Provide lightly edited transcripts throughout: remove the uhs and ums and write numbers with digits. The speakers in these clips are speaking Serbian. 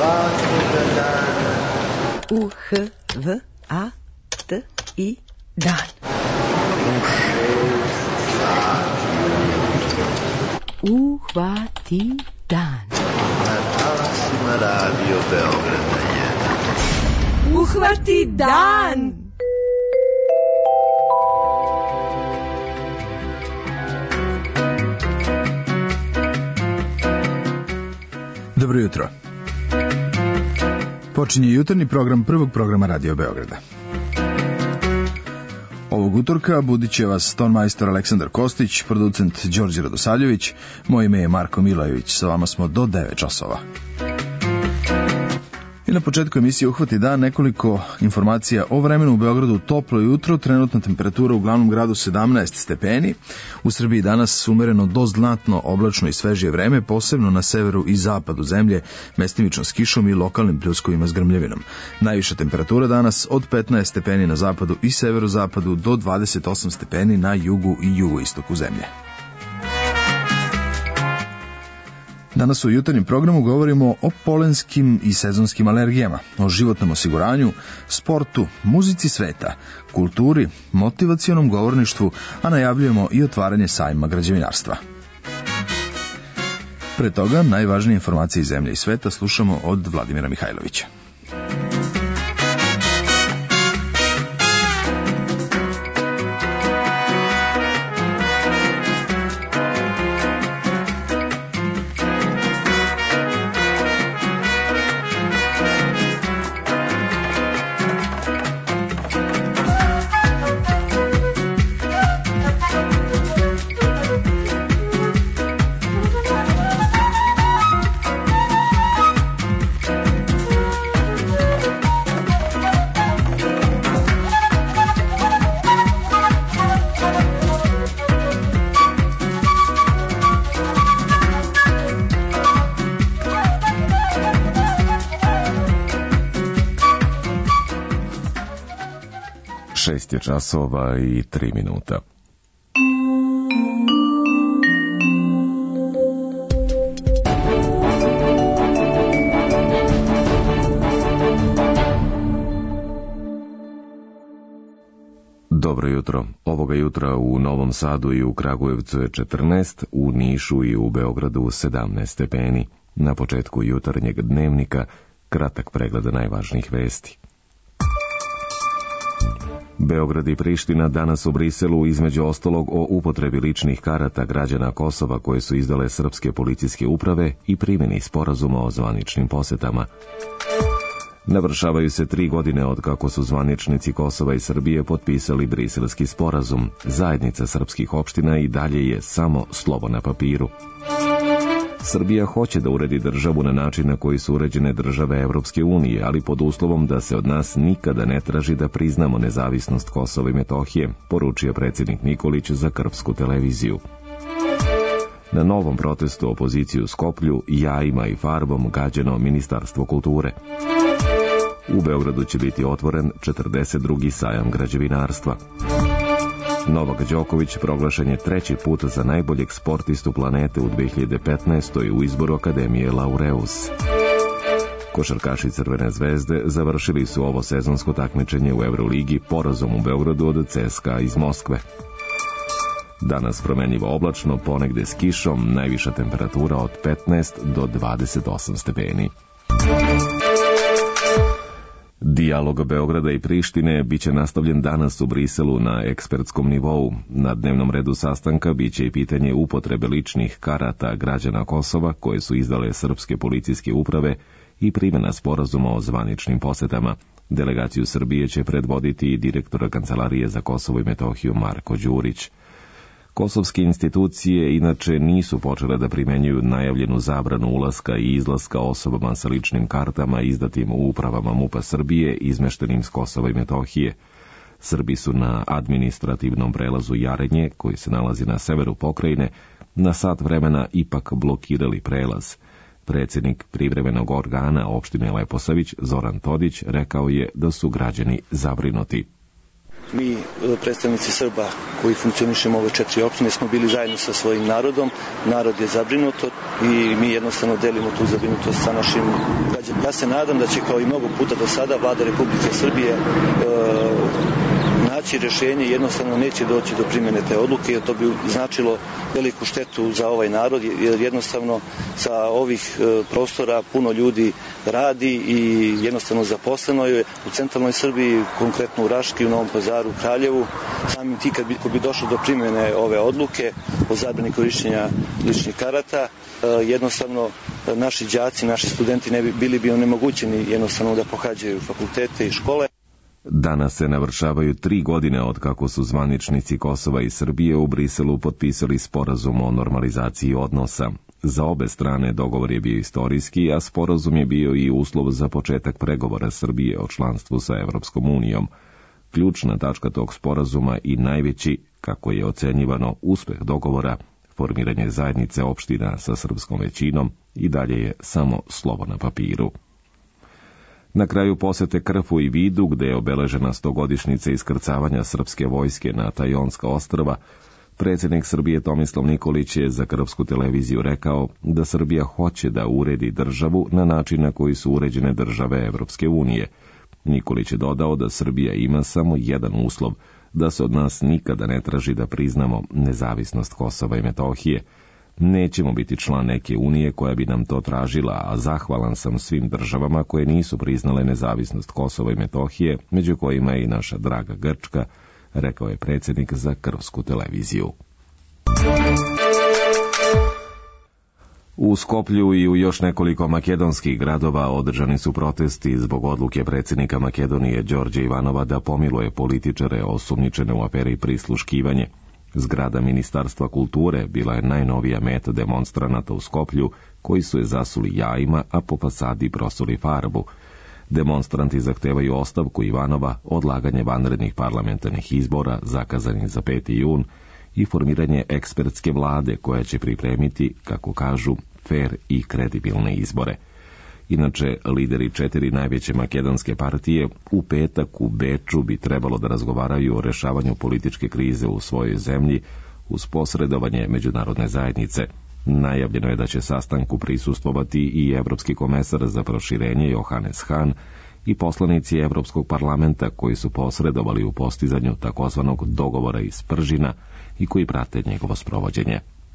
svakoga dana. U-H-V-A-T-I dan. U 6 sati. Uhvati dan. Na talasima Radio Beograda 1. Uhvati dan! Dobro jutro. Počinje jutarnji program prvog programa Radio Beograda. Ovog utorka budit će vas tonmajstor Aleksandar Kostić, producent Đorđe Radosavljević, moje ime je Marko Milojević, sa vama smo do 9 časova. I na početku emisije Uhvati dan nekoliko informacija o vremenu u Beogradu. Toplo jutro, trenutna temperatura u glavnom gradu 17 stepeni. U Srbiji danas umereno do znatno oblačno i svežije vreme, posebno na severu i zapadu zemlje, mestimično s kišom i lokalnim pljuskovima s grmljavinom. Najviša temperatura danas od 15 stepeni na zapadu i severozapadu do 28 stepeni na jugu i jugoistoku zemlje. Danas u jutarnjem programu govorimo o polenskim i sezonskim alergijama, o životnom osiguranju, sportu, muzici sveta, kulturi, motivacionom govorništvu, a najavljujemo i otvaranje sajma građevinarstva. Pre toga, najvažnije informacije iz zemlje i sveta slušamo od Vladimira Mihajlovića. Časova i 3 minuta. Dobro jutro. Ovoga jutra u Novom Sadu i u Kragujevcu je 14, u Nišu i u Beogradu 17 stepeni. Na početku jutarnjeg dnevnika kratak pregled najvažnijih vesti. Beograd i Priština danas u Briselu između ostalog o upotrebi ličnih karata građana Kosova koje su izdale srpske policijske uprave i primjeni sporazuma o zvaničnim posetama. Navršavaju se 3 godine od kako su zvaničnici Kosova i Srbije potpisali Briselski sporazum. Zajednica srpskih opština i dalje je samo slovo na papiru. Srbija hoće da uredi državu na način na koji su uređene države Evropske unije, ali pod uslovom da se od nas nikada ne traži da priznamo nezavisnost Kosova i Metohije, poručio predsjednik Nikolić za Krpsku televiziju. Na novom protestu opoziciju u Skoplju jajima i farbom gađano Ministarstvo kulture. U Beogradu će biti otvoren 42. sajam građevinarstva. Novak Đoković proglašen je 3. put za najboljeg sportistu planete u 2015. u izboru Akademije Laureus. Košarkaši Crvene zvezde završili su ovo sezonsko takmičenje u Euroligi porazom u Beogradu od CSKA iz Moskve. Danas promenljivo oblačno, ponegde s kišom, najviša temperatura od 15 do 28 stepeni. Dijalog Beograda i Prištine biće nastavljen danas u Briselu na ekspertskom nivou. Na dnevnom redu sastanka biće i pitanje upotrebe ličnih karata građana Kosova koje su izdale srpske policijske uprave i primjena sporazuma o zvaničnim posetama. Delegaciju Srbije će predvoditi i direktora Kancelarije za Kosovo i Metohiju Marko Đurić. Kosovske institucije inače nisu počele da primenjuju najavljenu zabranu ulaska i izlaska osobama sa ličnim kartama izdatim u upravama MUP-a Srbije izmeštenim s Kosova i Metohije. Srbi su na administrativnom prelazu Jarenje, koji se nalazi na severu pokrajine, na sat vremena ipak blokirali prelaz. Predsjednik privremenog organa opštine Leposavić, Zoran Todić, rekao je da su građani zabrinuti. Mi, predstavnici Srba koji funkcionišemo ove 4 opštine, smo bili zajedno sa svojim narodom. Narod je zabrinuto i mi jednostavno delimo tu zabrinutost sa našim građanima. Ja se nadam da će, kao i mnogo puta do sada, Vlada Republike Srbije naći rješenje, jednostavno neće doći do primjene te odluke, jer to bi značilo veliku štetu za ovaj narod, jer jednostavno sa ovih prostora puno ljudi radi i jednostavno zaposleno je u centralnoj Srbiji, konkretno u Raški, u Novom Pazaru, u Kraljevu. Samim ti kad bi došlo do primjene ove odluke o zabrani korišćenja ličnih karata, jednostavno naši đaci, naši studenti bili bi onemogućeni jednostavno da pohađaju fakultete i škole. Danas se navršavaju 3 godine od kako su zvaničnici Kosova i Srbije u Briselu potpisali sporazum o normalizaciji odnosa. Za obe strane dogovor je bio istorijski, a sporazum je bio i uslov za početak pregovora Srbije o članstvu sa Evropskom unijom. Ključna tačka tog sporazuma i najveći, kako je ocenjivano, uspeh dogovora, formiranje zajednice opština sa srpskom većinom, i dalje je samo slovo na papiru. Na kraju posete Krfu i Vidu, gde je obeležena 100-godišnjica iskrcavanja srpske vojske na Tajonska ostrva, predsjednik Srbije Tomislav Nikolić je za Krfsku televiziju rekao da Srbija hoće da uredi državu na način na koji su uređene države Evropske unije. Nikolić je dodao da Srbija ima samo jedan uslov, da se od nas nikada ne traži da priznamo nezavisnost Kosova i Metohije. Nećemo biti član neke unije koja bi nam to tražila, a zahvalan sam svim državama koje nisu priznale nezavisnost Kosova i Metohije, među kojima je i naša draga Grčka, rekao je predsjednik za Krfsku televiziju. U Skoplju i u još nekoliko makedonskih gradova održani su protesti zbog odluke predsjednika Makedonije Đorđa Ivanova da pomiluje političare osumnjičene u aferi prisluškivanje. Zgrada Ministarstva kulture bila je najnovija meta demonstranata u Skoplju, koji su je zasuli jajima, a po fasadi prosuli farbu. Demonstranti zahtevaju ostavku Ivanova, odlaganje vanrednih parlamentarnih izbora zakazanih za 5. jun i formiranje ekspertske vlade koja će pripremiti, kako kažu, fer i kredibilne izbore. Inače, lideri 4 najveće makedonske partije u petak u Beču bi trebalo da razgovaraju o rešavanju političke krize u svojoj zemlji uz posredovanje međunarodne zajednice. Najavljeno je da će sastanku prisustvovati i Evropski komesar za proširenje Johannes Hahn i poslanici Evropskog parlamenta koji su posredovali u postizanju takozvanog dogovora iz Pržina i koji prate njegovo sprovođenje.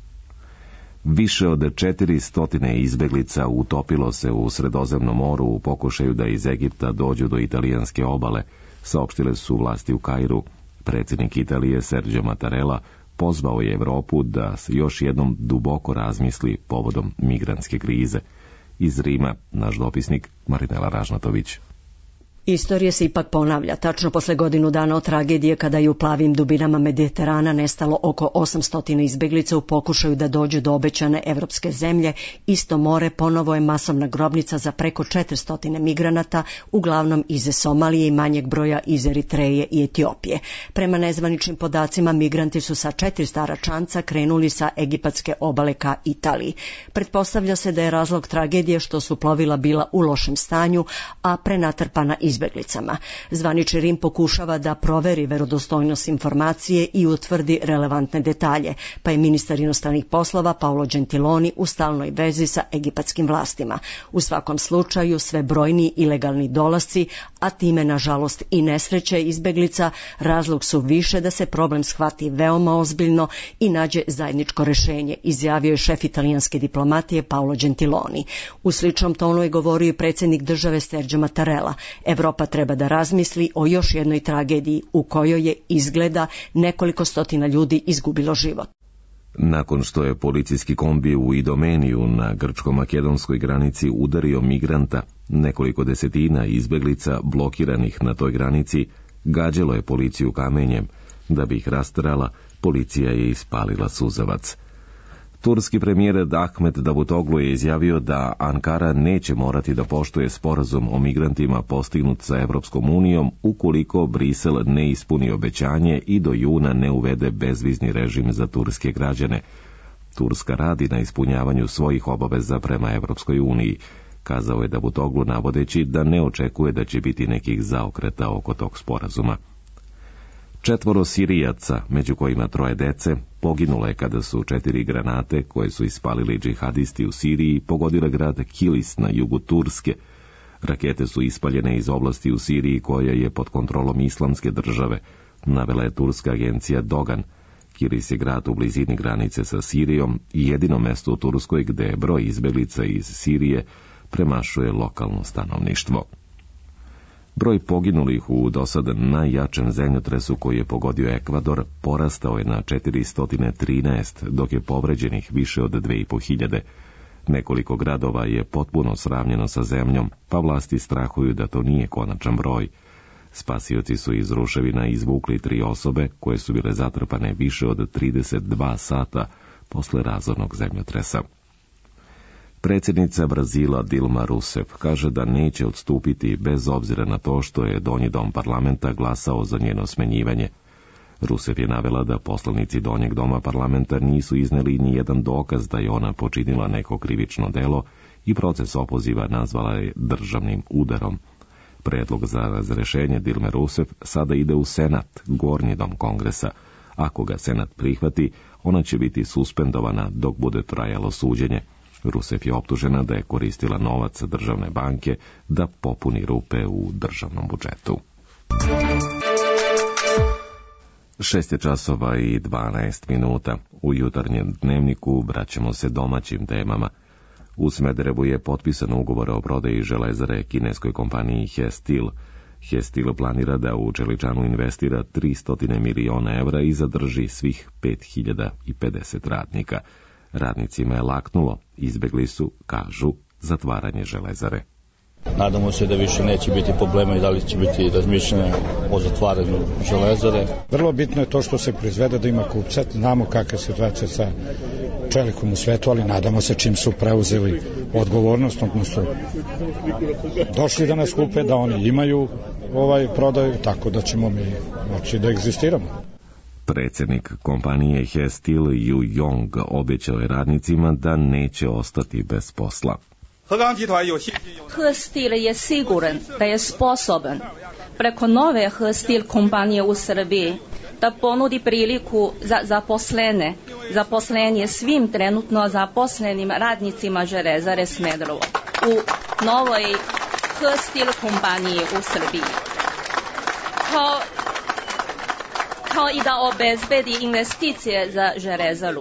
Više od 400 izbeglica utopilo se u Sredozemnom moru u pokušaju da iz Egipta dođu do italijanske obale, saopštile su vlasti u Kairu. Predsjednik Italije Sergio Mattarella pozvao je Evropu da još jednom duboko razmisli povodom migrantske krize. Iz Rima, naš dopisnik Marinela Ražnatović. Istorija se ipak ponavlja. Tačno posle godinu dana od tragedije kada je u plavim dubinama Mediterana nestalo oko 800 izbeglica u pokušaju da dođu do obećane evropske zemlje, isto more ponovo je masovna grobnica za preko 400 migranata, uglavnom iz Somalije i manjeg broja iz Eritreje i Etiopije. Prema nezvaničnim podacima, migranti su sa 4 stara čamca krenuli sa egipatske obale ka Italiji. Pretpostavlja se da je razlog tragedije što su plovila bila u lošem stanju, a prenatrpana izbeglicama. Zvanični Rim pokušava da proveri verodostojnost informacije i utvrdi relevantne detalje, pa je ministar inostranih poslova Paolo Gentiloni u stalnoj vezi sa egipatskim vlastima. U svakom slučaju sve brojniji ilegalni dolasci, a time nažalost i nesreće izbeglica, razlog su više da se problem shvati veoma ozbiljno i nađe zajedničko rešenje, izjavio je šef italijanske diplomatije Paolo Gentiloni. U sličnom tonu je govorio i predsjednik države Sergio Mattarella. Evropa treba da razmisli o još jednoj tragediji u kojoj je, izgleda, nekoliko stotina ljudi izgubilo život. Nakon što je policijski kombi u Idomeniju na grčko-makedonskoj granici udario migranta, nekoliko desetina izbeglica blokiranih na toj granici gađalo je policiju kamenjem. Da bi ih rasterala, policija je ispalila suzavac. Turski premijer Ahmet Davutoglu je izjavio da Ankara neće morati da poštuje sporazum o migrantima postignut sa Evropskom unijom ukoliko Brisel ne ispuni obećanje i do juna ne uvede bezvizni režim za turske građane. Turska radi na ispunjavanju svojih obaveza prema Evropskoj uniji, kazao je Davutoglu navodeći da ne očekuje da će biti nekih zaokreta oko tog sporazuma. 4 Sirijaca, među kojima 3 dece, poginule kada su 4 granate koje su ispalili džihadisti u Siriji pogodile grad Kilis na jugu Turske. Rakete su ispaljene iz oblasti u Siriji koja je pod kontrolom Islamske države, navela je turska agencija Dogan. Kilis je grad u blizini granice sa Sirijom i jedino mesto u Turskoj gde je broj izbjeglica iz Sirije premašuje lokalno stanovništvo. Broj poginulih u dosad najjačem zemljotresu koji je pogodio Ekvador porastao je na 413, dok je povređenih više od 2500. Nekoliko gradova je potpuno sravnjeno sa zemljom, pa vlasti strahuju da to nije konačan broj. Spasioci su iz ruševina izvukli 3 osobe koje su bile zatrpane više od 32 sata posle razornog zemljotresa. Predsjednica Brazila Dilma Rousseff kaže da neće odstupiti bez obzira na to što je Donji dom parlamenta glasao za njeno smenjivanje. Rousseff je navela da poslanici Donjeg doma parlamenta nisu izneli ni jedan dokaz da je ona počinila neko krivično delo i proces opoziva nazvala je državnim udarom. Predlog za razrešenje Dilme Rousseff sada ide u Senat, gornji dom kongresa. Ako ga Senat prihvati, ona će biti suspendovana dok bude trajalo suđenje. Rousseff je optužena da je koristila novac državne banke da popuni rupe u državnom budžetu. 6:12. U jutarnjem dnevniku vraćamo se domaćim temama. U Smederevu je potpisan ugovor o prodaji železare kineskoj kompaniji He Steel. He Steel planira da u Čeličanu investira 300 miliona evra i zadrži svih 5050 radnika. Radnicima je laknulo, izbjegli su, kažu, zatvaranje železare. Nadamo se da više neće biti problema i da li će biti razmišljanja o zatvaranju železare. Vrlo bitno je to što se proizvede, da ima kupca. Znamo kakva je situacija sa čelikom u svetu, ali nadamo se čim su preuzeli odgovornost, odnosno došli da nas kupe, da oni imaju prodaju, tako da ćemo mi moći da egzistiramo. Predsjednik kompanije He Steel Yu Yong obećao je radnicima da neće ostati bez posla. He Steel je siguran da je sposoban preko nove He Steel kompanije u Srbiji da ponudi priliku za zaposlenje svim trenutno zaposlenim radnicima železare Smederevo u novoj He Steel kompaniji u Srbiji. Kao i da obezbedi investicije za železaru.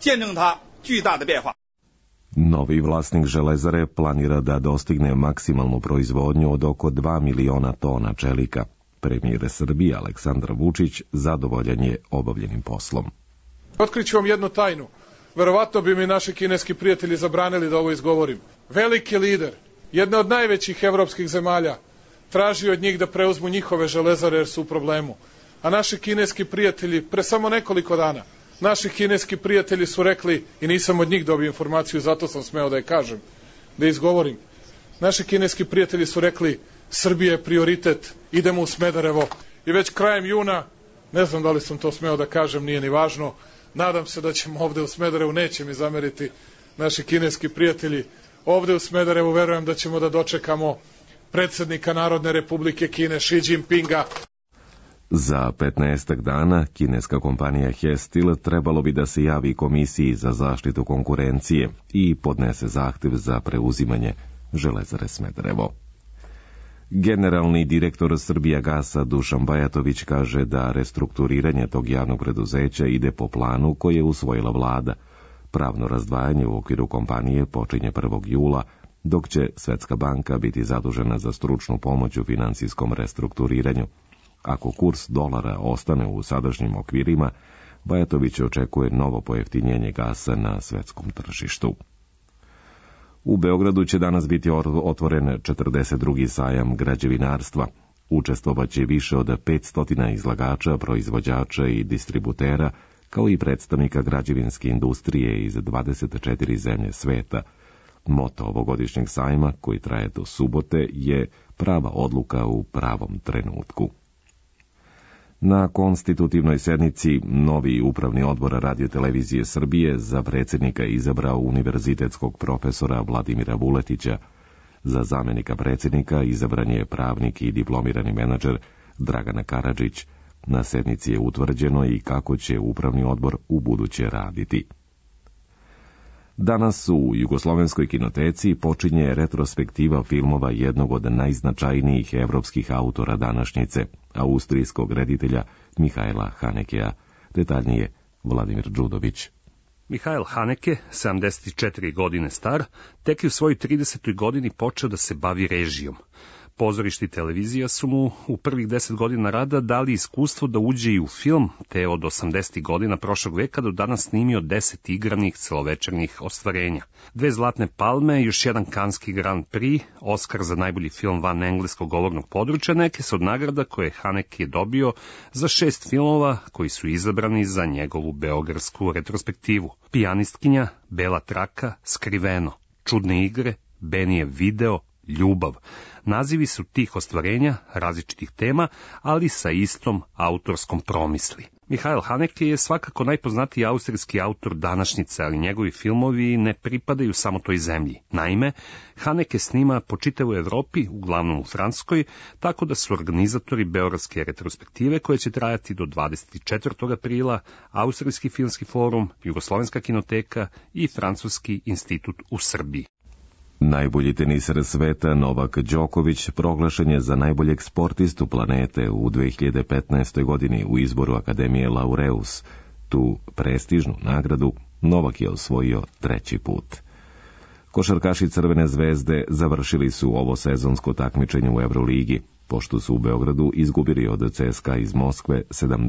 Novi vlasnik železare planira da dostigne maksimalnu proizvodnju od oko 2 miliona tona čelika. Premijer Srbije Aleksandar Vučić zadovoljan je obavljenim poslom. Otkriću vam jednu tajnu. Verovatno bi mi naši kineski prijatelji zabranili da ovo izgovorim. Veliki lider, jedna od najvećih evropskih zemalja, traži od njih da preuzmu njihove železare jer su u problemu. A naši kineski prijatelji, pre samo nekoliko dana, naši kineski prijatelji su rekli, i nisam od njih dobio informaciju, zato sam smeo da je kažem, da izgovorim. Naši kineski prijatelji su rekli, Srbija je prioritet, idemo u Smederevo. I već krajem juna, ne znam da li sam to smeo da kažem, nije ni važno, nadam se da ćemo ovde u Smederevu, neće mi zameriti naši kineski prijatelji, ovde u Smederevu verujem da ćemo da dočekamo predsjednika Narodne Republike Kine, Xi Jinpinga. Za 15 dana kineska kompanija He Steel trebalo bi da se javi Komisiji za zaštitu konkurencije i podnese zahtjev za preuzimanje železare Smederevo. Generalni direktor Srbijagasa Dušan Bajatović kaže da restrukturiranje tog javnog preduzeća ide po planu koji je usvojila vlada. Pravno razdvajanje u okviru kompanije počinje 1. jula, dok će Svetska banka biti zadužena za stručnu pomoć u financijskom restrukturiranju. Ako kurs dolara ostane u sadašnjim okvirima, Bajatović očekuje novo pojeftinjenje gasa na svetskom tržištu. U Beogradu će danas biti otvoren 42. sajam građevinarstva. Učestvovaće više od 500 izlagača, proizvođača i distributera, kao i predstavnika građevinske industrije iz 24 zemlje sveta. Moto ovogodišnjeg sajma, koji traje do subote, je prava odluka u pravom trenutku. Na konstitutivnoj sednici novi upravni odbor Radio-televizije Srbije za predsjednika izabrao univerzitetskog profesora Vladimira Vuletića. Za zamjenika predsjednika izabran je pravnik i diplomirani menadžer Dragana Karadžić. Na sednici je utvrđeno i kako će upravni odbor ubuduće raditi. Danas u Jugoslovenskoj kinoteci počinje retrospektiva filmova jednog od najznačajnijih evropskih autora današnjice, austrijskog reditelja Mihaela Hanekea. Detaljnije Vladimir Đudović. Mihael Haneke, 74 godine star, tek je u svojoj 30. godini počeo da se bavi režijom. Pozorište i televizija su mu u prvih 10 godina rada dali iskustvo da uđe i u film, te od 80. godina prošlog veka do danas snimio 10 igranih celovečernjih ostvarenja. 2 zlatne palme, još jedan Kanski Grand Prix, Oskar za najbolji film van engleskog govornog područja, neke su od nagrada koje Haneke je dobio za 6 filmova koji su izabrani za njegovu beogradsku retrospektivu. Pijanistkinja, Bela traka, Skriveno, Čudne igre, Benijev video, Ljubav. Nazivi su tih ostvarenja, različitih tema, ali sa istom autorskom promisli. Mihael Haneke je svakako najpoznatiji austrijski autor današnjice, ali njegovi filmovi ne pripadaju samo toj zemlji. Naime, Haneke snima po čitavoj Evropi, uglavnom u Francuskoj, tako da su organizatori beogradske retrospektive, koje će trajati do 24. aprila, Austrijski filmski forum, Jugoslovenska kinoteka i Francuski institut u Srbiji. Najbolji teniser sveta Novak Đoković proglašen je za najboljeg sportistu planete u 2015. godini u izboru Akademije Laureus. Tu prestižnu nagradu Novak je osvojio 3. put. Košarkaši Crvene zvezde završili su ovo sezonsko takmičenje u Euroligi, pošto su u Beogradu izgubili od CSKA iz Moskve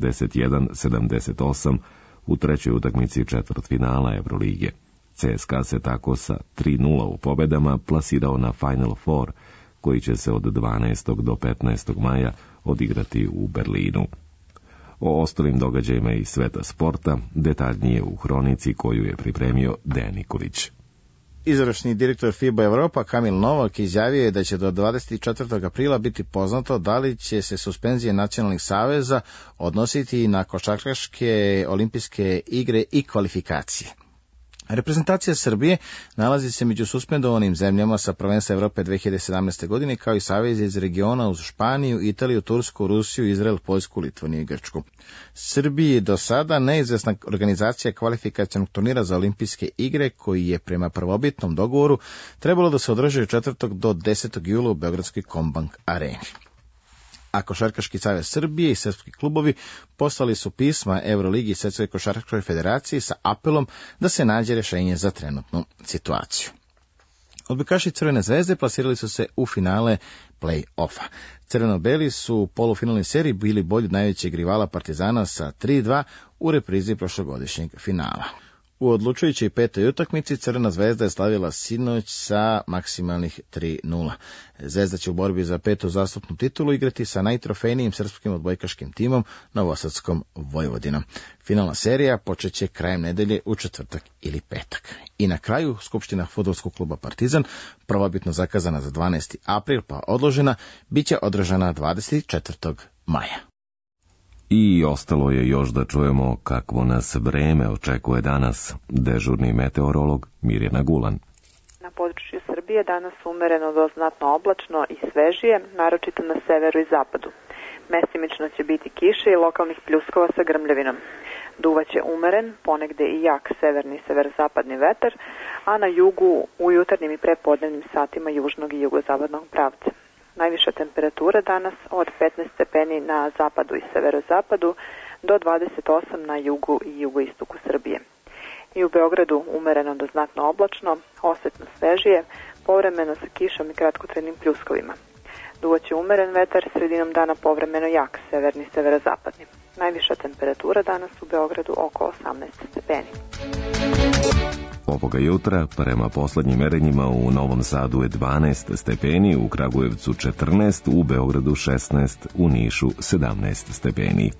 71-78 u trećoj utakmici četvrtfinala Eurolige. CSKA se tako sa 3:0 u pobedama plasirao na Final Four, koji će se od 12. do 15. maja odigrati u Berlinu. O ostalim događajima iz sveta sporta detaljnije u hronici koju je pripremio Dejan Nikolić. Izvršni direktor FIBA Evropa Kamil Novak izjavio je da će do 24. aprila biti poznato da li će se suspenzije nacionalnih saveza odnositi na košarkaške olimpijske igre i kvalifikacije. Reprezentacija Srbije nalazi se među suspendovanim zemljama sa prvenstva Evrope 2017. godine, kao i savezi iz regiona uz Španiju, Italiju, Tursku, Rusiju, Izrael, Poljsku, Litvaniju i Grčku. Srbiji je do sada neizvesna organizacija kvalifikacionog turnira za olimpijske igre, koji je prema prvobitnom dogovoru trebalo da se održi od 4. do 10. jula u Beogradskoj Kombank areni. A Košarkaški savez Srbije i srpski klubovi poslali su pisma Euroligi i Svetskoj košarkaškoj federaciji sa apelom da se nađe rješenje za trenutnu situaciju. Odbojkaši Crvene zvezde plasirali su se u finale play-offa. Crveno-beli su u polufinalnoj seriji bili bolji od najvećeg rivala Partizana sa 3:2 u reprizi prošlogodišnjeg finala. U odlučujućoj 5. utakmici Crvena zvezda je slavila sinoć sa maksimalnih 3:0. Zvezda će u borbi za 5. uzastopnu titulu igrati sa najtrofejnijim srpskim odbojkaškim timom Novosadskom Vojvodinom. Finalna serija počeće krajem nedelje u četvrtak ili petak. I na kraju Skupština fudbalskog kluba Partizan, prvobitno zakazana za 12. april pa odložena, biće održana 24. maja. I ostalo je još da čujemo kakvo nas vreme očekuje danas. Dežurni meteorolog Mirjana Gulan. Na području Srbije danas umereno do znatno oblačno i svežije, naročito na severu i zapadu. Mestimično će biti kiše i lokalnih pljuskova sa grmljavinom. Duvaće umeren, ponegde i jak severni i severozapadni vetar, a na jugu u jutarnjim i prepodnevnim satima južnog i jugozapadnog pravca. Najviša temperatura danas od 15 stepeni na zapadu i severozapadu do 28 na jugu i jugoistoku Srbije. I u Beogradu umereno do znatno oblačno, osetno svežije, povremeno sa kišom i kratkotrajnim pljuskovima. Duvaće umeren vetar, sredinom dana povremeno jak, severni i severozapadni. Najviša temperatura danas u Beogradu oko 18 stepeni. Ovoga jutra, prema poslednjim merenjima, u Novom Sadu je 12 stepeni, u Kragujevcu 14, u Beogradu 16, u Nišu 17 stepeni.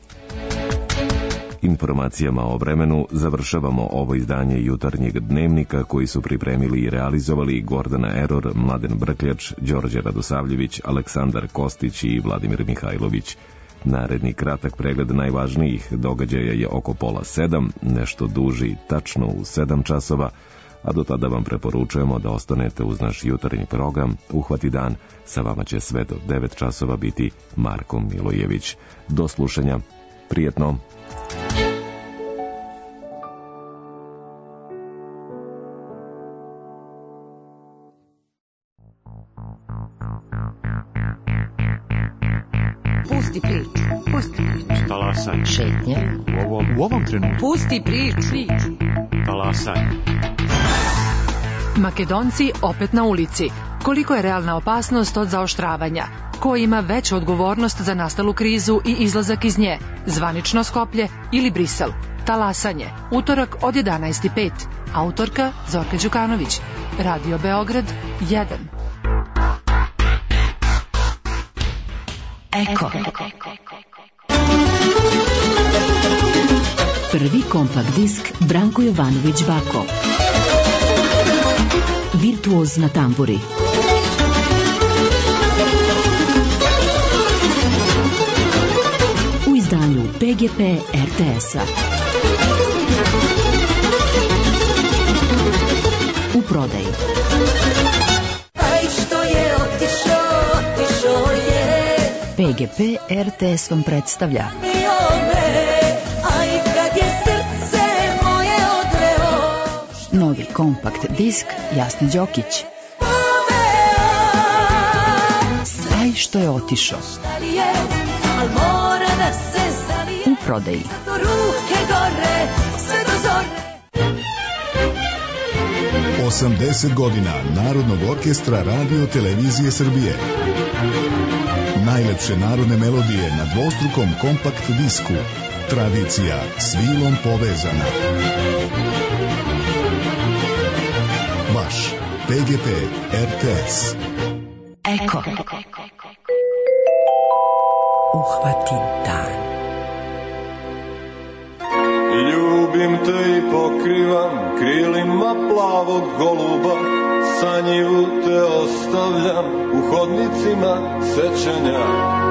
Informacijama o vremenu završavamo ovo izdanje jutarnjeg dnevnika koji su pripremili i realizovali Gordana Eror, Mladen Brkljač, Đorđe Radosavljević, Aleksandar Kostić i Vladimir Mihajlović. Naredni kratak pregled najvažnijih događaja je oko 6:30, nešto duži tačno u 7 časova, a do tada vam preporučujemo da ostanete uz naš jutarnji program Uhvati dan. Sa vama će sve do 9 časova biti Marko Milojević. Do slušanja Prijetno. Pusti priču. Pusti priču. Talasaj. Šetnja. U ovom trenutku. Pusti priču. Talasaj. Makedonci opet na ulici. Koliko je realna opasnost od zaoštravanja? Ko ima veću odgovornost za nastalu krizu i izlazak iz nje? Zvanično Skoplje ili Brisel? Talasanje. Utorak od 11:05. Autorka Zorka Đukanović. Radio Beograd 1. Eko. Prvi kompakt disk Branko Jovanović Bako. Virtuoz na tamburi. U izdanju PGP RTS-a. U prodaji. PGP RTS vam predstavlja novi kompakt disk Jasne Đokić. Aj što je otišao. U prodaji. 80 godina Narodnog orkestra Radio Televizije Srbije. Najlepše narodne melodije na dvostrukom kompakt disku. Tradicija s vilom povezana. Vaš PGP RTS. Eko. Uhvati dan. Ljubim te i pokrivam krilima plavog goluba, sa njivu te ostavljam u hodnicima sećanja.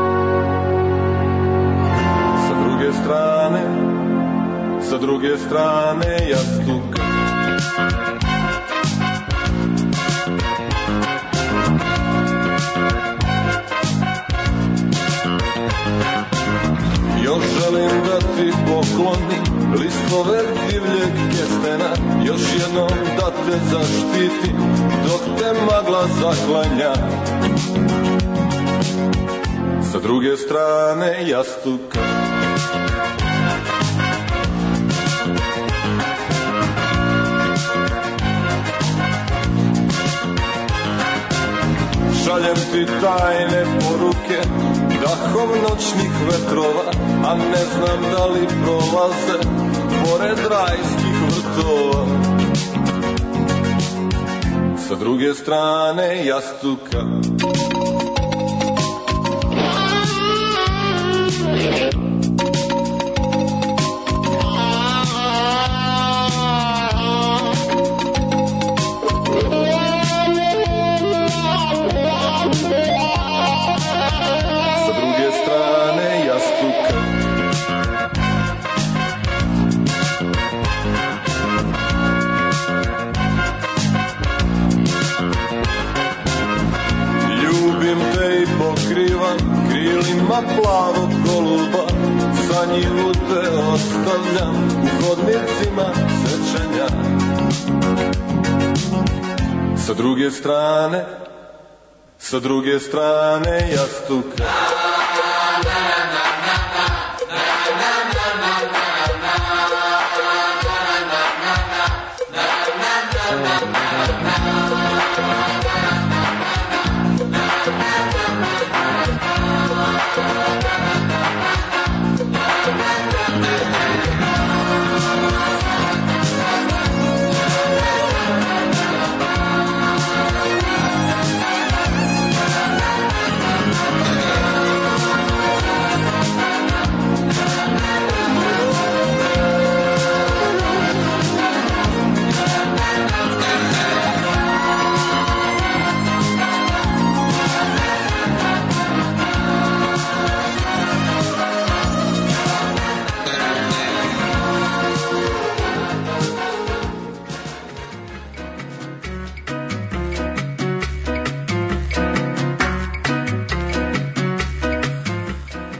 Sa druge strane jastuka. Još želim da ti poklonim listove divljeg kestena, još jednom da te zaštitim dok te magla zaklanja. Sa druge strane jastuka. Šaljem ti tajne poruke dahom noćnih vetrova, a ne znam da li prolaze pored rajskih vrtova. Sa druge strane jastuka. Plavog goluba, za njivu te ostavljam u hodnicima sećanja. Sa druge strane jastuka.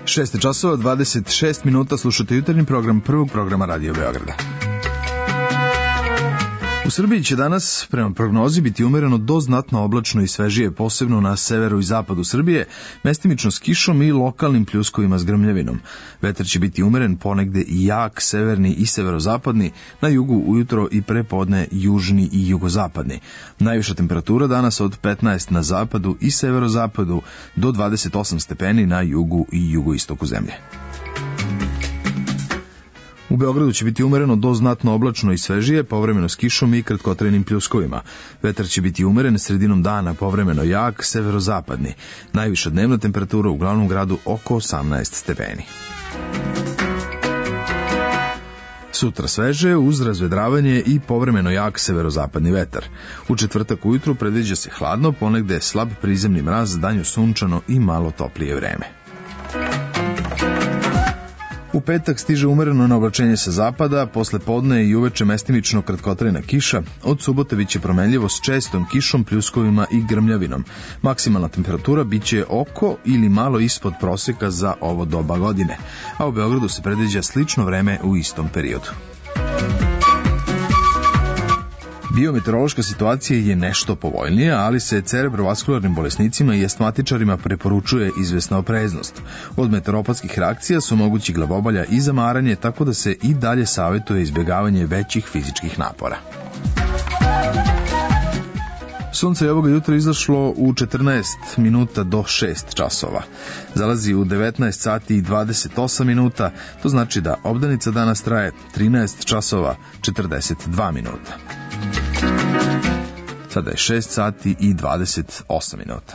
6 časova 26 minuta, slušate jutarnji program prvog programa Radio Beograda. U Srbiji će danas, prema prognozi, biti umereno do znatno oblačno i svežije, posebno na severu i zapadu Srbije, mestimično s kišom i lokalnim pljuskovima s grmljavinom. Vetar će biti umeren, ponegde i jak, severni i severozapadni, na jugu ujutro i prepodne južni i jugozapadni. Najviša temperatura danas od 15 na zapadu i severozapadu do 28 stepeni na jugu i jugoistoku zemlje. U Beogradu će biti umereno do znatno oblačno i svežije, povremeno s kišom i kratkotrajnim pljuskovima. Vetar će biti umeren, sredinom dana povremeno jak, severozapadni. Najviša dnevna temperatura u glavnom gradu oko 18 stepeni. Sutra sveže, uz razvedravanje i povremeno jak severozapadni vetar. U četvrtak ujutru predviđa se hladno, ponegde slab prizemni mraz, danju sunčano i malo toplije vreme. U petak stiže umereno naoblačenje sa zapada, posle podne i uveče mestimično kratkotrajna kiša, od subote biće promenljivo s čestom kišom, pljuskovima i grmljavinom. Maksimalna temperatura biće oko ili malo ispod proseka za ovo doba godine, a u Beogradu se predviđa slično vreme u istom periodu. Biometeorološka situacija je nešto povoljnija, ali se cerebrovaskularnim bolesnicima i astmatičarima preporučuje izvesna opreznost. Od meteoropatskih reakcija su mogući glavobolja i zamaranje, tako da se i dalje savjetuje izbjegavanje većih fizičkih napora. Sunce je ovoga jutra izašlo u 14 minuta do 6 časova. Zalazi u 19 sati i 28 minuta, to znači da obdanica danas traje 13 časova 42 minuta. Sada je 6 sati i 28 minuta.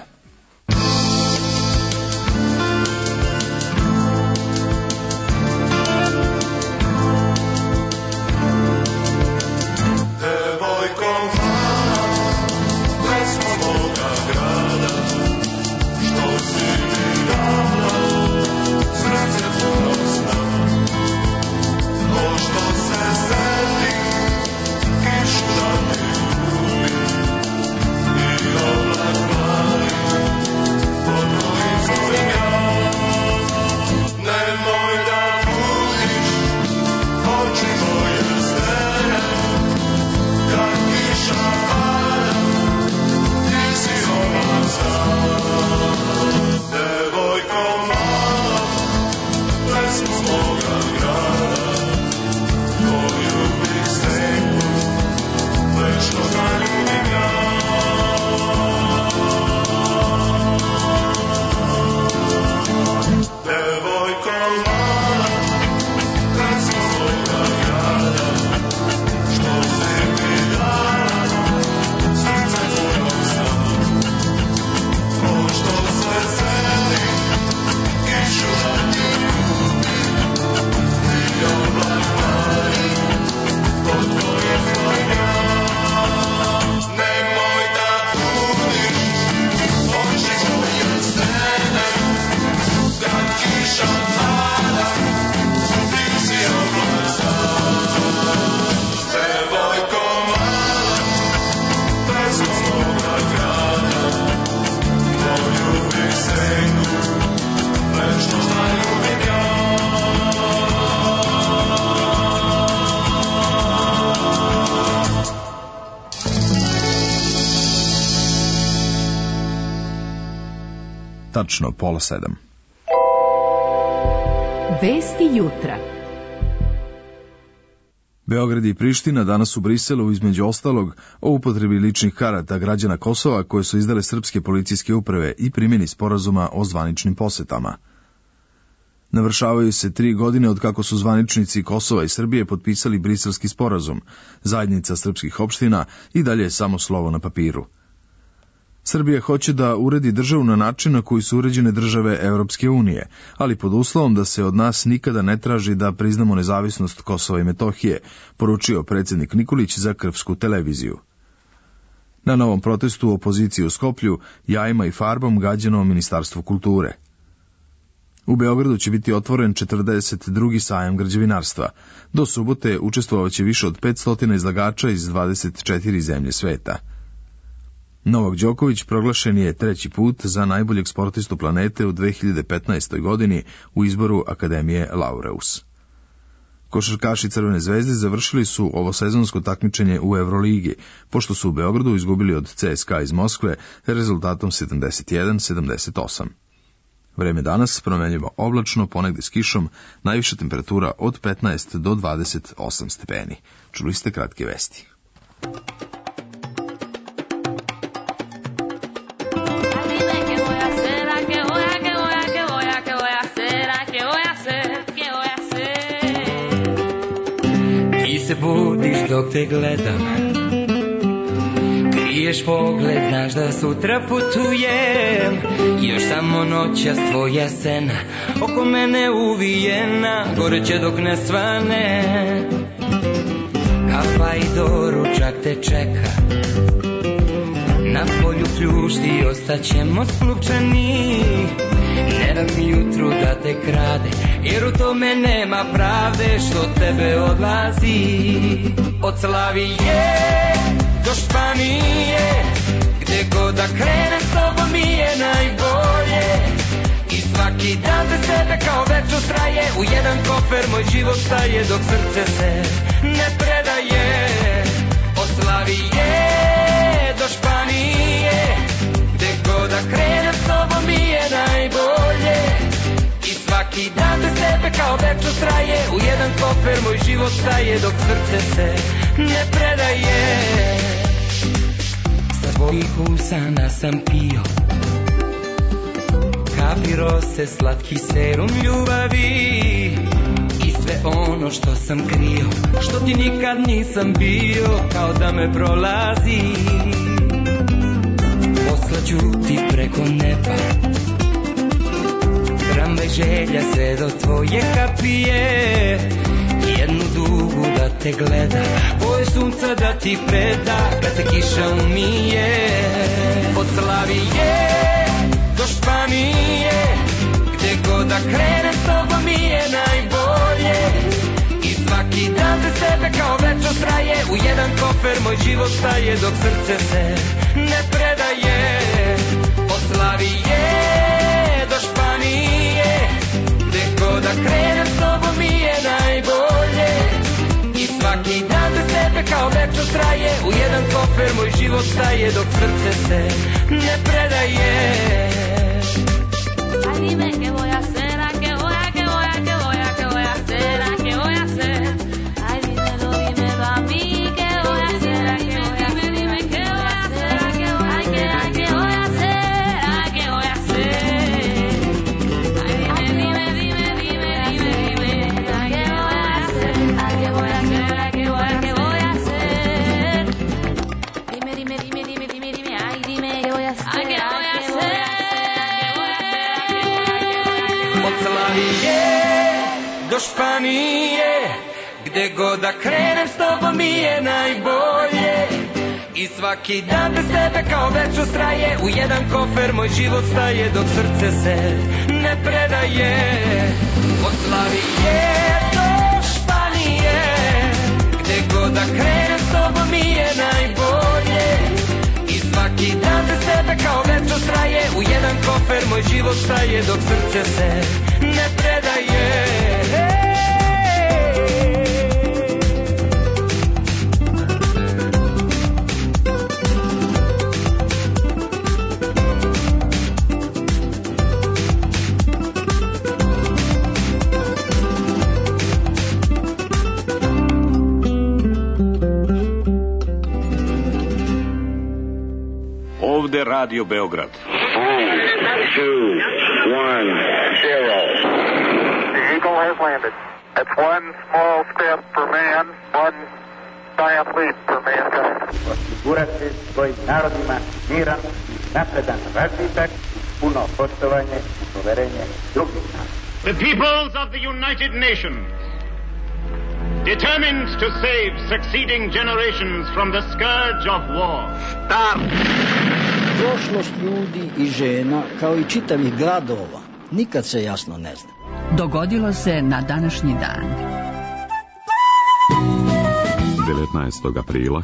Tačno 6:30. Vesti jutra. Beograd i Priština danas u Briselu, između ostalog, o upotrebi ličnih karata građana Kosova koje su izdale srpske policijske uprave i primjeni sporazuma o zvaničnim posetama. Navršavaju se 3 godine od kako su zvaničnici Kosova i Srbije potpisali briselski sporazum, zajednica srpskih opština i dalje samo slovo na papiru. Srbija hoće da uredi državu na način na koji su uređene države Evropske unije, ali pod uslovom da se od nas nikada ne traži da priznamo nezavisnost Kosova i Metohije, poručio predsjednik Nikolić za Krfsku televiziju. Na novom protestu opozicije u Skoplju jajima i farbom gađano Ministarstvo kulture. U Beogradu će biti otvoren 42. sajam građevinarstva. Do subote učestvovaće više od 500 izlagača iz 24 zemlje sveta. Novak Đoković proglašen je treći put za najboljeg sportistu planete u 2015. godini u izboru Akademije Laureus. Košarkaši Crvene zvezde završili su ovo sezonsko takmičenje u Euroligi, pošto su u Beogradu izgubili od CSKA iz Moskve rezultatom 71-78. Vreme danas promenljivo oblačno, ponegde s kišom, najviša temperatura od 15 do 28 stepeni. Čuli ste kratke vesti. Se budiš dok te gledam, kriješ pogled, znaš da sutra putujem. Još samo noćas tvoja sena oko mene uvijena, goreće dok ne svane. Kafa i doručak te čeka, na polju pljušti ostaćemo sklupčani. Ne da mi jutru da te krade, jer u tome nema pravde što tebe odlazi. Od Slavije do Španije, gde god da krenem s tobom mi je najbolje. I svaki dan za sebe kao večnost traje, u jedan kofer moj život staje dok srce se ne predaje. Od Slavije do Španije, gde god da krenem s tobom mi je najbolje. I svaki dan za sebe kao večnost traje, u jedan kofer moj život staje dok srce se ne predaje. Sa tvojih usana sam pio kapirose, slatki serum ljubavi. I sve ono što sam krio, što ti nikad nisam bio, kao da me prolazi. Poslaću ti preko neba tramvaj želja sve do tvoje kapije. Jednu dugu da te gleda, boje sunca da ti preda, kad te kiša umije. Od Slavije do Španije, gde god da krenem s tobom mi je najbolje. I svaki dan za sebe kao večnost traje, u jedan kofer moj život staje dok srce se ne predaje. Od Slavije do Španije, gde god da krenem s tobom mi je najbolje. I svaki dan za sebe kao večnost traje, u jedan kofer moj život staje dok srce se ne predaje. Ay, dime qué voy a hacer, a qué voy a, qué voy a, qué voy a, qué voy a hacer, a qué voy a hacer. Ay, dímelo a mí, qué voy a hacer, a qué voy a hacer, dime qué voy a hacer, a qué voy a, a qué voy a hacer, a qué voy a hacer. Ay, dime, a qué voy a hacer, a qué voy a hacer, a qué voy a, qué voy a hacer. Dime, ay, dime qué voy a hacer, a qué voy a hacer. Od Slavije do Španije, gde god da krenem s tobom mi je najbolje. I svaki dan bez tebe kao večnost traje, u jedan kofer moj život staje dok srce se ne predaje. Od Slavije do Španije, gde god da krenem s tobom mi je najbolje. I svaki dan bez tebe kao večnost traje, u jedan kofer moj život staje dok srce se ne predaje. Ovde Radio Beograd. 3, 2, 1, 0. The Eagle has landed. That's one small step for man, one giant leap for mankind. Osigurati svojim narodima miran, napredan razvitak, puno poštovanje i poverenje drugih naroda. The peoples of the United Nations, determined to save succeeding generations from the scourge of war. Start! Prošlost ljudi i žena, kao i čitavih gradova, nikad se jasno ne zna. Dogodilo se na današnji dan. 19. aprila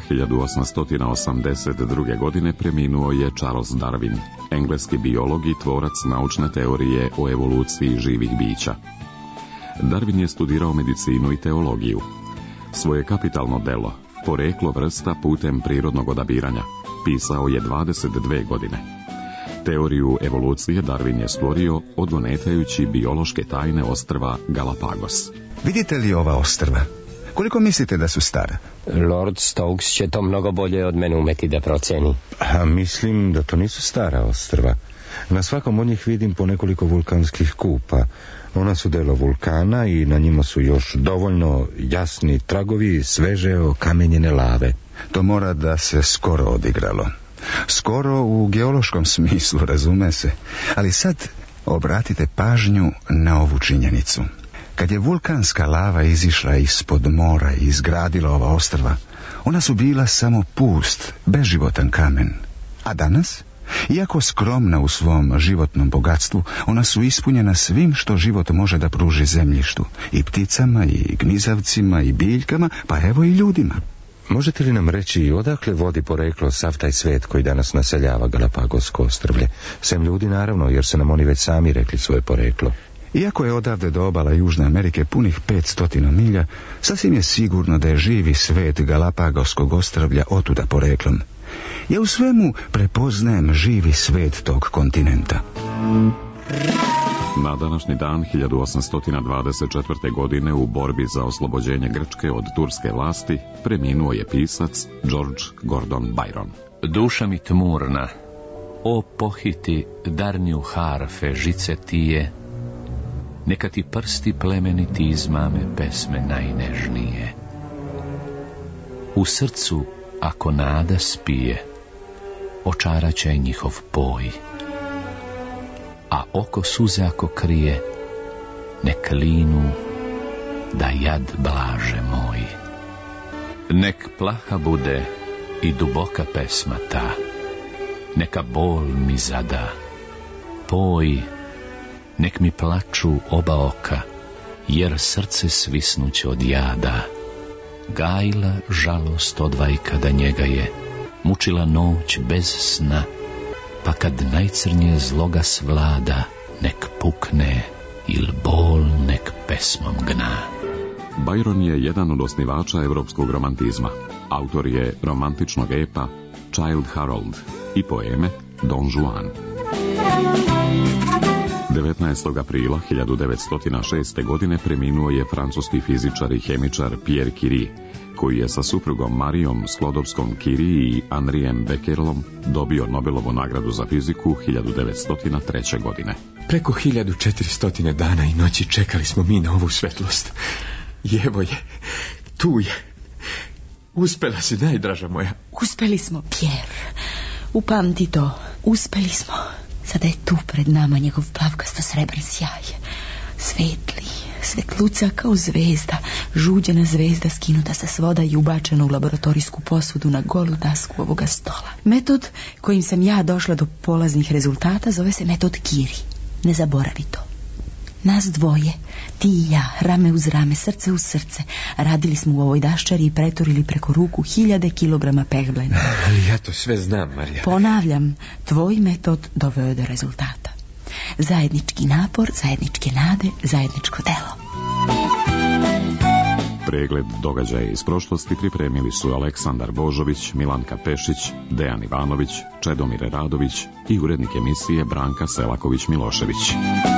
1882. godine preminuo je Charles Darwin, engleski biolog i tvorac naučne teorije o evoluciji živih bića. Darwin je studirao medicinu i teologiju. Svoje kapitalno delo, Poreklo vrsta putem prirodnog odabiranja, pisao je 22 godine. Teoriju evolucije Darwin je stvorio odgonetajući biološke tajne ostrva Galapagos. Vidite li ova ostrva? Koliko mislite da su stara? Lord Stokes će to mnogo bolje od mene umeti da proceni. Mislim da to nisu stara ostrva. Na svakom od njih vidim po nekoliko vulkanskih kupa. Ona su delo vulkana i na njima su još dovoljno jasni tragovi sveže okamenjene lave. To mora da se skoro odigralo. Skoro u geološkom smislu, razume se. Ali sad obratite pažnju na ovu činjenicu. Kad je vulkanska lava izišla ispod mora i izgradila ova ostrva, ona su bila samo pust, bezživotan kamen. A danas, iako skromna u svom životnom bogatstvu, ona su ispunjena svim što život može da pruži zemljištu, i pticama, i gnizavcima, i biljkama, pa evo i ljudima. Možete li nam reći odakle vodi poreklo sav taj svet koji danas naseljava Galapagosko ostrvlje? Sem ljudi, naravno, jer su nam oni već sami rekli svoje poreklo. Iako je odavde do obala Južne Amerike punih 500 milja, sasvim je sigurno da je živi svet Galapagoskog ostrvlja otuda poreklom. Ja u svemu prepoznajem živi svet tog kontinenta. Na današnji dan 1824. godine u borbi za oslobođenje Grčke od turske vlasti preminuo je pisac George Gordon Byron. Duša mi tmurna, o pohiti darnju harfe žice tije, neka ti prsti plemeniti izmame pesme najnežnije. U srcu ako nada spije, očaraće njihov poj, a oko suze ako krije, nek linu da jad blaže moj. Nek plaha bude i duboka pesma ta, neka bol mi zada, poj, nek mi plaču oba oka, jer srce svisnuće od jada. Gajla žalost odvajka da njega je, mučila noć bez sna, pa kad najcrnje zloga svlada, nek pukne il bol nek pesmom gna. Byron je jedan od osnivača evropskog romantizma. Autor je romantičnog epa Childe Harold i poeme Don Juan. 19. aprila 1906. godine preminuo je francuski fizičar i hemičar Pierre Curie, koji je sa suprugom Marijom Sklodovskom-Curie i Henrijem Becquerelom dobio Nobelovu nagradu za fiziku 1903. godine. Preko 1400 dana i noći čekali smo mi na ovu svetlost. I evo je, tu je. Uspela si, najdraža moja. Uspeli smo, Pierre. Upamti to. Uspeli smo. Sada je tu pred nama njegov plavkasto srebran sjaj. Svetli, svetluca kao zvezda, žuđena zvezda skinuta sa svoda i ubačena u laboratorijsku posudu na golu dasku ovoga stola. Metod kojim sam ja došla do polaznih rezultata zove se metod Curie. Ne zaboravi to. Nas dvoje, ti i ja, rame uz rame, srce uz srce, radili smo u ovoj daščari i preturili preko ruku 1000 kilograma pehblena. Ali ja to sve znam, Marija. Ponavljam, tvoj metod doveo je do rezultata. Zajednički napor, zajedničke nade, zajedničko delo. Pregled događaja iz prošlosti pripremili su Aleksandar Božović, Milanka Pešić, Dejan Ivanović, Čedomir Radović i urednik emisije Branka Selaković-Milošević.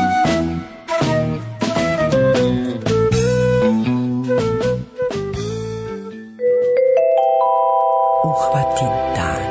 Uhvati dan.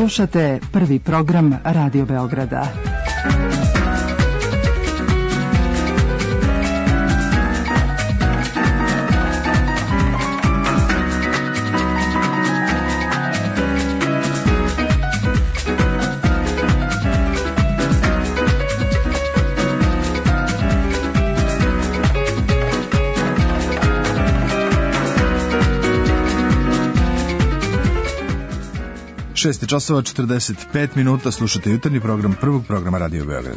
Slušate prvi program Radio Beograda. Šest časova 45 minuta, slušate jutarnji program prvog programa Radio Beograda.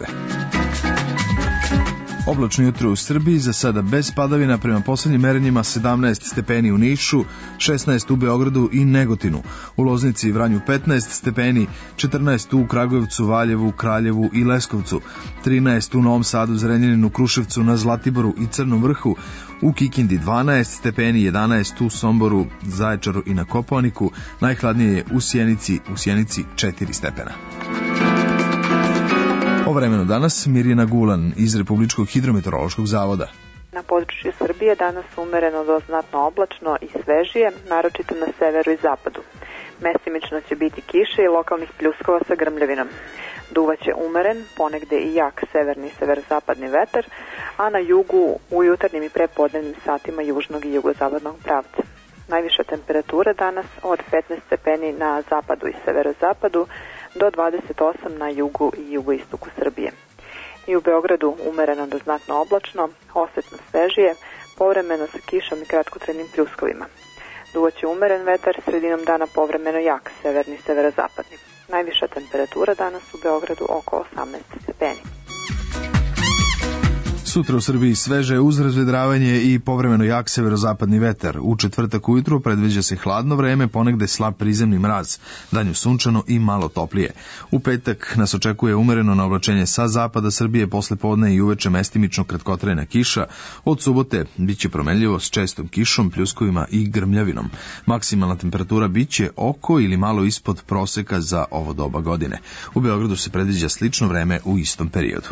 Oblačno jutro u Srbiji, za sada bez padavina, prema poslednjim merenjima 17 stepeni u Nišu, 16 u Beogradu i Negotinu, u Loznici i Vranju 15 stepeni, 14 u Kragujevcu, Valjevu, Kraljevu i Leskovcu, 13 u Novom Sadu, Zrenjaninu, Kruševcu, na Zlatiboru i Crnom Vrhu, u Kikindi 12 stepeni, 11 u Somboru, Zaječaru i na Kopaoniku, najhladnije je u Sjenici 4 stepena. O vremenu danas Mirjana Gulan iz Republičkog hidrometeorološkog zavoda. Na području Srbije danas umereno do znatno oblačno i svežije, naročito na severu i zapadu. Mesimično će biti kiše i lokalnih pljuskova sa grmljavinom. Duvaće umeren, ponegde i jak severni i severozapadni vetar, a na jugu u jutarnjim i prepodnevnim satima južnog i jugozapadnog pravca. Najviša temperatura danas od 15 stepeni na zapadu i severozapadu do 28 na jugu i jugoistoku Srbije. I u Beogradu umereno do znatno oblačno, osetno svežije, povremeno sa kišom i kratkotrajnim pljuskovima. Duvaće umeren vetar, sredinom dana povremeno jak severni i severozapadni. Najviša temperatura danas u Beogradu oko 18 stepeni. Sutra u Srbiji sveže uz razvedravanje i povremeno jak severozapadni vetar. U četvrtak ujutru predviđa se hladno vreme, ponegde slab prizemni mraz, danju sunčano i malo toplije. U petak nas očekuje umereno naoblačenje sa zapada Srbije, posle podne i uveče mestimično kratkotrajna kiša. Od subote biće promenljivo s čestom kišom, pljuskovima i grmljavinom. Maksimalna temperatura biće oko ili malo ispod proseka za ovo doba godine. U Beogradu se predviđa slično vreme u istom periodu.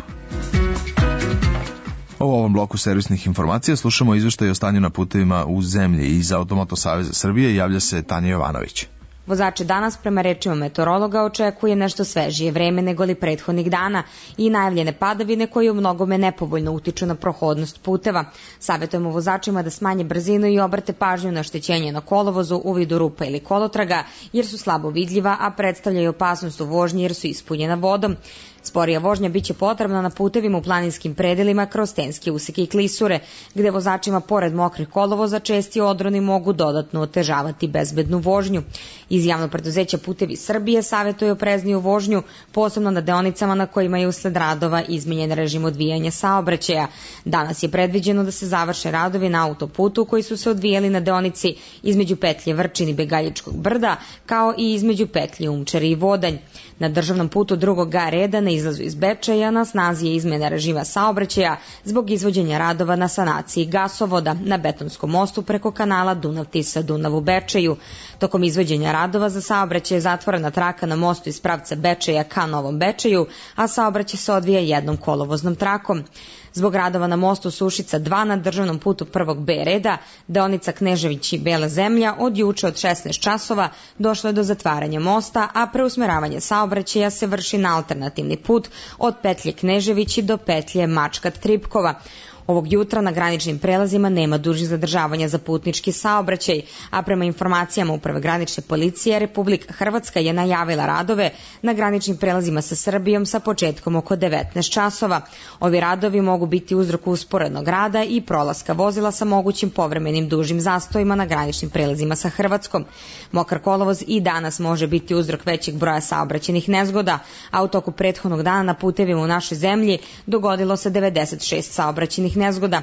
U ovom bloku servisnih informacija slušamo izveštaj o stanju na putevima u zemlji. Iz Automoto Saveza Srbije javlja se Tanja Jovanović. Vozače danas, prema rečima meteorologa, očekuje nešto svežije vreme nego li prethodnih dana i najavljene padavine koje u mnogome nepovoljno utiču na prohodnost puteva. Savjetujemo vozačima da smanje brzinu i obrate pažnju na oštećenje na kolovozu u vidu rupa ili kolotraga, jer su slabo vidljiva, a predstavljaju opasnost u vožnji jer su ispunjena vodom. Sporija vožnja biće potrebna na putevima u planinskim predelima kroz stenske useke i klisure, gde vozačima pored mokrih kolovoza česti odroni mogu dodatno otežavati bezbednu vožnju. Iz javnog preduzeća Putevi Srbije savjetuje oprezniju vožnju, posebno na deonicama na kojima je usled radova izmenjen režim odvijanja saobraćaja. Danas je predviđeno da se završe radovi na autoputu koji su se odvijali na deonici između petlje Vrčin i Begaljičkog brda, kao i između petlje Umčari i Vodanj. Na državnom putu drugog reda na izlazu iz Bečeja na snazi je izmena režima saobraćaja zbog izvođenja radova na sanaciji gasovoda na betonskom mostu preko kanala Dunav-Tisa-Dunav u Bečeju. Tokom izvođenja radova za saobraćaj je zatvorena traka na mostu iz pravca Bečeja ka Novom Bečeju, a saobraćaj se odvija jednom kolovoznom trakom. Zbog radova na mostu Sušica 2 na državnom putu prvog B reda, deonica Knežević i Bela zemlja, od juče od 16 časova došlo je do zatvaranja mosta, a preusmeravanje saobraćaja se vrši na alternativni put od petlje Kneževići do petlje Mačkat-Tripkova. Ovog jutra na graničnim prelazima nema dužih zadržavanja za putnički saobraćaj, a prema informacijama Uprave granične policije, Republika Hrvatska je najavila radove na graničnim prelazima sa Srbijom sa početkom oko 19 časova. Ovi radovi mogu biti uzrok usporednog rada i prolaska vozila sa mogućim povremenim dužim zastojima na graničnim prelazima sa Hrvatskom. Mokar kolovoz i danas može biti uzrok većeg broja saobraćajnih nezgoda, a u toku prethodnog dana na putevima u našoj zemlji dogodilo se 96 saobraćajnih nezgoda.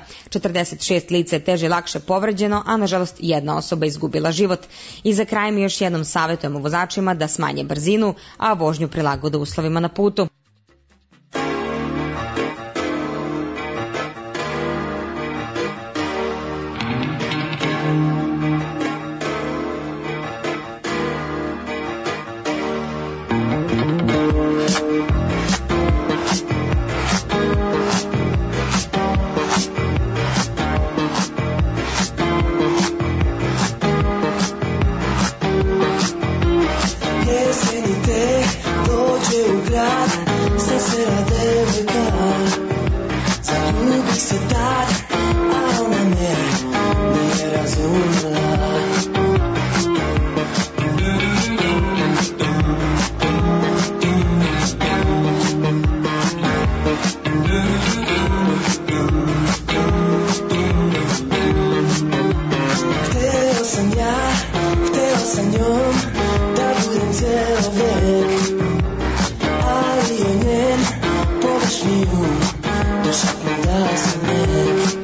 46 lica je teže i lakše povređeno, a nažalost jedna osoba izgubila život. I za kraj mi još jednom savjetujemo vozačima da smanje brzinu, a vožnju prilagode uslovima na putu. Jeseni te se tad, a ona me nije razumela. Hteo sam njom da budem cijelo vek, ali je njen površni um došapnu da sam nek.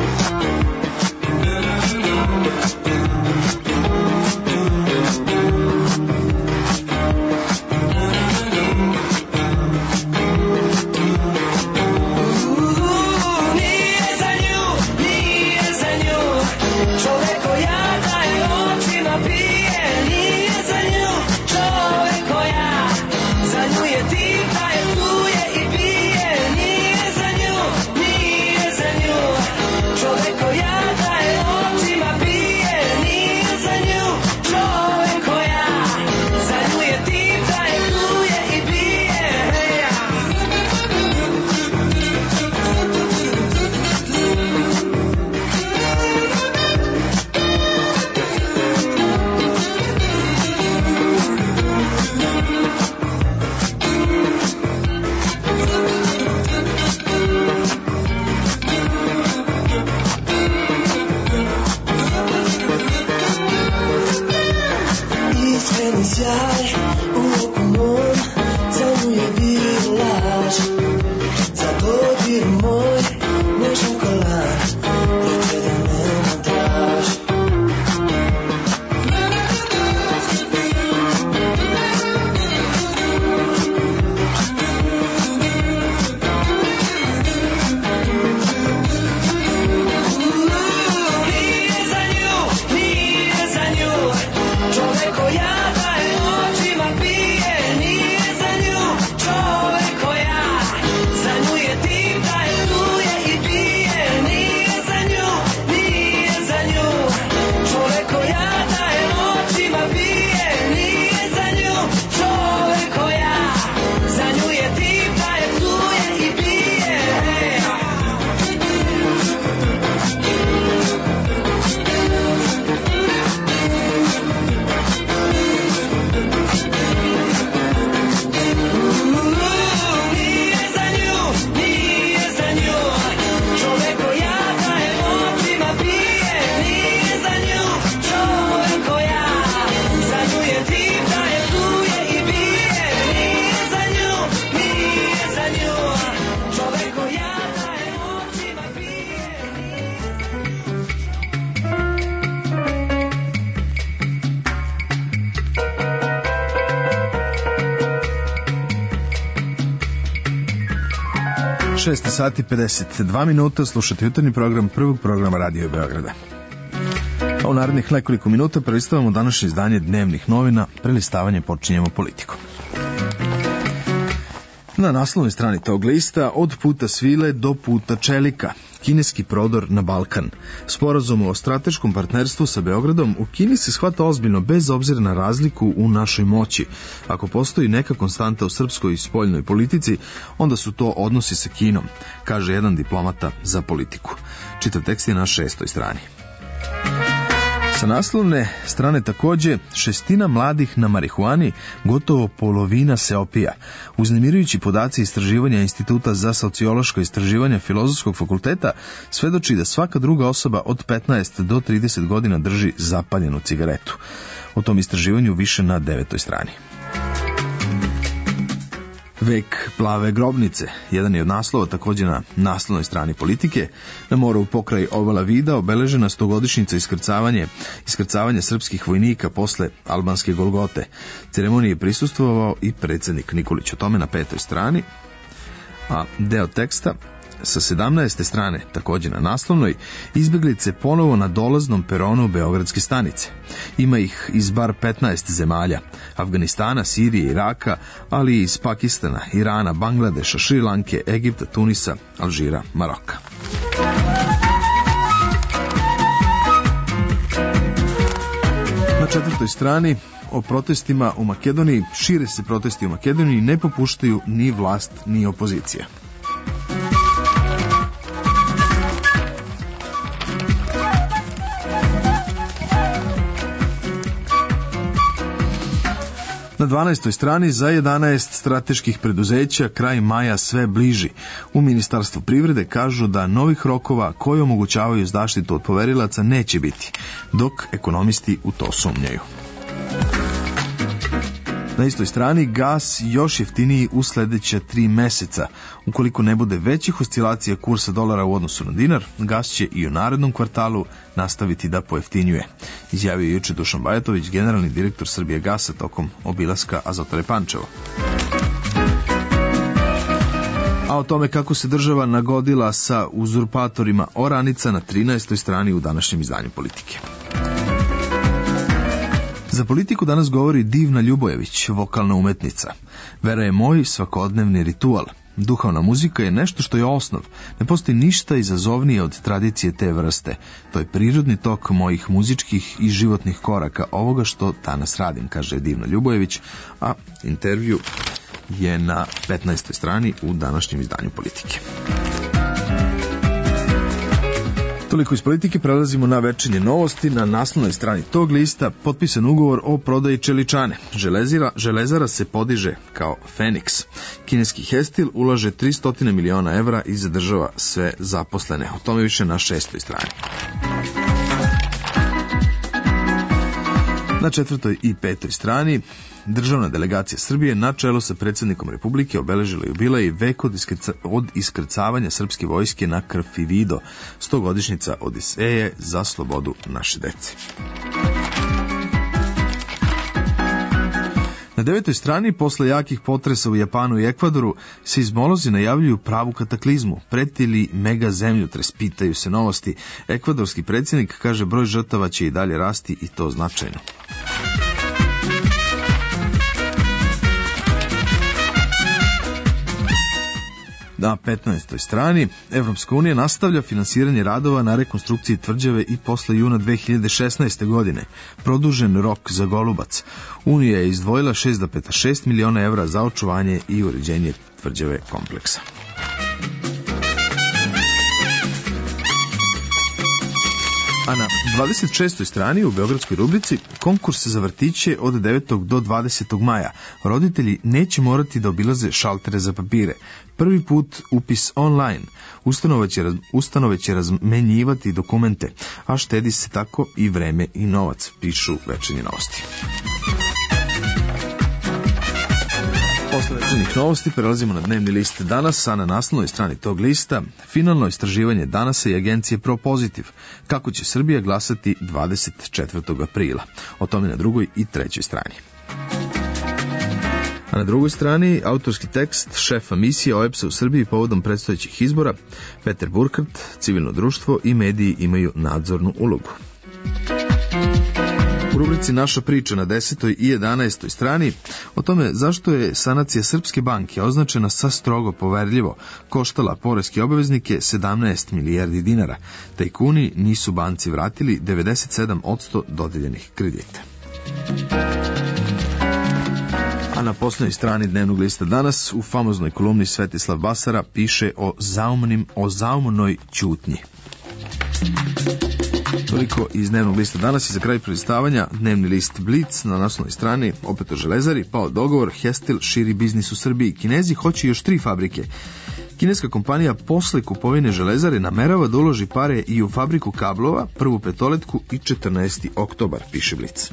Sati 52 minuta, slušate jutarnji program prvog programa Radio Beograda. A u narednih nekoliko minuta prelistavamo današnje izdanje dnevnih novina, prelistavanje počinjemo politikom. Na naslovnoj strani tog lista od puta svile do puta čelika, kineski prodor na Balkan. Sporazum o strateškom partnerstvu sa Beogradom u Kini se shvata ozbiljno bez obzira na razliku u našoj moći. Ako postoji neka konstanta u srpskoj spoljnoj politici, onda su to odnosi sa Kinom, kaže jedan diplomata za politiku. Čitav tekst je na 6. strani. Sa naslovne strane takođe 1/6 mladih na marihuani, gotovo polovina se opija. Uznemirujući podaci istraživanja Instituta za sociološko istraživanje Filozofskog fakulteta svedoči da svaka druga osoba od 15 do 30 godina drži zapaljenu cigaretu. O tom istraživanju više na 9. strani. Vek plave grobnice, jedan je od naslova također na naslovnoj strani Politike. Na moru pokraj Ovala Vida obeležena 100-godišnjica iskrcavanja srpskih vojnika posle albanske Golgote. Ceremoniji je prisustvovao i predsjednik Nikolić. O tome na 5. strani, a deo teksta sa 17. strane, također na naslovnoj, izbjeglice ponovo na dolaznom peronu Beogradske stanice. Ima ih iz bar 15 zemalja, Afganistana, Sirije, Iraka, ali i iz Pakistana, Irana, Bangladeša, Šri Lanke, Egipta, Tunisa, Alžira, Maroka. Na 4. strani o protestima u Makedoniji, šire se protesti u Makedoniji, ne popuštaju ni vlast ni opozicija. Na 12. strani za 11 strateških preduzeća kraj maja sve bliži. U Ministarstvu privrede kažu da novih rokova koji omogućavaju zaštitu od poverilaca neće biti, dok ekonomisti u to sumnjaju. Na istoj strani gas još jeftiniji u sledeća 3 meseca. Ukoliko ne bude većih oscilacija kursa dolara u odnosu na dinar, gas će i u narednom kvartalu nastaviti da pojeftinjuje, izjavio je juče Dušan Bajatović, generalni direktor Srbijagasa tokom obilaska Azotare Pančevo. A o tome kako se država nagodila sa uzurpatorima oranica na 13. strani u današnjem izdanju Politike. Za Politiku danas govori Divna Ljubojević, vokalna umetnica. Vera je moj svakodnevni ritual. Duhovna muzika je nešto što je osnov. Ne postoji ništa izazovnije od tradicije te vrste. To je prirodni tok mojih muzičkih i životnih koraka, ovoga što danas radim, kaže Divna Ljubojević, a intervju je na 15. strani u današnjem izdanju Politike. Toliko iz Politike, prelazimo na večernje novosti. Na naslovnoj strani tog lista potpisan ugovor o prodaji čeličane. Železara se podiže kao Feniks. Kineski Hestil ulaže 300 miliona evra i zadržava sve zaposlene. O tome više na 6. strani. Na 4. i 5. strani državna delegacija Srbije na čelu sa predsjednikom Republike obeležila jubilej vek od iskrcavanja srpske vojske na Krfivido, 100-godišnjica Odiseje za slobodu naše dece. Na 9. strani, posle jakih potresa u Japanu i Ekvadoru, seizmolozi najavljuju pravu kataklizmu. Preti li mega zemljotres, pitaju se Novosti. Ekvadorski predsjednik kaže broj žrtava će i dalje rasti i to značajno. Na 15. strani, Evropska unija nastavlja finansiranje radova na rekonstrukciji tvrđave i posle juna 2016. godine. Produžen rok za Golubac. Unija je izdvojila 6,6 miliona evra za očuvanje i uređenje tvrđave kompleksa. A na 26. strani u Beogradskoj rubrici konkurs za vrtiće od 9. do 20. maja. Roditelji neće morati da obilaze šaltere za papire. Prvi put upis online. Ustanove će razmenjivati dokumente, a štedi se tako i vreme i novac, pišu Večernje novosti. Posle večernjih novosti prelazimo na dnevni list Danas, a na naslovnoj strani tog lista finalno istraživanje Danasa i agencije ProPozitiv. Kako će Srbija glasati 24. aprila. O tome na 2. i 3. strani. A na 2. strani autorski tekst šefa misije OEBS-a u Srbiji povodom predstojećih izbora. Peter Burkhardt, civilno društvo i mediji imaju nadzornu ulogu. U rubrici Naša priča na 10. i 11. strani o tome zašto je sanacija Srpske banke označena sa strogo poverljivo koštala poreske obveznike 17 milijardi dinara. Tajkuni nisu banci vratili 97% dodeljenih kredita. A na posljednjoj strani dnevnog lista Danas u famoznoj kolumni Svetislav Basara piše o zaumnoj ćutnji. Toliko iz dnevnog lista Danas i za kraj prelistavanja dnevni list Blic na naslovnoj strani opet o železari, pao dogovor, Hestil širi biznis u Srbiji. Kinezi hoće još 3 fabrike. Kineska kompanija posle kupovine železare namerava da uloži pare i u fabriku kablova, prvu petoletku i 14. oktobar, piše Blic.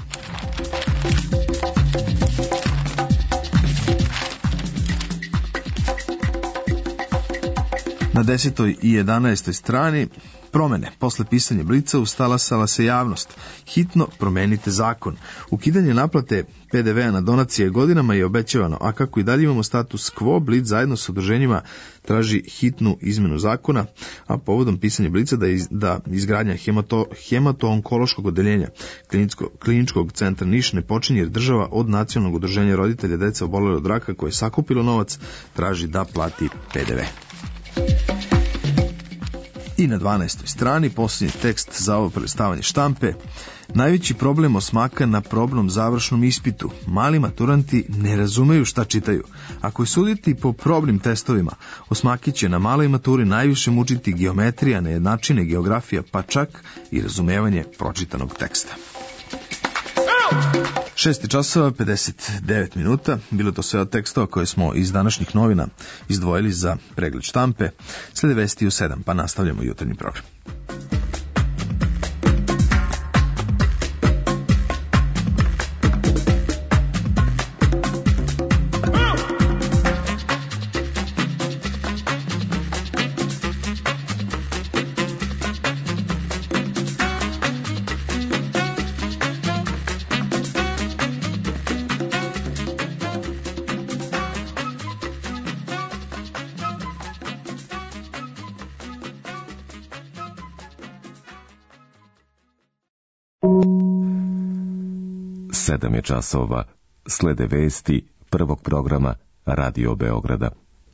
Na 10. i 11. strani promene. Posle pisanja Blica ustalasala se javnost. Hitno promenite zakon. Ukidanje naplate PDV-a na donacije godinama je obećavano, a kako i dalje imamo status quo, Blic zajedno sa udruženjima traži hitnu izmenu zakona, a povodom pisanja Blica da izgradnja hemato-onkološkog odeljenja kliničkog centra Niš ne počinje jer država od nacionalnog udruženja roditelja dece obolele od raka koje je sakupilo novac traži da plati PDV. I na 12. strani posljednji tekst za ovo prelistavanje štampe. Najveći problem osmaka na probnom završnom ispitu. Mali maturanti ne razumeju šta čitaju. Ako je suditi po probnim testovima, osmaki će na maloj maturi najviše mučiti geometrija, nejednačine, geografija, pa čak i razumevanje pročitanog teksta. 6 časova, 59 minuta. Bilo to sve od tekstova koje smo iz današnjih novina izdvojili za pregled štampe. Slede vesti u 7, pa nastavljamo jutarnji program. Sedam je časova, slede vesti prvog programa Radio Beograda.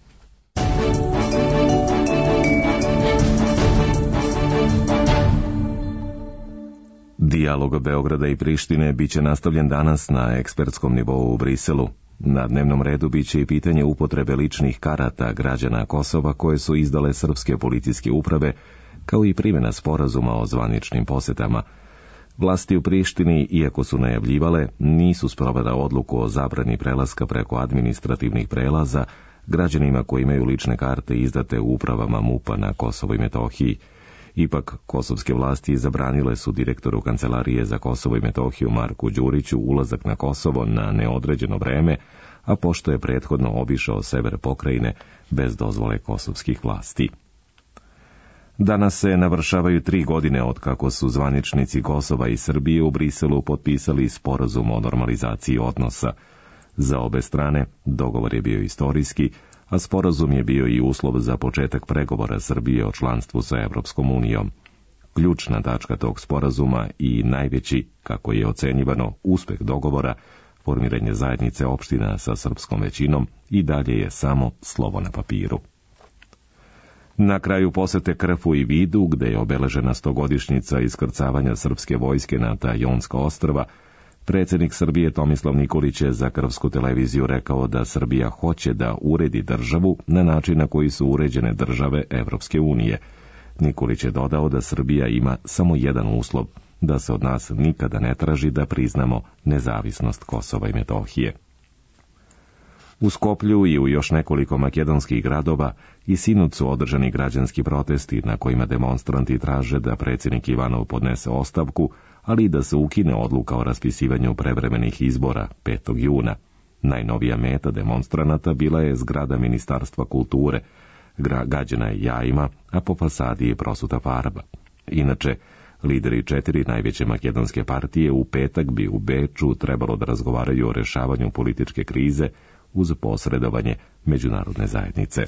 Dijalog Beograda i Prištine biće nastavljen danas na ekspertskom nivou u Briselu. Na dnevnom redu biće i pitanje upotrebe ličnih karata građana Kosova koje su izdale srpske policijske uprave, kao i primjena sporazuma o zvaničnim posetama. Vlasti u Prištini, iako su najavljivale, nisu sprovele odluku o zabrani prelaska preko administrativnih prelaza građanima koji imaju lične karte izdate u upravama MUP-a na Kosovo i Metohiji. Ipak, kosovske vlasti zabranile su direktoru Kancelarije za Kosovo i Metohiju Marku Đuriću ulazak na Kosovo na neodređeno vreme, a pošto je prethodno obišao sever pokrajine bez dozvole kosovskih vlasti. Danas se navršavaju 3 godine od kako su zvaničnici Kosova i Srbije u Briselu potpisali sporazum o normalizaciji odnosa. Za obe strane dogovor je bio istorijski, a sporazum je bio i uslov za početak pregovora Srbije o članstvu sa Evropskom unijom. Ključna tačka tog sporazuma i najveći, kako je ocenjivano, uspeh dogovora, formiranje zajednice opština sa srpskom većinom, i dalje je samo slovo na papiru. Na kraju posete Krfu i Vidu, gde je obeležena 100-godišnjica iskrcavanja srpske vojske na ta Jonska ostrva, predsjednik Srbije Tomislav Nikolić je za Krfsku televiziju rekao da Srbija hoće da uredi državu na način na koji su uređene države Evropske unije. Nikolić je dodao da Srbija ima samo jedan uslov, da se od nas nikada ne traži da priznamo nezavisnost Kosova i Metohije. U Skoplju i u još nekoliko makedonskih gradova i sinoć su održani građanski protesti na kojima demonstranti traže da predsjednik Ivanov podnese ostavku, ali i da se ukine odluka o raspisivanju prevremenih izbora 5. juna. Najnovija meta demonstranata bila je zgrada Ministarstva kulture, gađena je jajima, a po fasadi je prosuta farba. Inače, lideri 4 najveće makedonske partije u petak bi u Beču trebalo da razgovaraju o rešavanju političke krize uz posredovanje međunarodne zajednice.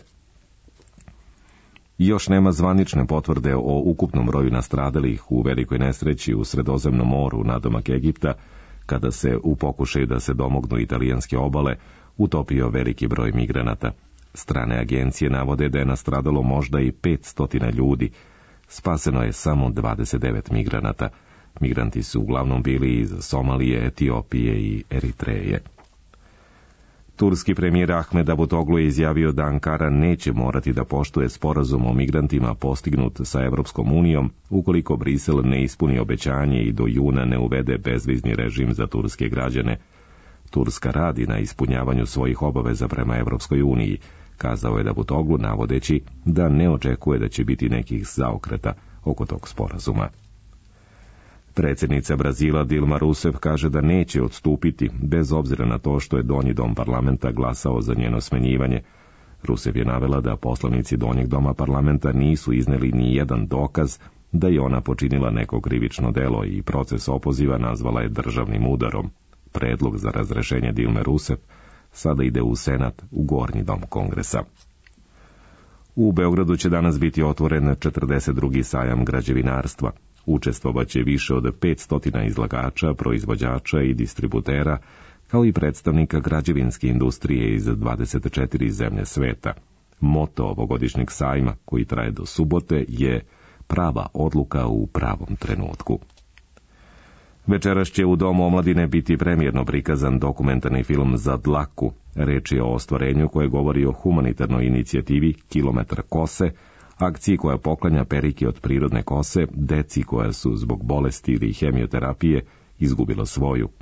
Još nema zvanične potvrde o ukupnom broju nastradalih u velikoj nesreći u Sredozemnom moru nadomak Egipta, kada se u pokušaju da se domognu italijanske obale utopio veliki broj migranata. Strane agencije navode da je nastradalo možda i 500 ljudi. Spaseno je samo 29 migranata. Migranti su uglavnom bili iz Somalije, Etiopije i Eritreje. Turski premijer Ahmed Davutoglu je izjavio da Ankara neće morati da poštuje sporazum o migrantima postignut sa Evropskom unijom ukoliko Brisel ne ispuni obećanje i do juna ne uvede bezvizni režim za turske građane. Turska radi na ispunjavanju svojih obaveza prema Evropskoj uniji, kazao je Davutoglu navodeći da ne očekuje da će biti nekih zaokreta oko tog sporazuma. Predsjednica Brazila Dilma Rousseff kaže da neće odstupiti, bez obzira na to što je Donji dom parlamenta glasao za njeno smenjivanje. Rousseff je navela da poslanici Donjeg doma parlamenta nisu izneli ni jedan dokaz da je ona počinila neko krivično delo i proces opoziva nazvala je državnim udarom. Predlog za razrešenje Dilme Rousseff sada ide u Senat, u Gornji dom Kongresa. U Beogradu će danas biti otvoren 42. sajam građevinarstva. Učestvovaće više od 500 izlagača, proizvođača i distributera, kao i predstavnika građevinske industrije iz 24 zemlje sveta. Moto ovogodišnjeg sajma, koji traje do subote, je prava odluka u pravom trenutku. Večeras će u Domu omladine biti premijerno prikazan dokumentarni film Za dlaku. Reč je o ostvarenju koje govori o humanitarnoj inicijativi Kilometar kose, akciji koja poklanja perike od prirodne kose deci koja su zbog bolesti ili hemioterapije izgubila svoju.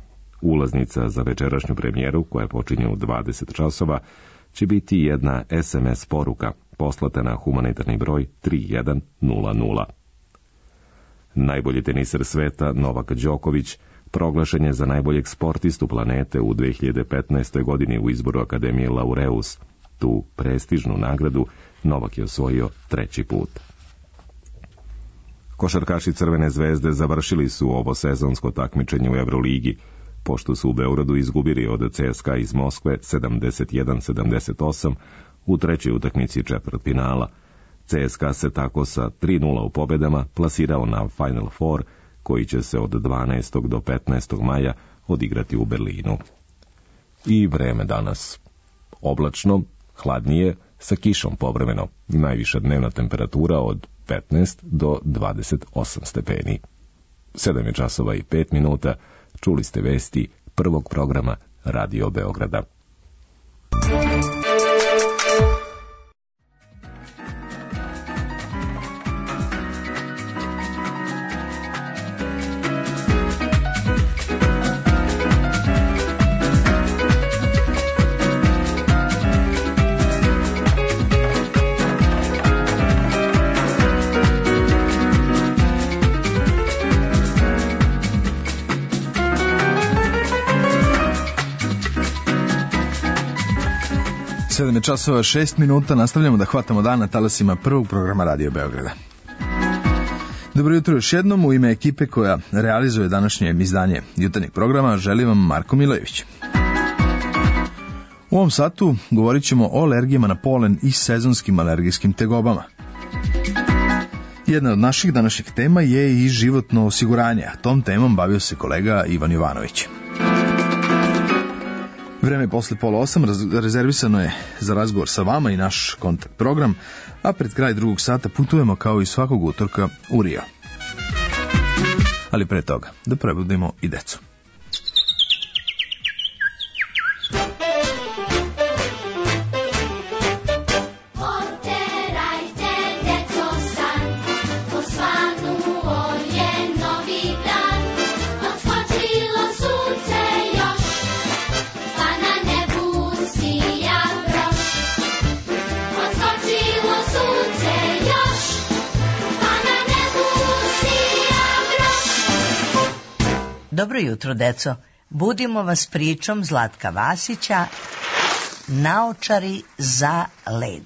Ulaznica za večerašnju premijeru, koja počinje u 20 časova, će biti jedna SMS poruka poslata na humanitarni broj 3100. Najbolji teniser sveta Novak Đoković proglašen je za najboljeg sportistu planete u 2015. godini u izboru Akademije Laureus. Tu prestižnu nagradu Novak je osvojio 3. put. Košarkaši Crvene zvezde završili su ovo sezonsko takmičenje u Euroligi, pošto su u Beogradu izgubili od CSKA iz Moskve 71-78 u trećoj utakmici četvrtfinala. CSKA se tako sa 3:0 u pobedama plasirao na Final Four, koji će se od 12. do 15. maja odigrati u Berlinu. I vreme danas. Oblačno, hladnije, sa kišom povremeno. Najviša dnevna temperatura od 15 do 28 stepeni. 7 časova i 5 minuta. Čuli ste vesti prvog programa Radio Beograda. Časova 6 minuta, nastavljamo da hvatamo dan na talasima prvog programa Radio Beograda. Dobro jutro još jednom, u ime ekipe koja realizuje današnje izdanje jutarnjeg programa, želim vam Marko Milojević. U ovom satu govorit ćemo o alergijama na polen i sezonskim alergijskim tegobama. Jedna od naših današnjih tema je i životno osiguranje, a tom temom bavio se kolega Ivan Jovanović. Vreme posle 7:30 rezervisano je za razgovor sa vama i naš kontakt program, a pred kraj drugog sata putujemo kao i svakog utorka u Rio. Ali pre toga, da prebudimo i decu. Dobro jutro, deco. Budimo vas pričom Zlatka Vasića Naočari za led.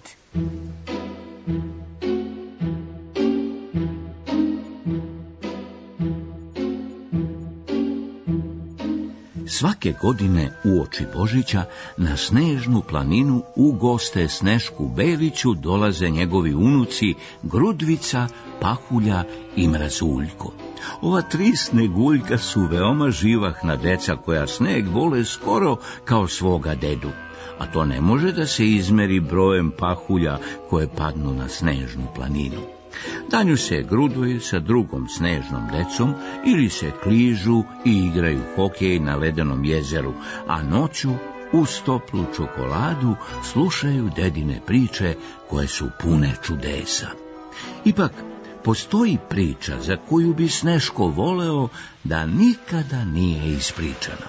Svake godine uoči Božića na Snežnu planinu u goste Snežku Beliću dolaze njegovi unuci Grudvica, Pahulja i Mrazuljko. Ova 3 sneguljka su veoma živahna deca koja sneg vole skoro kao svoga dedu, a to ne može da se izmeri brojem pahulja koje padnu na Snežnu planinu. Danju se grudvaju sa drugom snežnom decom ili se kližu i igraju hokej na ledenom jezeru, a noću uz toplu čokoladu slušaju dedine priče koje su pune čudesa. Ipak, postoji priča za koju bi Sneško voleo da nikada nije ispričana.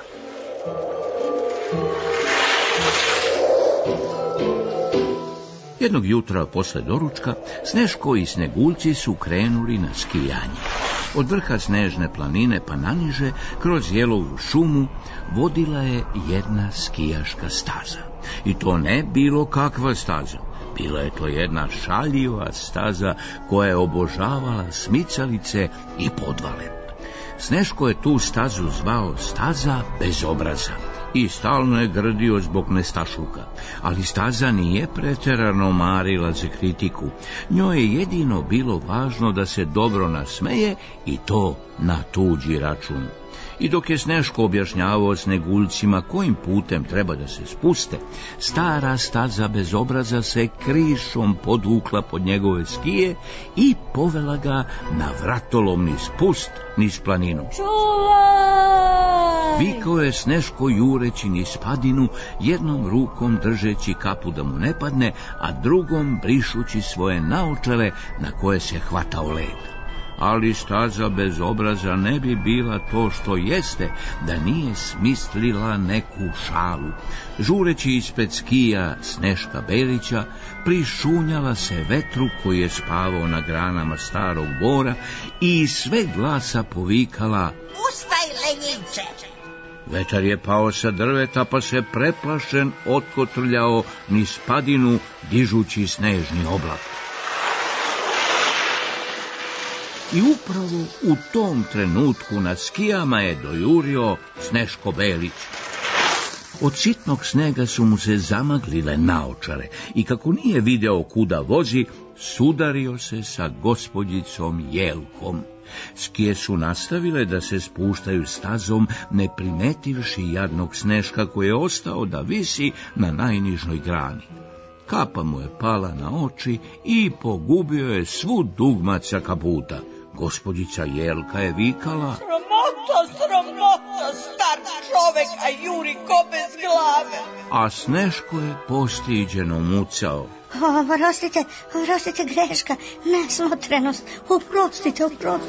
Jednog jutra posle doručka Sneško i Sneguljci su krenuli na skijanje. Od vrha Snežne planine pa naniže, kroz jelovu šumu, vodila je jedna skijaška staza. I to ne bilo kakva staza. Bila je to jedna šaljiva staza koja je obožavala smicalice i podvale. Sneško je tu stazu zvao staza bez obraza i stalno je grdio zbog nestašluka, ali staza nije preterano marila za kritiku. Njoj je jedino bilo važno da se dobro nasmeje i to na tuđi račun. I dok je Sneško objašnjavao Sneguljcima kojim putem treba da se spuste, stara staza bez obraza se krišom podvukla pod njegove skije i povela ga na vratolomni spust niz planinu. Vikao je Sneško jureći niz padinu, jednom rukom držeći kapu da mu ne padne, a drugom brišući svoje naočare na koje se hvatao led. ali staza bez obraza ne bi bila to što jeste da nije smislila neku šalu. Žureći ispred skija Sneška Belića, prišunjala se vetru koji je spavao na granama starog bora i iz sve glasa povikala: Ustaj, lenjivče! Vetar je pao sa drveta, pa se preplašen otkotrljao niz padinu, dižući snežni oblak. I upravo u tom trenutku na skijama je dojurio Sneško Belić. Od sitnog snega su mu se zamaglile naočare i kako nije video kuda vozi, sudario se sa gospođicom Jelkom. Skije su nastavile da se spuštaju stazom, ne primetivši jadnog Sneška koji je ostao da visi na najnižnoj grani. Kapa mu je pala na oči i pogubio je svu dugmat sa kaputa. Gospođica Jelka je vikala: Sramota, sramota, star čovek, a juri ko bez glave. A Sneško je postiđeno mucao: Oprostite, greška, nesmotrenost, oprostite.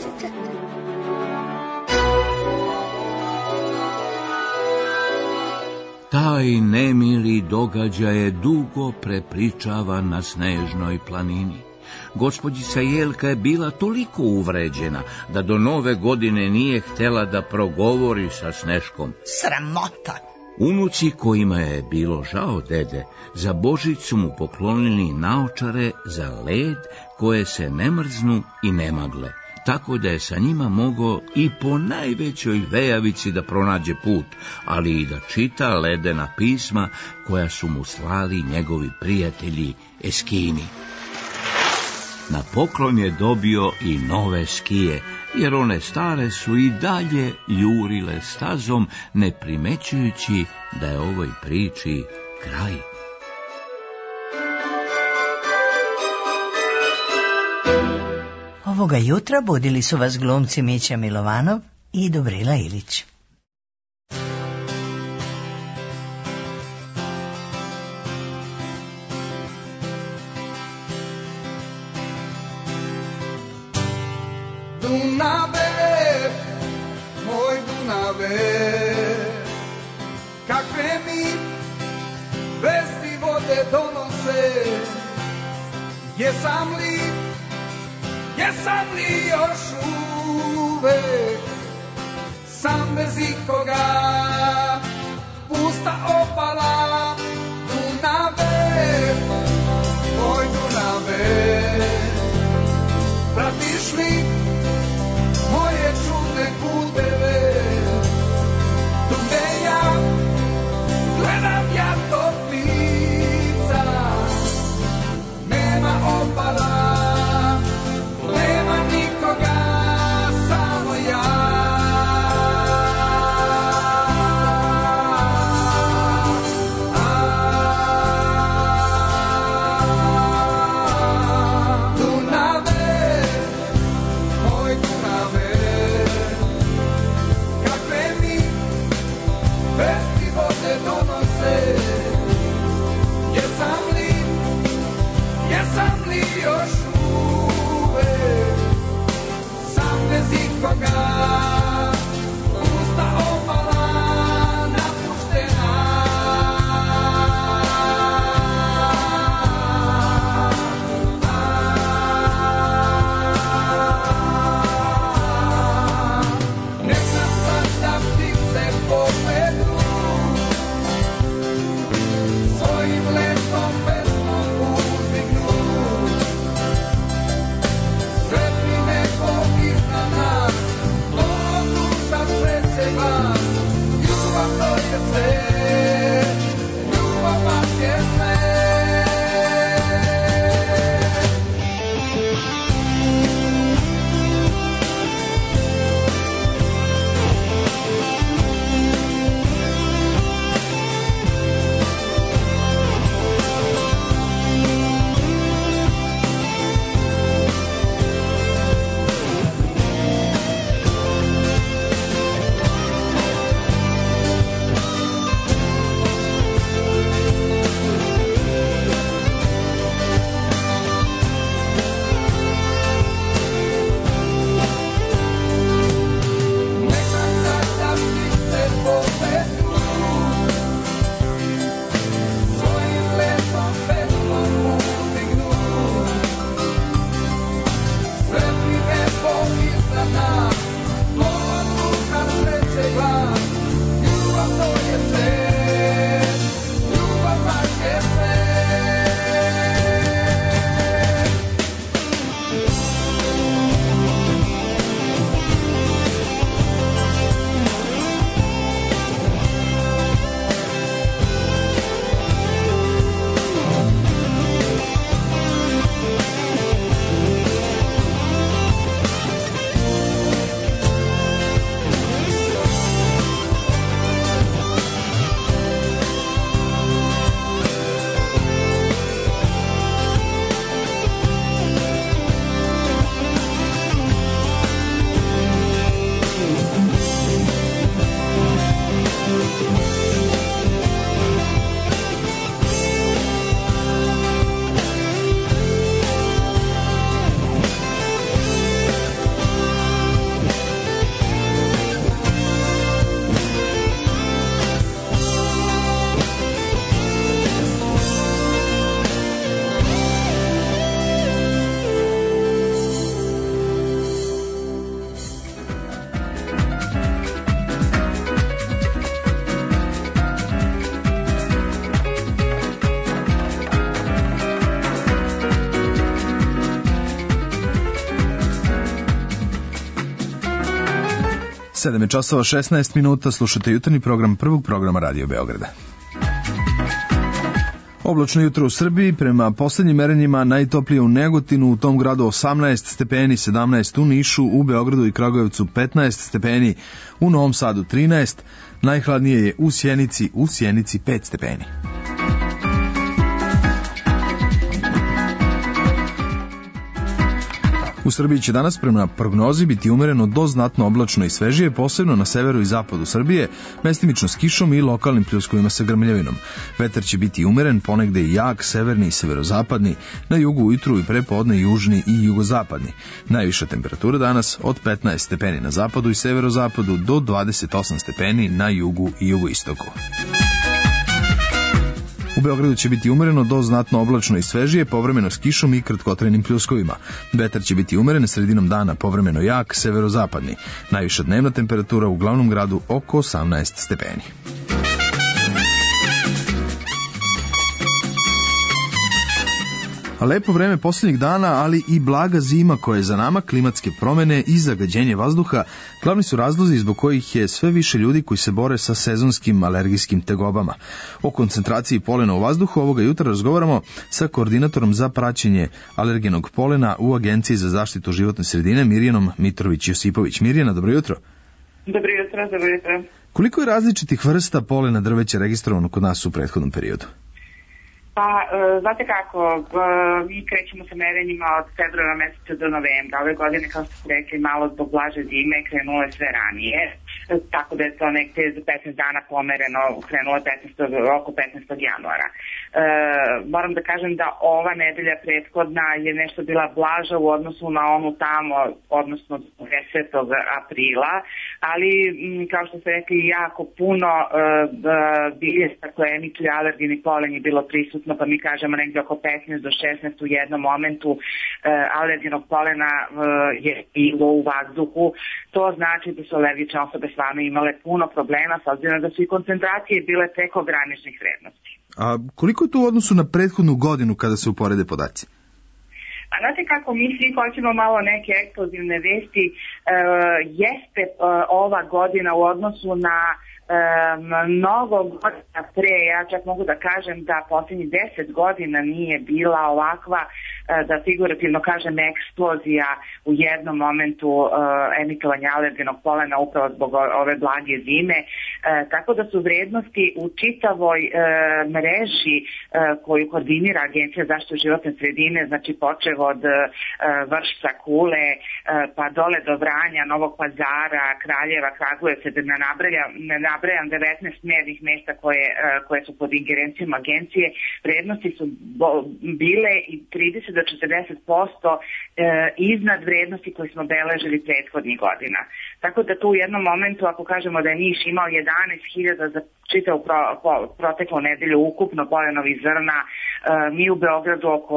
Taj nemili događaj je dugo prepričavan na Snežnoj planini. Gospođica Jelka je bila toliko uvređena da do Nove godine nije htjela da progovori sa Sneškom. Sramota! Unuci kojima je bilo žao dede, za Božić su mu poklonili naočare za led koje se ne mrznu i ne magle, tako da je sa njima mogao i po najvećoj vejavici da pronađe put, ali i da čita ledena pisma koja su mu slali njegovi prijatelji Eskimi. Na poklon je dobio i nove skije, jer one stare su i dalje jurile stazom, ne primećujući da je ovoj priči kraj. Ovoga jutra budili su vas glumci Mića Milovanov i Dobrila Ilić. Dunave, moj Dunave, kakve mi vesti vode donose, jesam li još uvek sam bez ikoga, pusta opala. Dunave, moj Dunave, pratiš li moje čudne puteve, tu gde ja gledam ja tog lica, nema opala, nema nikoga, samo ja. A 7:16, slušate jutarnji program prvog programa Radio Beograda. Oblačno jutro u Srbiji, prema poslednjim merenjima najtoplije u Negotinu, u tom gradu 18 stepeni, 17 u Nišu, u Beogradu i Kragujevcu 15 stepeni, u Novom Sadu 13, najhladnije je u Sjenici 5 stepeni. U Srbiji će danas prema prognozi biti umereno do znatno oblačno i svežije, posebno na severu i zapadu Srbije, mestimično s kišom i lokalnim pljuskovima sa grmljavinom. Vetar će biti umeren, ponegde i jak, severni i severozapadni, na jugu ujutru i prepodne južni i jugozapadni. Najviša temperatura danas od 15 stepeni na zapadu i severozapadu do 28 stepeni na jugu i jugoistoku. U Beogradu će biti umereno do znatno oblačno i svežije, povremeno s kišom i kratkotrajnim pljuskovima. Vetar će biti umeren, sredinom dana povremeno jak, severozapadni. Najviša dnevna temperatura u glavnom gradu oko 18 stepeni. A lepo vreme posljednjih dana, ali i blaga zima koja je za nama, klimatske promene i zagađenje vazduha, glavni su razlozi zbog kojih je sve više ljudi koji se bore sa sezonskim alergijskim tegobama. O koncentraciji polena u vazduhu ovoga jutra razgovaramo sa koordinatorom za praćenje alergenog polena u Agenciji za zaštitu životne sredine Mirjanom Mitrović-Josipović. Mirjana, dobro jutro. Dobro jutro. Koliko je različitih vrsta polena drveća registrovano kod nas u prethodnom periodu? Pa, znate kako, mi krećemo sa merenjima od februara meseca do novembra. Ove godine, kao što ste rekli, malo zbog blaže zime, krenulo je sve ranije. Tako da je to nekde za 15 dana pomereno, krenulo je oko 15. januara. Moram da kažem da ova nedelja prethodna je nešto bila blaža u odnosu na onu tamo, odnosno 10. aprila, ali kao što ste rekli, jako puno biljesta koje emituje alergeni polen je bilo prisutno, pa mi kažemo negdje oko 15 do 16 u jednom momentu alergenog polena je bilo u vazduhu. To znači da su alergične osobe stvarno imale puno problema, s obzirom da su i koncentracije bile preko graničnih vrednosti. A koliko je to u odnosu na prethodnu godinu kada se uporede podaci? A znate kako, mi svi hoćemo malo neke ekskluzivne vesti, jeste ova godina u odnosu na mnogo godina pre, ja čak mogu da kažem da posljednjih 10 godina nije bila ovakva, da figurativno kažem, eksplozija u jednom momentu emitovanja alergenog polena upravo zbog ove blage zime, tako da su vrednosti u čitavoj mreži koju koordinira Agencija za zaštitu životne sredine, znači počev od Vršca, Kule, pa dole do Vranja, Novog Pazara, Kraljeva, Kragujevca, da ne nabrajam 19 mjernih mesta koje su pod ingerencijom agencije. Vrednosti su bile i 30 do 40% iznad vrednosti koje smo beležili prethodnih godina. Tako da tu u jednom momentu, ako kažemo da je Niš imao 11.000 za čitavu proteklu nedelju ukupno polenovih zrna, mi u Beogradu oko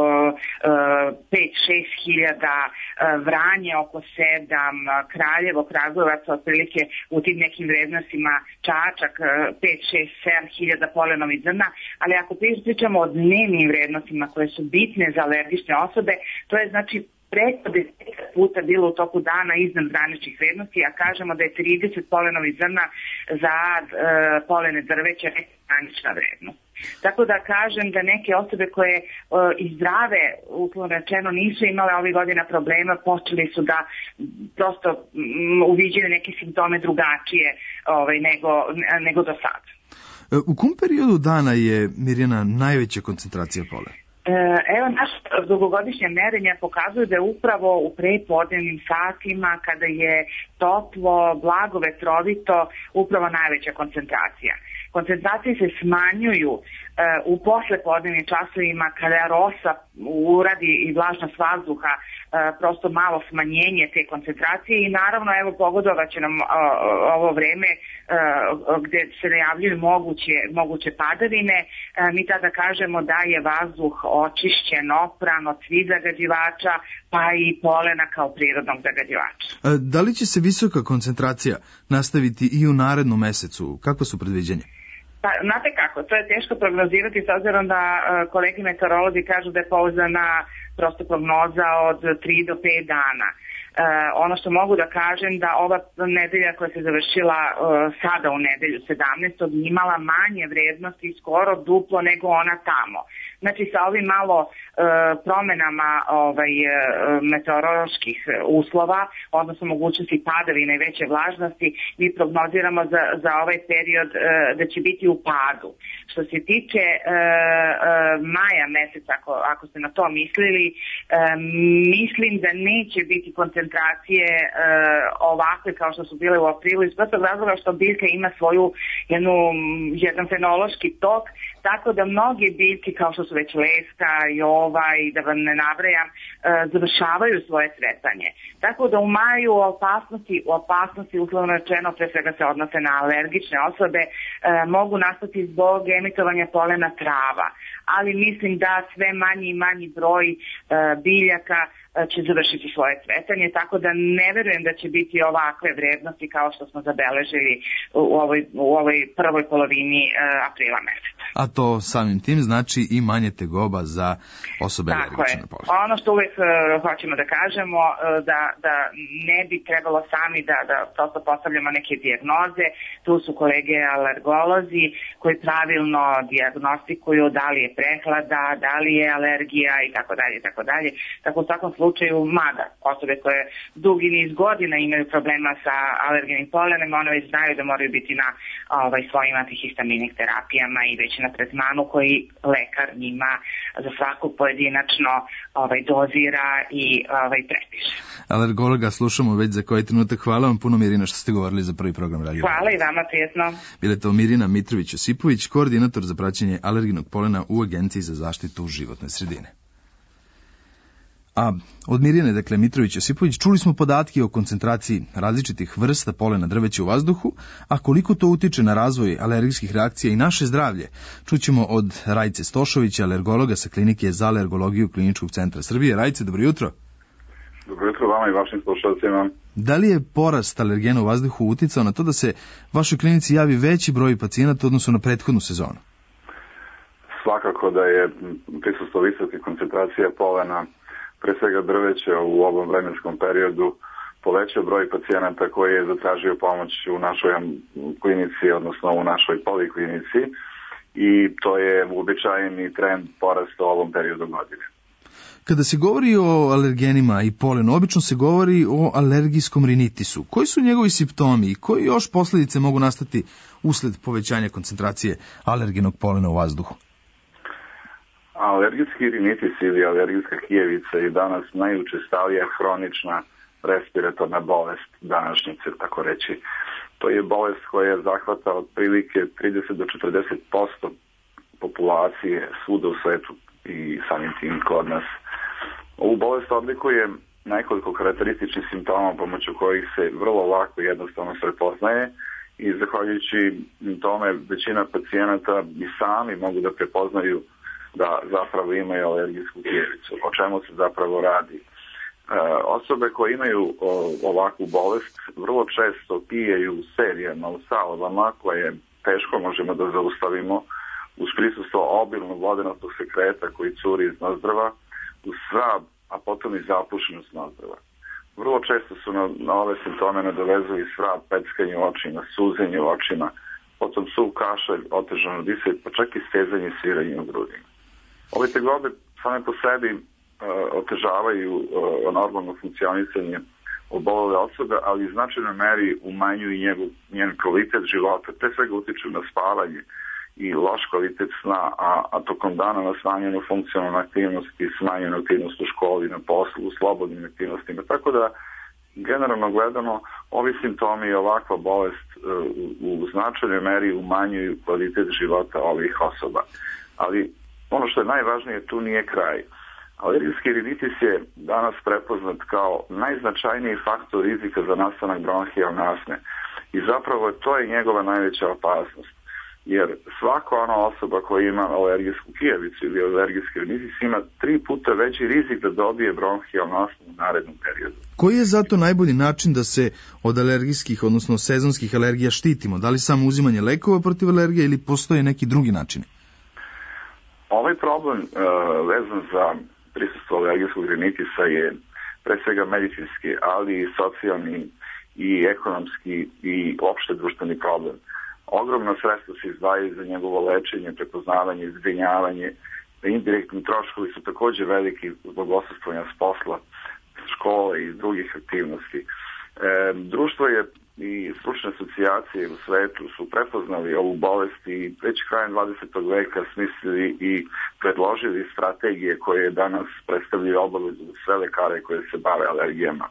5-6 hiljada, Vranje oko 7, Kraljevo, Kragujevac otprilike u tim nekim vrednostima, Čačak 5-6-7 hiljada polenovih zrna, ali ako pričamo o dnevnim vrednostima koje su bitne za alergične osobe, to je znači preko 10 puta bilo u toku dana iznad graničnih vrednosti, a kažemo da je 30 polenovih zrna za polene drveća granična vrednost. Tako da kažem da neke osobe koje i zdrave, uslovno rečeno, nisu imale ovih godina problema, počeli su da prosto uviđaju neke simptome drugačije nego do sada. U kom periodu dana je, Mirjana, najveća koncentracija polena? Evo, naše dugogodišnje merenja pokazuju da je upravo u prepodnevnim satima, kada je toplo, blago, vetrovito, upravo najveća koncentracija. Koncentracije se smanjuju u poslepodnevnim časovima kada rosa uradi i vlažnost vazduha, prosto malo smanjenje te koncentracije i naravno evo pogodovaće nam ovo vreme gdje se najavljuju moguće padavine. Mi tada kažemo da je vazduh očišćen, opran od svih zagađivača, pa i polena kao prirodnog zagađivača. Da li će se visoka koncentracija nastaviti i u narednom mesecu? Kakva su predviđenja? Pa, znate kako, to je teško prognozirati s obzirom da kolegi meteorolozi kažu da je pouzdana prosto prognoza od 3 do 5 dana. Ono što mogu da kažem da ova nedelja koja se završila sada u nedelju 17. imala manje vrednosti, skoro duplo nego ona tamo. Znači sa ovim malo promenama meteoroloških uslova, odnosno mogućnosti padavine i veće vlažnosti, mi prognoziramo za ovaj period da će biti u padu. Što se tiče maja meseca, ako ste na to mislili, mislim da neće biti koncentracije ovakve kao što su bile u aprilu, iz prostog razloga što biljka ima svoju jedan fenološki tok, tako da mnoge biljke kao što su već leska, jova i da vam ne nabrajam, završavaju svoje cvetanje. Tako da u maju opasnosti uslovno rečeno, pre svega se odnose na alergične osobe, mogu nastati zbog emitovanja polena trava. Ali mislim da sve manji i manji broj biljaka će završiti svoje cvetanje, tako da ne verujem da će biti ovakve vrednosti kao što smo zabeležili u ovoj prvoj polovini aprila meseca. A to samim tim znači i manje tegoba za osobe alergične na polena. Ono što uvek hoćemo da kažemo, da ne bi trebalo sami da prosto postavljamo neke dijagnoze. Tu su kolege alergolozi koji pravilno dijagnostikuju da li je prehlada, da li je alergija i tako dalje, tako dalje. Tako u svakom slučaju, mada osobe koje dugi niz godina imaju problema sa alergenim polenem, one već znaju da moraju biti na svojim antihistaminik terapijama i već na tretmanu koji lekar njima za svaku pojedinačno dozira i prepiše. Alergologa slušamo već za koji trenutak. Hvala vam puno, Mirina, što ste govorili za prvi program Radio. Hvala i vama, prijetno. Bile to Mirina Mitrović-Josipović, koordinator za praćenje alergenog polena u Agenciji za zaštitu životne sredine. A od Mirjane, dakle, Mitrović-Josipović, čuli smo podatke o koncentraciji različitih vrsta polena drveća u vazduhu, a koliko to utiče na razvoj alergijskih reakcija i naše zdravlje, čućemo od Rajce Stošovića, alergologa sa klinike za alergologiju Kliničkog centra Srbije. Rajce, dobro jutro. Dobro jutro vama i vašim slušalcima. Da li je porast alergena u vazduhu uticao na to da se vašoj klinici javi veći broj pacijenata odnosno na prethodnu sezonu? Svakako da je prisustvo visoke koncentracije polena, pre svega drveća, u ovom vremenskom periodu povećao broj pacijenata koji je zatražio pomoć u našoj klinici, odnosno u našoj poliklinici, i to je uobičajeni trend porasta u ovom periodu godine. Kada se govori o alergenima i polenu, obično se govori o alergijskom rinitisu. Koji su njegovi simptomi i koje još posljedice mogu nastati usled povećanja koncentracije alergenog polena u vazduhu? Alergijski rinitis ili alergijska kijevica je danas najučestalija hronična respiratorna bolest današnjice, tako reći. To je bolest koja zahvata otprilike 30 do 40% populacije svuda u svetu i samim tim kod nas. Ovu bolest odlikuje nekoliko karakterističnih simptoma pomoću kojih se vrlo lako i jednostavno prepoznaje i zahvaljujući tome većina pacijenata i sami mogu da prepoznaju da zapravo imaju alergijsku kijevicu. O čemu se zapravo radi? Osobe koje imaju ovakvu bolest vrlo često pijaju u serijama, u salvama koje teško možemo da zaustavimo uz prisustvo obilnog vodenostog sekreta koji curi iz nozdrva, uz svrab, a potom i zapušenost nozdrva. Vrlo često su na ove simptome nadovezali svrab, peckanje u očima, suzenje u očima, potom suv kašalj, otežano disanje, pa čak i stezanje i sviranje u grudima. Ove tegobe same po sebi otežavaju normalno funkcionisanje obolele osobe, ali u značajnoj meri umanjuju njen kvalitet života. Pre svega utiču na spavanje i loš kvalitet sna, a tokom dana na smanjenu funkcionalnu aktivnost i smanjenu aktivnost u školi, na poslu, u slobodnim aktivnostima. Tako da, generalno gledano, ovi simptomi i ovakva bolest u značajnoj meri umanjuju kvalitet života ovih osoba. Ali ono što je najvažnije, tu nije kraj. Alergijski rinitis je danas prepoznat kao najznačajniji faktor rizika za nastanak bronhijalne astme. I zapravo to je njegova najveća opasnost. Jer svaka ona osoba koja ima alergijsku kijevicu ili alergijski rinitis ima 3 puta veći rizik da dobije bronhijalnu astmu u narednom periodu. Koji je zato najbolji način da se od alergijskih, odnosno sezonskih alergija štitimo? Da li samo uzimanje lekova protiv alergije ili postoje neki drugi načini? Ovaj problem vezan za prisustvo alergijskog rinitisa je pre svega medicinski, ali i socijalni i ekonomski i opšte društveni problem. Ogromna sredstva se izdvajaju za njegovo lečenje, prepoznavanje, zbrinjavanje. Indirektni troškovi su takođe veliki zbog odsustvovanja s posla, škole i drugih aktivnosti. Društvo je i stručne asocijacije u svetu su prepoznali ovu bolest i već krajem 20. veka smislili i predložili strategije koje danas predstavljaju obavezu za sve lekare koje se bave alergijama.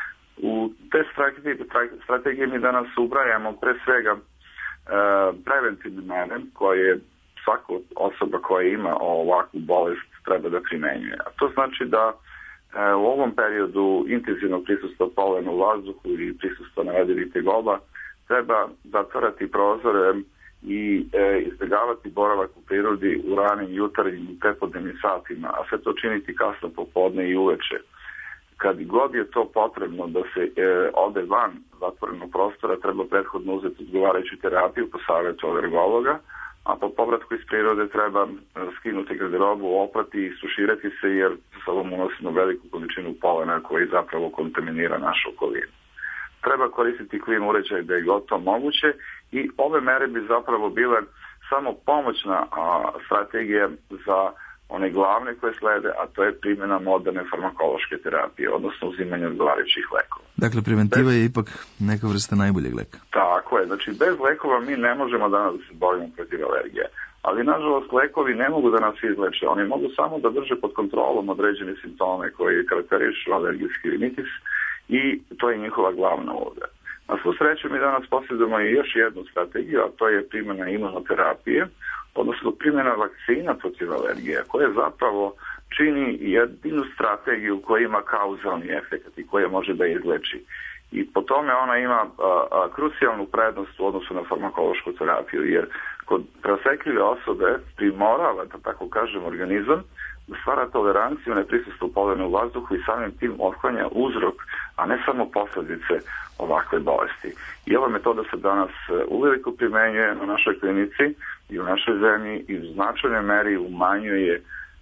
U te strategije mi danas ubrajamo pre svega preventivne mere koje svaka osoba koja ima ovakvu bolest treba da primenjuje. A to znači da u ovom periodu intenzivnog prisustva polena u vazduhu i prisustva navedenih tegoba treba zatvarati prozore i izbjegavati boravak u prirodi u ranim jutarnjim i prepodnevnim satima, a sve to činiti kasno popodne i uveče. Kad god je to potrebno da se ode van zatvorenog prostora, treba prethodno uzeti odgovarajuću terapiju po savjetu alergologa, a po povratku iz prirode treba skinuti garderobu, oprati i suširati se jer sa sobom unosimo veliku količinu polena koji zapravo kontaminira našu okolinu. Treba koristiti klim uređaj da je gotovo moguće i ove mere bi zapravo bile samo pomoćna strategija za one glavne koje slede, a to je primjena moderne farmakološke terapije, odnosno uzimanje odgovarajućih lekova. Dakle, preventiva je ipak neka vrsta najboljeg leka. Tako je, znači bez lekova mi ne možemo danas da se borimo protiv alergije, ali nažalost lekovi ne mogu da nas izleče, oni mogu samo da drže pod kontrolom određene simptome koji karakterišu alergijski rinitis i to je njihova glavna uloga. Na svu sreću mi danas posjedujemo i još jednu strategiju, a to je primjena imunoterapije, odnosno primjena vakcina protiv alergije, koja zapravo čini jedinu strategiju koja ima kauzalni efekt i koja može da izleči. I po tome ona ima krucijalnu prednost u odnosu na farmakološku terapiju, jer kod preosetljive osobe primorava, da tako kažem, organizam da stvara toleranciju na prisustvo polena u vazduhu i samim tim otklanja uzrok, a ne samo posljedice ovakve bolesti. I ova metoda se danas uveliko primenjuje na našoj klinici i u našoj zemlji i u značajnoj meri umanjuje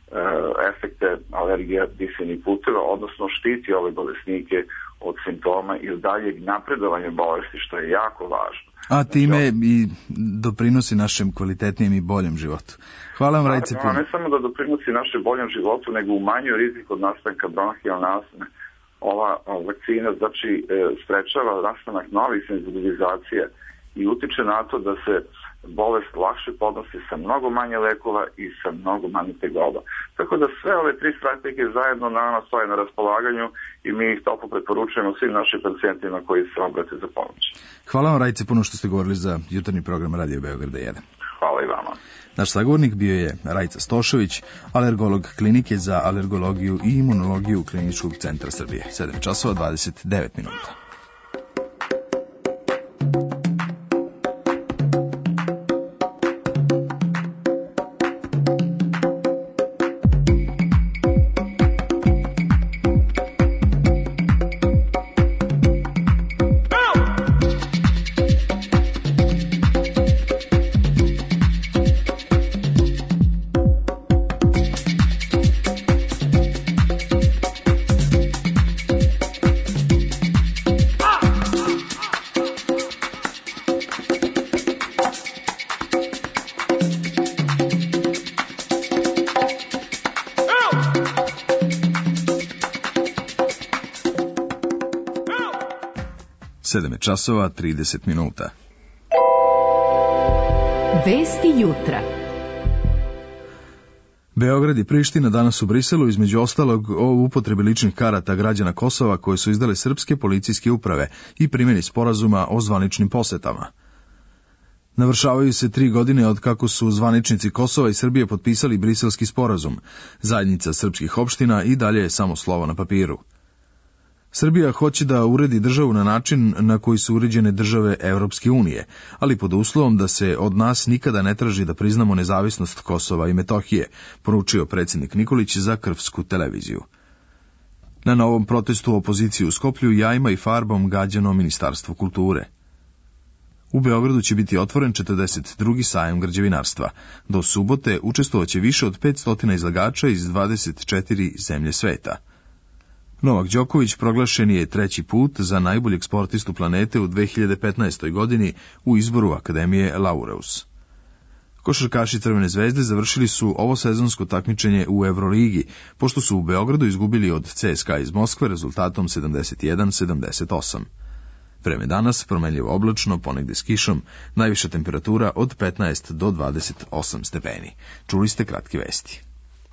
efekte alergija disajnih puteva, odnosno štiti ove bolesnike od simptoma i daljeg napredovanja bolesti, što je jako važno. A time i doprinosi našem kvalitetnijem i boljem životu. Hvala vam, Rajce. Ne samo da doprinosi našem boljem životu, nego umanjuje rizik od nastanka bronhijalne astme. Ova vakcina znači sprečava nastanak novih senzibilizacija i utiče na to da se bolest lakše podnosi sa mnogo manje lekova i sa mnogo manje tegoba. Tako da sve ove tri strategije zajedno nama stoje na raspolaganju i mi ih toplo preporučujemo svim našim pacijentima koji se obrate za pomoć. Hvala vam, Rajce, puno što ste govorili za jutarnji program Radio Beograda 1. Hvala i vama. Naš sagovornik bio je Rajca Stošović, alergolog klinike za alergologiju i imunologiju Kliničkog centra Srbije. 7 časova 29 minuta. Časova 30 minuta. Vesti jutra. Beograd i Priština danas u Briselu između ostalog o upotrebi ličnih karata građana Kosova koje su izdale srpske policijske uprave i primjeni sporazuma o zvaničnim posetama. Navršavaju se 3 godine od kako su zvaničnici Kosova i Srbije potpisali briselski sporazum. Zajednica srpskih opština i dalje je samo slovo na papiru. Srbija hoće da uredi državu na način na koji su uređene države Evropske unije, ali pod uslovom da se od nas nikada ne traži da priznamo nezavisnost Kosova i Metohije, poručio predsjednik Nikolić za Krfsku televiziju. Na novom protestu opoziciju u Skoplju jajima i farbom gađano Ministarstvo kulture. U Beogradu će biti otvoren 42. sajam građevinarstva. Do subote učestvovaće više od 500 izlagača iz 24 zemlje sveta. Novak Đoković proglašen je treći put za najboljeg sportistu planete u 2015. godini u izboru Akademije Laureus. Košarkaši Crvene zvezde završili su ovo sezonsko takmičenje u Euroligi, pošto su u Beogradu izgubili od CSKA iz Moskve rezultatom 71-78. Vreme danas promenljivo oblačno, ponegde s kišom, najviša temperatura od 15 do 28 stepeni. Čuli ste kratke vesti.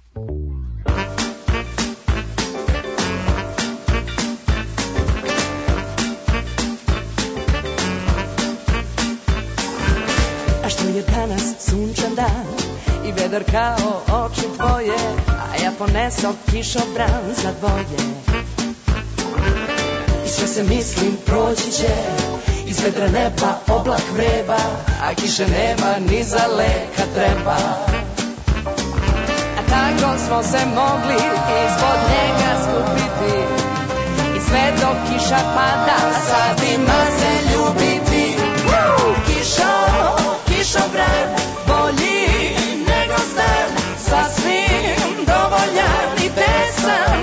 A što je danas sunčan dan i vedar kao oči tvoje, a ja ponesao kišobran za dvoje. I sve se mislim proći će, iz vedra neba oblak vreba, a kiše nema ni za leka treba. A tako smo se mogli ispod njega skupiti, i sve dok kiša pada, a sad ima se ljubiti. Kišobran, bolji nego san, sasvim dovoljan i pesan.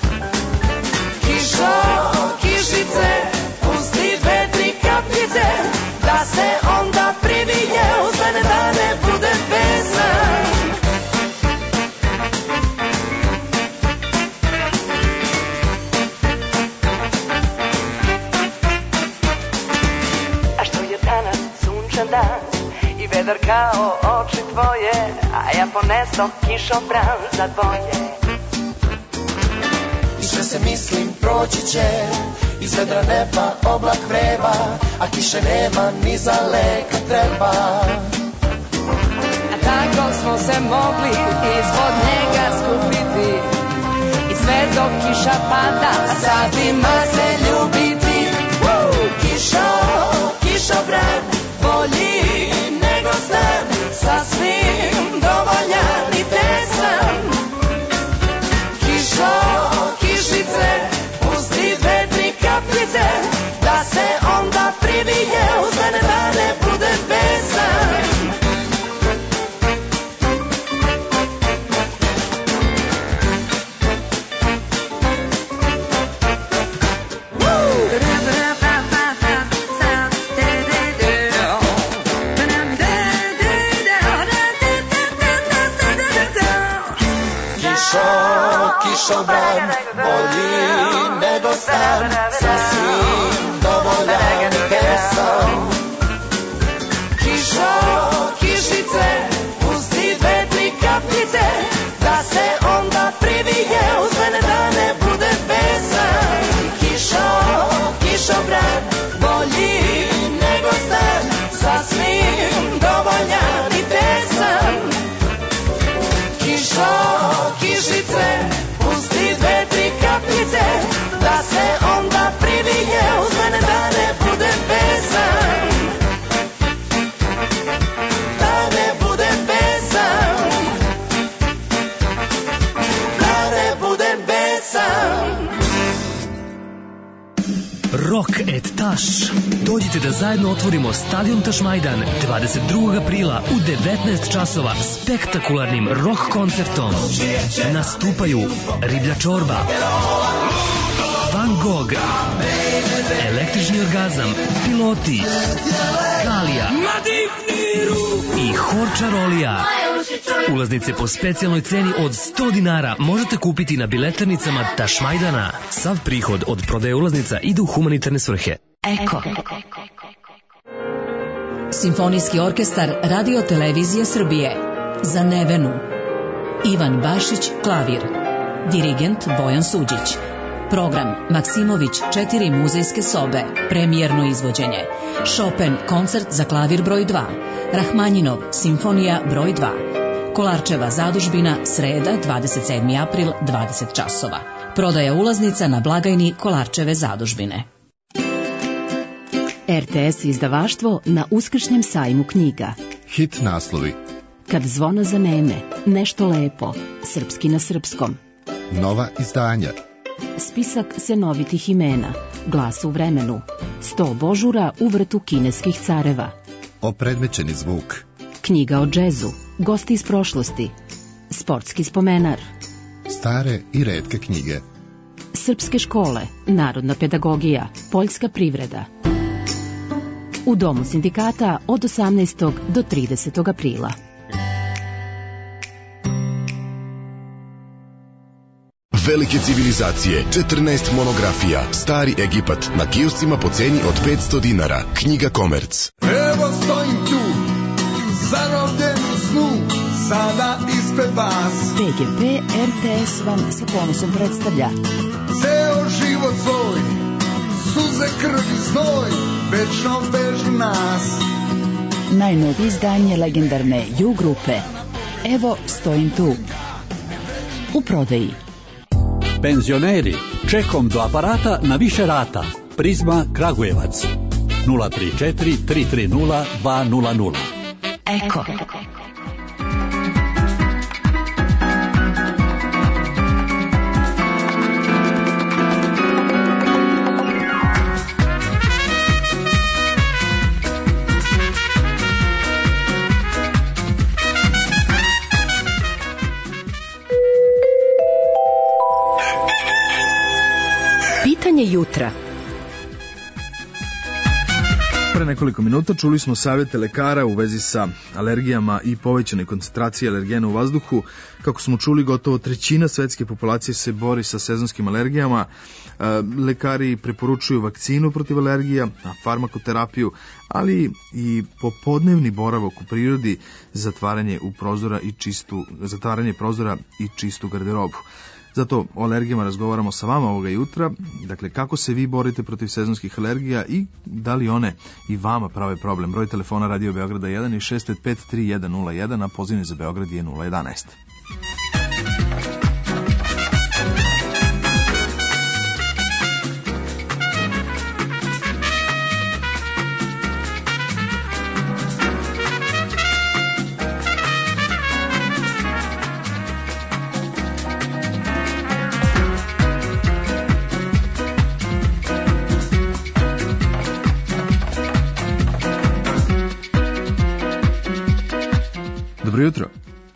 Kišice, pusti 2-3 kapljice, da se onda privije uz mene, da ne bude pesan. A što je danas sunčan dan i vedar kao oči tvoje, a ja poneso kišobran za dvoje. I sve se mislim proći će, iz vedra neba oblak vreba, a kiše nema ni za leka treba. A tako smo se mogli ispod njega skupiti, i sve dok kiša pada, a sad ima se ljubiti. Kišobran, bolji nego san, sasvim dovoljan i pesan. Kišice, pusti 2-3 kapljice, da se onda privije uz mene, da ne bude pesan. Kišobran, bolji nego san, sasvim dovoljan i pesan. Kišice, pusti 2-3 kapljice, da se onda privije uz mene, da ne bude pesan. Kišobran, bolji nego san, sasvim dovoljan i pesan. Kišice, pusti 2-3 kapljice, da se onda privije uz mene, da ne bude pesan. Da ne bude pesan. Da ne bude pesan. Rock et Taš. Dođite da zajedno otvorimo stadion Tašmajdan 22. aprila u 19 časova spektakularnim rock koncertom. Nastupaju Riblja čorba, Van Gogh, Električni orgazam, Piloti, Kalija i Hor Čarolija. Ulaznice po specijalnoj ceni od 100 dinara možete kupiti na biletarnicama Tašmajdana. Sav prihod od prodaje ulaznica ide u humanitarne svrhe. Eko. Simfonijski orkestar Radio Televizije Srbije. Za Nevenu. Ivan Bašić, klavir. Dirigent Bojan Suđić. Program Maksimović 4 muzejske sobe, premijerno izvođenje. Chopin koncert za klavir broj 2. Rahmanjinov simfonija broj 2. Kolarčeva zadužbina, sreda 27. april 20 časova. Prodaja ulaznica na blagajni Kolarčeve zadužbine. RTS izdavaštvo na Uskršnjem sajmu knjiga. Hit naslovi. Kad zvona zaneme, nešto lepo, srpski na srpskom. Nova izdanja. Spisak senovitih imena, Glas u vremenu, 100 božura u vrtu kineskih careva. Opredmećeni zvuk. Knjiga o džezu, gosti iz prošlosti, sportski spomenar. Stare i retke knjige. srpske škole, narodna pedagogija, poljska privreda. U Domu sindikata od 18. do 30. aprila. Velike civilizacije, 14 monografija, Stari Egipat, na kioscima po ceni od 500 dinara. Knjiga Komerc. Evo stojim tu, zarobljen u snu, sada ispred vas. PGP RTS vam sa ponosom predstavlja Ceo život svoj, suze, krv i znoj, večno vežu nas. najnovije izdanje legendarne Ju grupe. Evo stojim tu. U prodaji. Penzioneri, čekom do aparata na više rata. Prizma Kragujevac. 034 330 200. Eko. Pitanje jutra. Pre nekoliko minuta čuli smo savjete lekara u vezi sa alergijama i povećane koncentracije alergena u vazduhu. Kako smo čuli, gotovo trećina svetske populacije se bori sa sezonskim alergijama. Lekari preporučuju vakcinu protiv alergija, farmakoterapiju, ali i popodnevni boravak u prirodi, zatvaranje prozora i čistu garderobu. Zato o alergijama razgovaramo sa vama ovoga jutra. Dakle, kako se vi borite protiv sezonskih alergija i da li one i vama prave problem? Broj telefona Radio Beograda 1 i 655-3101, a pozivni za Beograd je 011. Dobro jutro.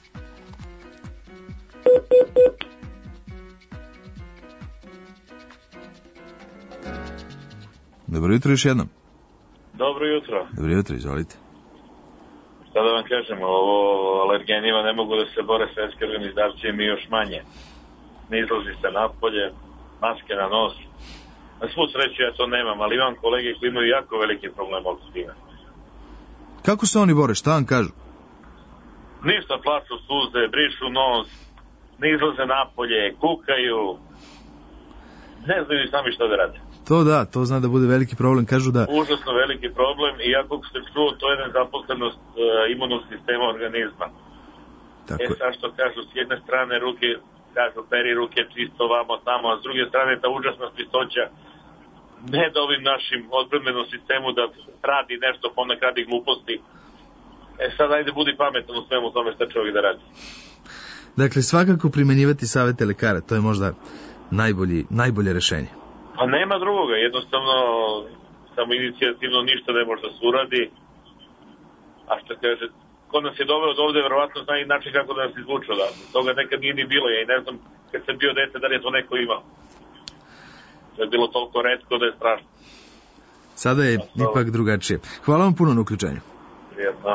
Dobro jutro još jednom. Dobro jutro. Dobro jutro, izvolite. Šta da vam kažem, ovo alergenima ne mogu da se bore svetske organizacije, mi još manje. Ne izlazi se napolje, maske na nos. Na svu sreću ja to nemam, ali imam kolege koji imaju jako veliki problem od svina. Kako se oni bore, šta vam kažu? Ništa, plaču suze, brišu nos, ne izlaze napolje, kukaju, ne znaju sami šta da rade. To zna da bude veliki problem, kažu da... Užasno veliki problem i ako ste čuo, to je nezaposlenost imunog sistema organizma. Tako. Sad što kažu, s jedne strane ruke, kažu peri ruke čisto vamo tamo, a s druge strane ta užasna čistoća ne da ovim našim odbrambenom sistemu da radi nešto, ponekad radi gluposti. Sad ajde budi pametan u svemu tome šta čovjek da radi. Dakle, svakako primenjivati savjete lekara, to je možda najbolje rešenje. Pa nema drugoga, jednostavno samo inicijativno ništa ne može da se uradi. A što kaže, ko nas je doveo od ovde, verovatno zna i način kako da nas izvuče odavde. Toga nekad nije ni bilo, ja i ne znam kad sam bio dete da li je to neko imao. To je bilo toliko retko da je strašno. Sada je ipak drugačije. Hvala vam puno na uključenju. Prijetno.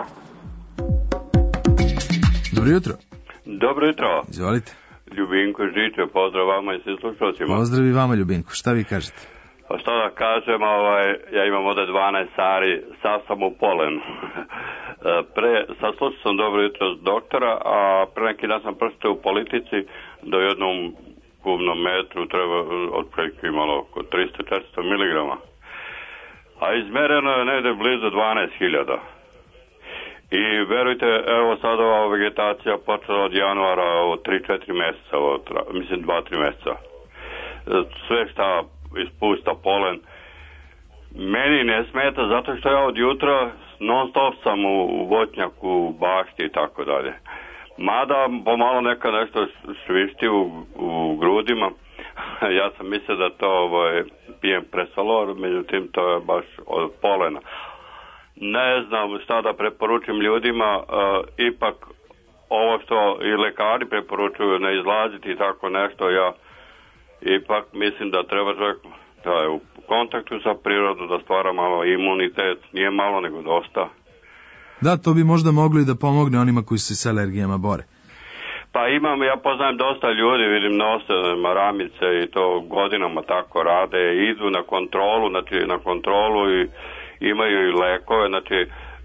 Dobro jutro. Dobro jutro. Izvolite. Ljubinko Žiče, pozdrav vama i svim slušalcima. Pozdrav i vama, Ljubinko. Šta vi kažete? Pa šta da kažem, ja imam ovde 12 sari, sad sam u polenu. Saslušao sam dobro jutro doktora, a pre neki dan sam pročitao u Politici da u jednom kubnom metru treba otprilike imalo oko 300-400 miligrama. A izmereno je negde blizu 12.000. I verujte, evo sad ova vegetacija počela od januara, ovo 3-4 meseca, mislim 2-3 meseca. Sve šta ispusta polen, meni ne smeta zato što ja od jutra non stop sam u voćnjaku, u bašti i tako dalje. Mada pomalo neka nešto švišti u grudima, ja sam mislio da to pijem Presolor, međutim to je baš od polena. Ne znam šta da preporučim ljudima, ipak ovo što i lekari preporučuju ne izlaziti i tako nešto, ipak mislim da treba čak da je u kontaktu sa prirodom, da stvara malo imunitet, nije malo nego dosta. Da, to bi možda mogli da pomogne onima koji se s alergijama bore. Pa ja poznajem dosta ljudi, vidim nose maramice i to godinama tako rade, idu na kontrolu i imaju i lekove, znači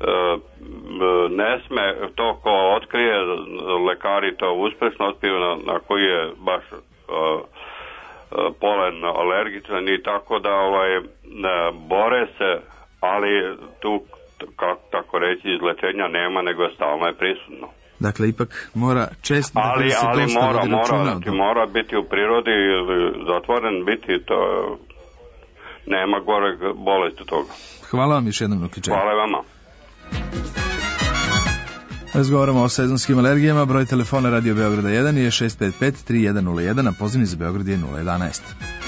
ne sme to ko otkrije, lekari to uspešno otkriju na koji je baš polen alergičan i tako da bore se, ali tu tako reći izlečenja nema, nego stalno je prisutno. Dakle, ipak mora često da se dosta vodi računa. Mora biti u prirodi, zatvoren biti, to nema gore bolesti toga. Hvala vam još jednom na uključenju. Hvala vama. Razgovaramo o sezonskim alergijama. Broj telefona Radio Beograda 1 je 655-3101, a pozivni za Beograd je 011.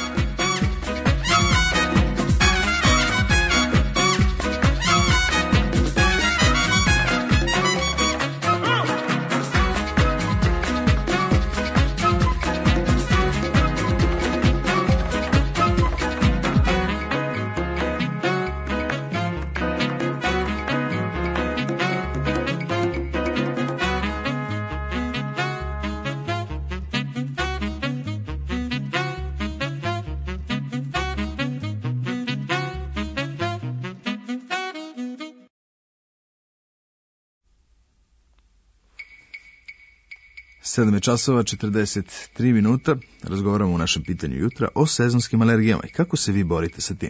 Sedam je časova 43 minuta. Razgovaramo u našem pitanju jutra o sezonskim alergijama i kako se vi borite sa tim.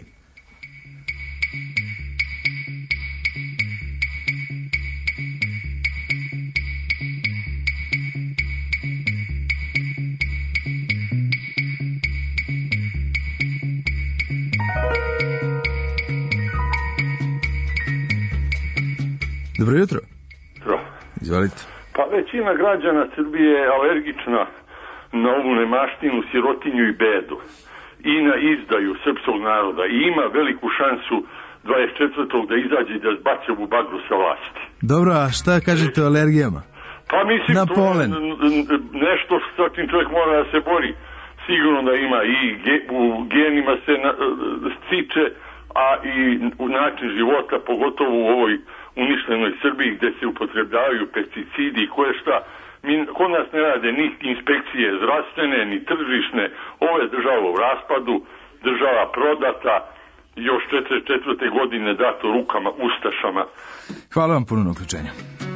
Dobro jutro. Izvolite. Pa većina građana Srbije je alergična na ovu nemaštinu, sirotinju i bedu i na izdaju srpskog naroda i ima veliku šansu 24. da izađe i da zbace ovu bagru sa vlasti. Dobro, a šta kažete o alergijama? Pa mislim, na polen. Nešto sa čim čovjek mora da se bori. Sigurno da ima i u genima se stiče, a i u način života, pogotovo u ovoj uništenoj Srbiji gde se upotrebljavaju pesticidi i koje šta. Kod nas ne rade ni inspekcije zdravstvene, ni tržišne. Ovo je država u raspadu, država prodata, još 44. godine dato rukama ustašama. Hvala vam puno na uključenju.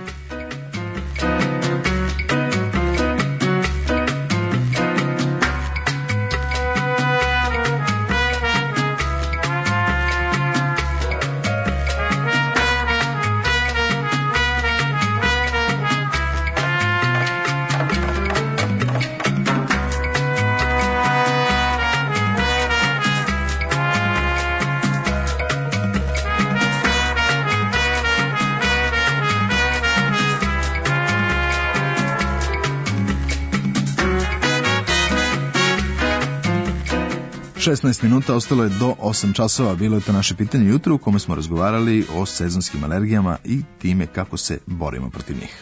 ...16 minuta, ostalo je do 8 časova. Bilo je to naše pitanje jutro u kome smo razgovarali o sezonskim alergijama i time kako se borimo protiv njih.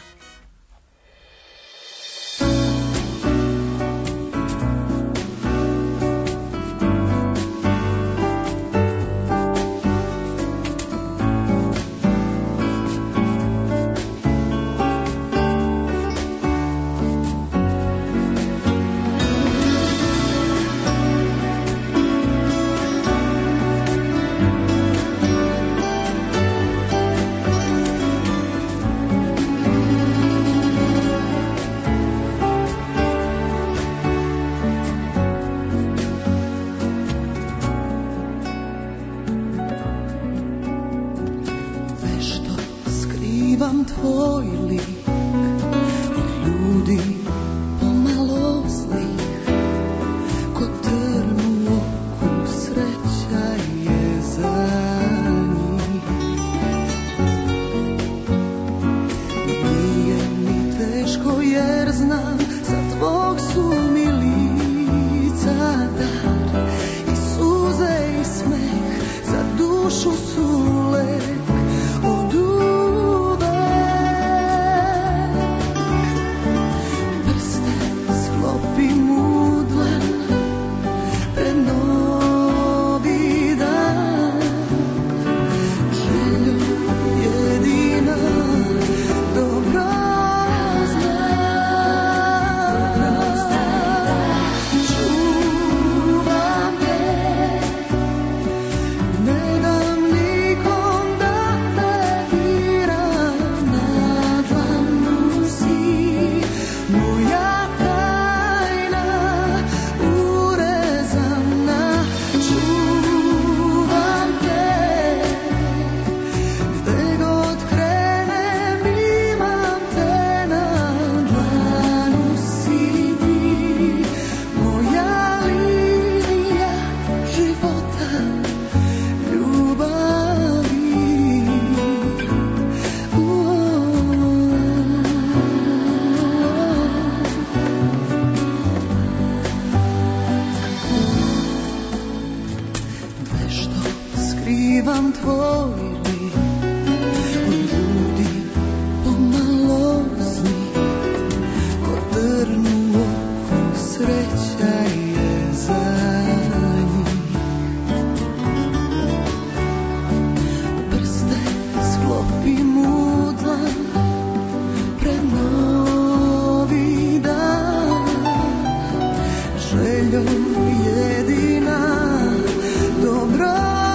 Bivam tvoj lik, od ljudi pomalozni, ko trnu oko sreća je za njih. Prste sklopim u dlan pred novi dan, željom jedina dobro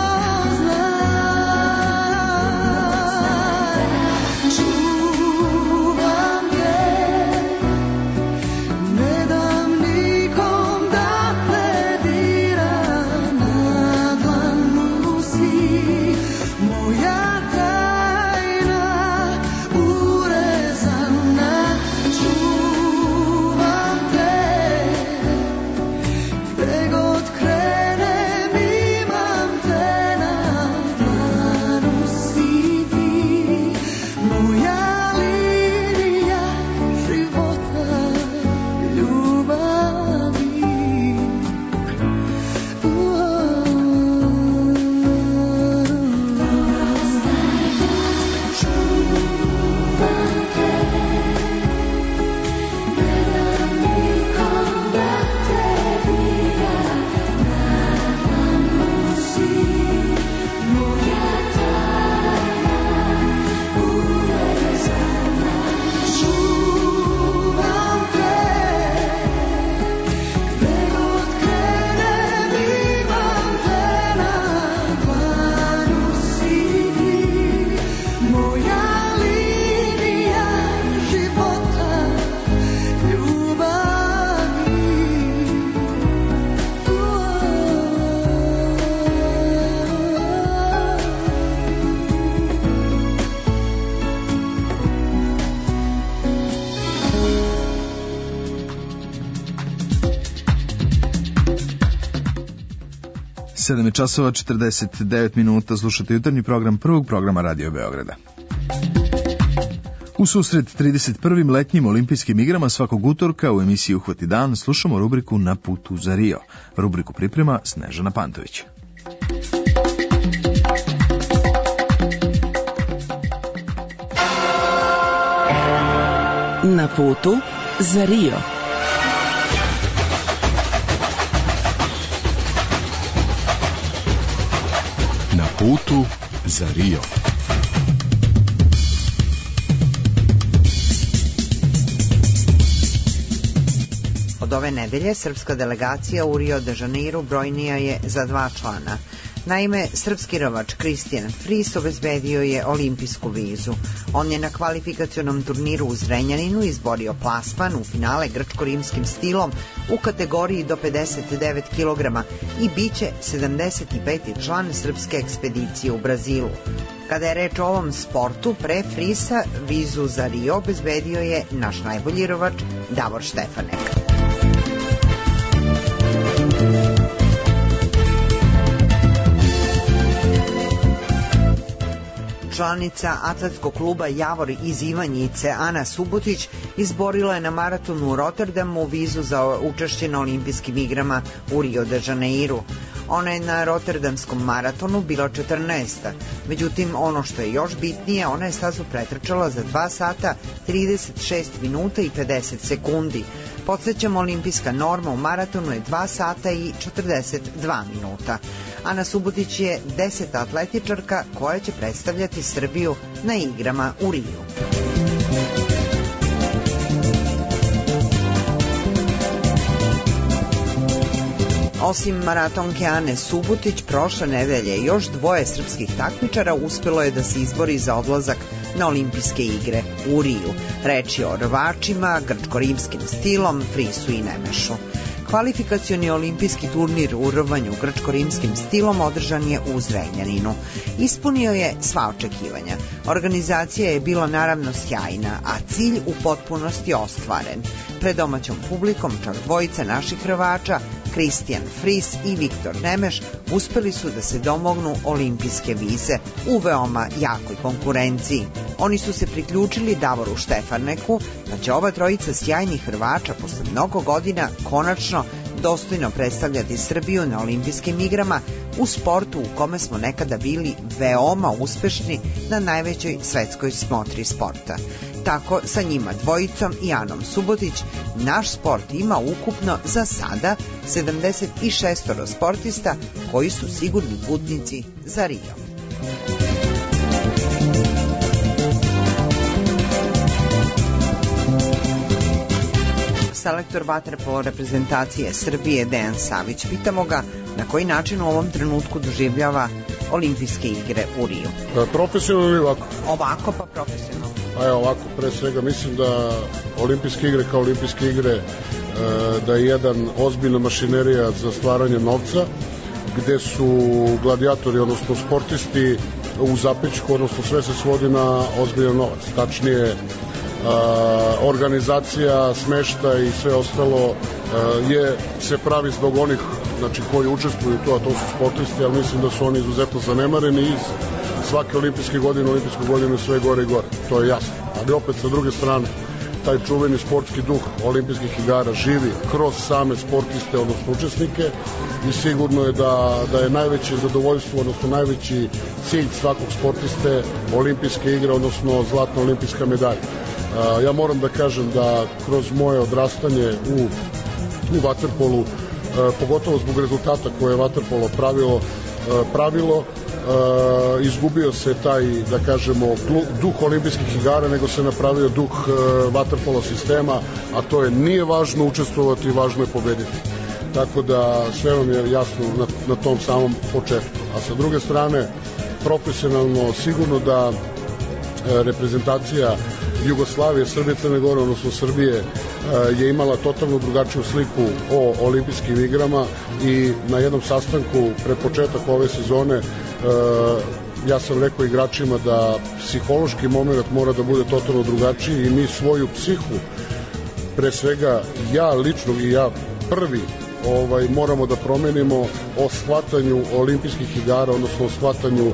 časova 49 minuta, slušate jutarnji program prvog programa Radio Beograda. U susret 31. letnjim olimpijskim igrama svakog utorka u emisiji Uhvati dan slušamo rubriku Na putu za Rio. Rubriku priprema Snežana Pantović. Na putu za Rio. Na putu za Rio. Od ove nedelje srpska delegacija u Rio de Janeiro brojnija je za 2 člana. Naime, srpski rvač Christian Fries obezbedio je olimpijsku vizu. On je na kvalifikacionom turniru u Zrenjaninu izborio plasman u finale grčko-rimskim stilom u kategoriji do 59 kg i biće 75. član srpske ekspedicije u Brazilu. Kada je reč o ovom sportu, pre Friesa vizu za Rio obezbedio je naš najbolji rvač Davor Štefanek. Članica atletskog kluba Javor iz Ivanjice Ana Subotić izborila je na maratonu u Rotterdamu vizu za učešće na olimpijskim igrama u Rio de Janeiru. Ona je na Rotterdamskom maratonu bila 14. Međutim, ono što je još bitnije, ona je stazu pretrčala za 2 sata, 36 minuta i 50 sekundi. Podsjećamo, olimpijska norma u maratonu je 2 sata i 42 minuta. Ana Subotić je 10. atletičarka koja će predstavljati Srbiju na igrama u Riju. Osim maratonke Ane Subotić, prošle nedelje još 2 srpskih takmičara uspelo je da se izbori za odlazak na olimpijske igre u Riju. Reč je o rvačima, grčko-rimskim stilom, Friesu i Nemešu. Kvalifikacioni olimpijski turnir u rvanju grčko-rimskim stilom održan je u Zrenjaninu. Ispunio je sva očekivanja. Organizacija je bila naravno sjajna, a cilj u potpunosti ostvaren. Pred domaćom publikom čak 2 naših rvača, Christian Fries i Viktor Nemeš, uspeli su da se domognu olimpijske vize u veoma jakoj konkurenciji. Oni su se priključili Davoru Štefaneku, pa će ova trojica sjajnih Hrvača posle mnogo godina konačno dostojno predstavljati Srbiju na olimpijskim igrama u sportu u kome smo nekada bili veoma uspešni na najvećoj svetskoj smotri sporta. Tako sa njima dvojicom i Anom Subotić naš sport ima ukupno za sada 76 sportista koji su sigurni putnici za Rio. Selektor vaterpolo reprezentacije Srbije Dejan Savić. Pitamo ga na koji način u ovom trenutku doživljava olimpijske igre u Riju. Profesionalno ili ovako? Ovako pa profesionalno. Ovako, pre svega mislim da olimpijske igre kao olimpijske igre da je jedan ozbiljna mašinerija za stvaranje novca, gde su gladijatori, odnosno sportisti u zapećku, odnosno sve se svodi na ozbiljan novac. Tačnije, organizacija, smešta i sve ostalo se pravi zbog onih koji učestvuju u to, a to su sportisti, ali mislim da su oni izuzetno zanemareni iz svake olimpijske godine sve gore i gore, to je jasno. Ali opet sa druge strane, taj čuveni sportski duh olimpijskih igara živi kroz same sportiste, odnosno učesnike, i sigurno je da je najveće zadovoljstvo, odnosno najveći cilj svakog sportiste olimpijske igre, odnosno zlatna olimpijska medalja. Ja moram da kažem da kroz moje odrastanje u vaterpolu, pogotovo zbog rezultata koje je vaterpolo pravilo, izgubio se taj, da kažemo, duh olimpijskih igara, nego se napravio duh vaterpolo sistema, a to je nije važno učestvovati, važno je pobediti. Tako da sve vam je jasno na tom samom početku. A sa druge strane, profesionalno sigurno da reprezentacija Jugoslavije, Srbije, Crne Gore, odnosno Srbije, je imala totalno drugačiju sliku o olimpijskim igrama i na jednom sastanku pred početak ove sezone ja sam rekao igračima da psihološki moment mora da bude totalno drugačiji i mi svoju psihu, pre svega ja lično i ja prvi, moramo da promenimo o shvatanju olimpijskih igara, odnosno o shvatanju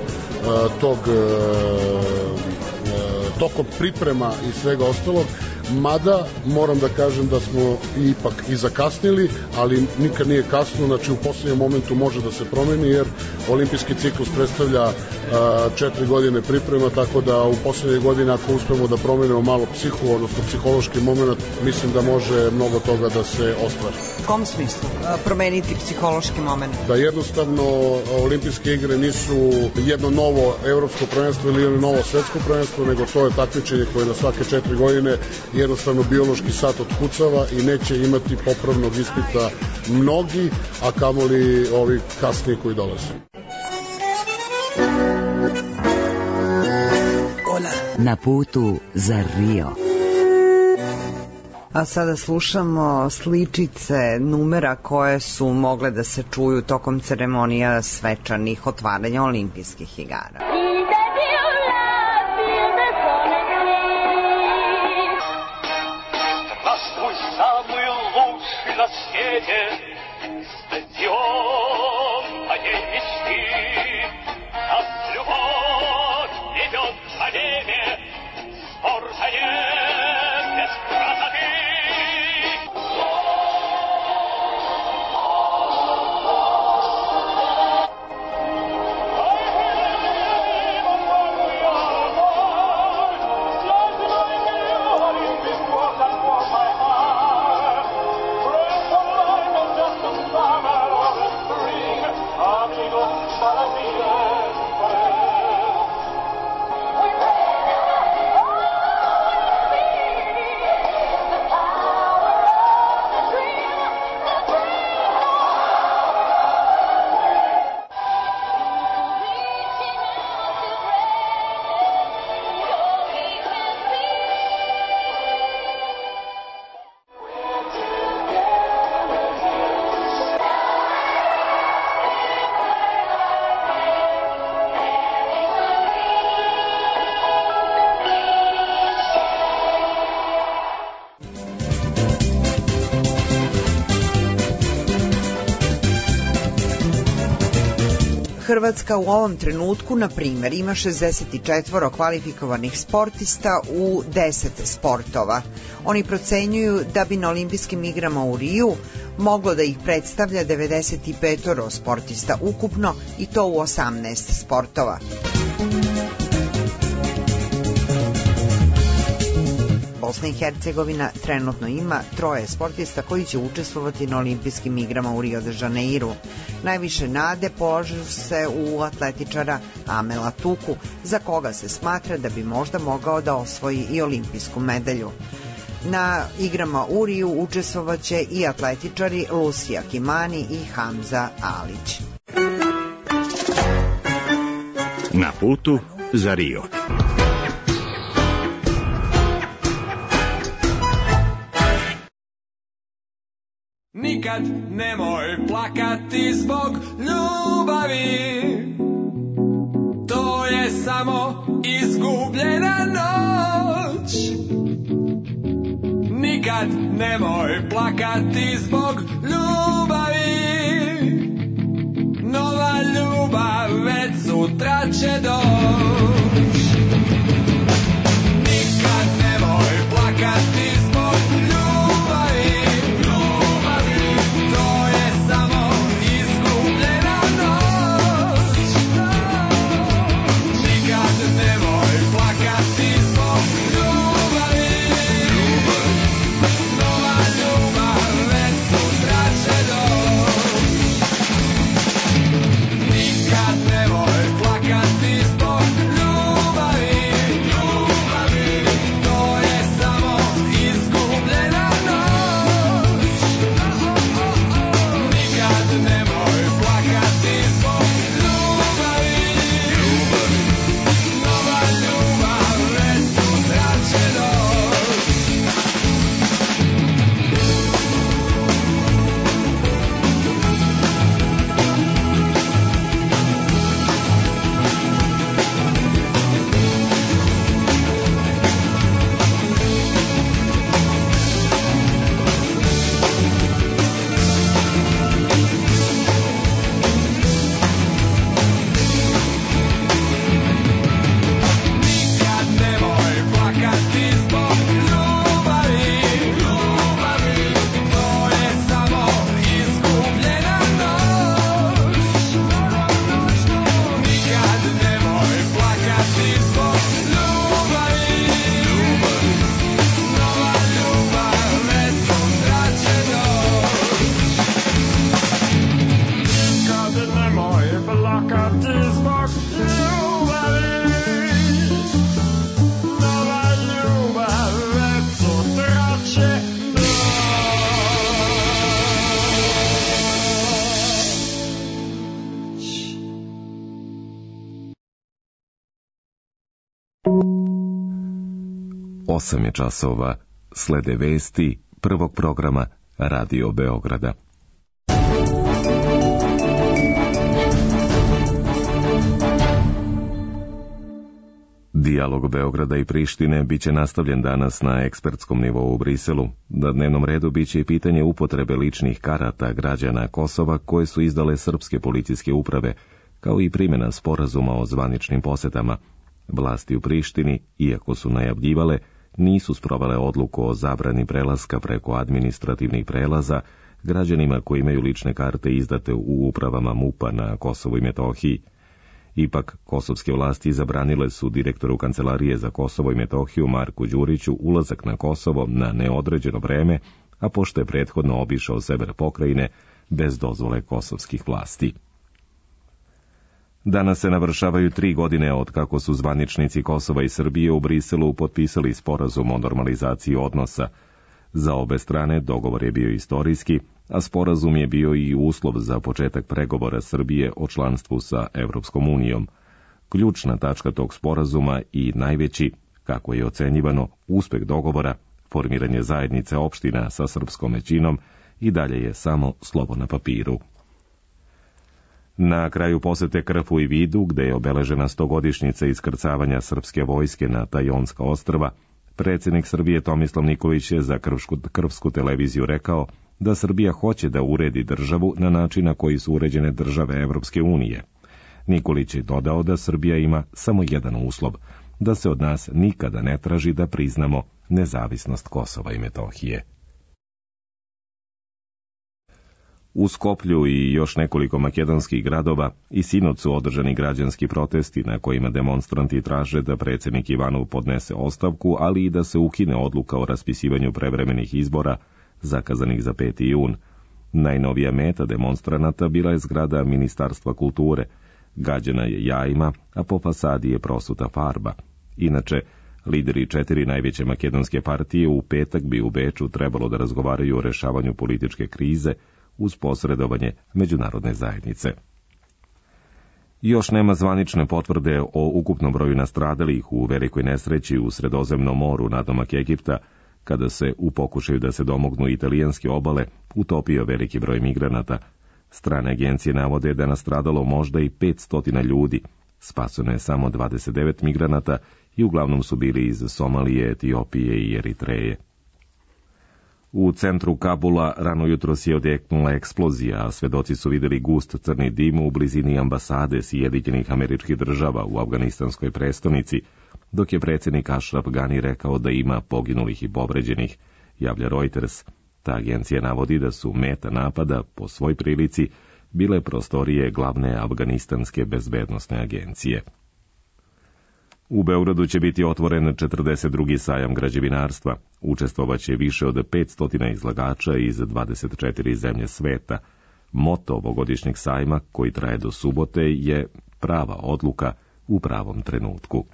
tokom priprema i svega ostalog, mada moram da kažem da smo ipak i zakasnili, ali nikad nije kasno, znači u poslednjem momentu može da se promeni, jer olimpijski ciklus predstavlja 4 godine priprema, tako da u poslednje godine ako uspemo da promenimo malo psihu, odnosno psihološki moment, mislim da može mnogo toga da se ostvari. U kom smislu promeniti psihološki moment? Da jednostavno olimpijske igre nisu jedno novo evropsko prvenstvo ili jedno novo svetsko prvenstvo, nego to je takmičenje koje na svake 4 godine jednostavno biološki sat otkucava i neće imati popravnog ispita mnogi, a kamoli ovi kasnije koji dolaze. Na putu za Rio. A sada slušamo sličice numera koje su mogle da se čuju tokom ceremonija svečanih otvaranja olimpijskih igara. Hrvatska u ovom trenutku, na primjer, ima 64 kvalifikovanih sportista u 10 sportova. Oni procenjuju da bi na olimpijskim igrama u Riju moglo da ih predstavlja 95 sportista ukupno i to u 18 sportova. Bosna i Hercegovina trenutno ima 3 sportista koji će učestvovati na olimpijskim igrama u Rio de Janeiru. Najviše nade polažu se u atletičara Amela Tuku, za koga se smatra da bi možda mogao da osvoji i olimpijsku medalju. Na igrama u Riju učestvovaće i atletičari Lucija Kimani i Hamza Alić. Na putu za Rio. Nikad nemoj plakati zbog ljubavi, to je samo izgubljena noć. Nikad nemoj plakati zbog ljubavi, nova ljubav već sutra će doć. Nikad nemoj plakati zbog ljubavi, to je samo izgubljena noć. Nikad nemoj plakati zbog ljubavi, nova ljubav već sutra će doć. Nikad nemoj plakati zbog ljubavi, to je samo izgubljena noć. Nikad nemoj plakati zbog ljubavi, nova ljubav već sutra će doć. Nikad nemoj plakati zbog ljubavi, to je samo izgubljena noć. Nikad nemoj plakati zbog ljubavi, nova ljubav već sutra će doć. Nikad nemoj plakati zbog ljubavi, nova ljubav već sutra će doć. 8 je časova, slede vesti prvog programa Radio Beograda. Dijalog Beograda i Prištine biće nastavljen danas na ekspertskom nivou u Briselu. Na dnevnom redu biće i pitanje upotrebe ličnih karata građana Kosova koje su izdale srpske policijske uprave, kao i primjena sporazuma o zvaničnim posetama. Vlasti u Prištini, iako su najavljivale, nisu sprovele odluku o zabrani prelaska preko administrativnih prelaza građanima koji imaju lične karte izdate u upravama MUP-a na Kosovu i Metohiji. Ipak, kosovske vlasti zabranile su direktoru Kancelarije za Kosovo i Metohiju Marku Đuriću ulazak na Kosovo na neodređeno vreme, a pošto je prethodno obišao sever pokrajine bez dozvole kosovskih vlasti. Danas se navršavaju 3 godine od kako su zvaničnici Kosova i Srbije u Briselu potpisali sporazum o normalizaciji odnosa. Za obe strane dogovor je bio istorijski, a sporazum je bio i uslov za početak pregovora Srbije o članstvu sa Evropskom unijom. Ključna tačka tog sporazuma i najveći, kako je ocenjivano, uspeh dogovora, formiranje zajednice opština sa srpskom većinom, i dalje je samo slovo na papiru. Na kraju posete Krfu i Vidu, gde je obeležena 100-godišnjica iskrcavanja srpske vojske na Tajonska ostrva, predsjednik Srbije Tomislav Nikolić je za Krfsku televiziju rekao da Srbija hoće da uredi državu na način na koji su uređene države Evropske unije. Nikolić je dodao da Srbija ima samo jedan uslov, da se od nas nikada ne traži da priznamo nezavisnost Kosova i Metohije. U Skoplju i još nekoliko makedonskih gradova i sinoć su održani građanski protesti na kojima demonstranti traže da predsjednik Ivanov podnese ostavku, ali i da se ukine odluka o raspisivanju prevremenih izbora zakazanih za 5. jun. Najnovija meta demonstranata bila je zgrada Ministarstva kulture. Gađana je jajima, a po fasadi je prosuta farba. Inače, lideri 4 najveće makedonske partije u petak bi u Beču trebalo da razgovaraju o rešavanju političke krize uz posredovanje međunarodne zajednice. Još nema zvanične potvrde o ukupnom broju nastradalih u velikoj nesreći u Sredozemnom moru nadomak Egipta, kada se u pokušaju da se domognu italijanske obale utopio veliki broj migranata. Strane agencije navode da je nastradalo možda i 500 ljudi. Spaseno je samo 29 migranata i uglavnom su bili iz Somalije, Etiopije i Eritreje. U centru Kabula rano jutros je odjeknula eksplozija, a svedoci su vidjeli gust crni dim u blizini ambasade Sjedinjenih Američkih Država u afganistanskoj prestonici, dok je predsjednik Ashraf Ghani rekao da ima poginulih i povređenih, javlja Reuters. Ta agencija navodi da su meta napada, po svoj prilici, bile prostorije glavne afganistanske bezbednosne agencije. U Beogradu će biti otvoren 42. sajam građevinarstva. Učestvovaće više od 500 izlagača iz 24 zemlje sveta. Moto ovogodišnjeg sajma, koji traje do subote, je prava odluka u pravom trenutku.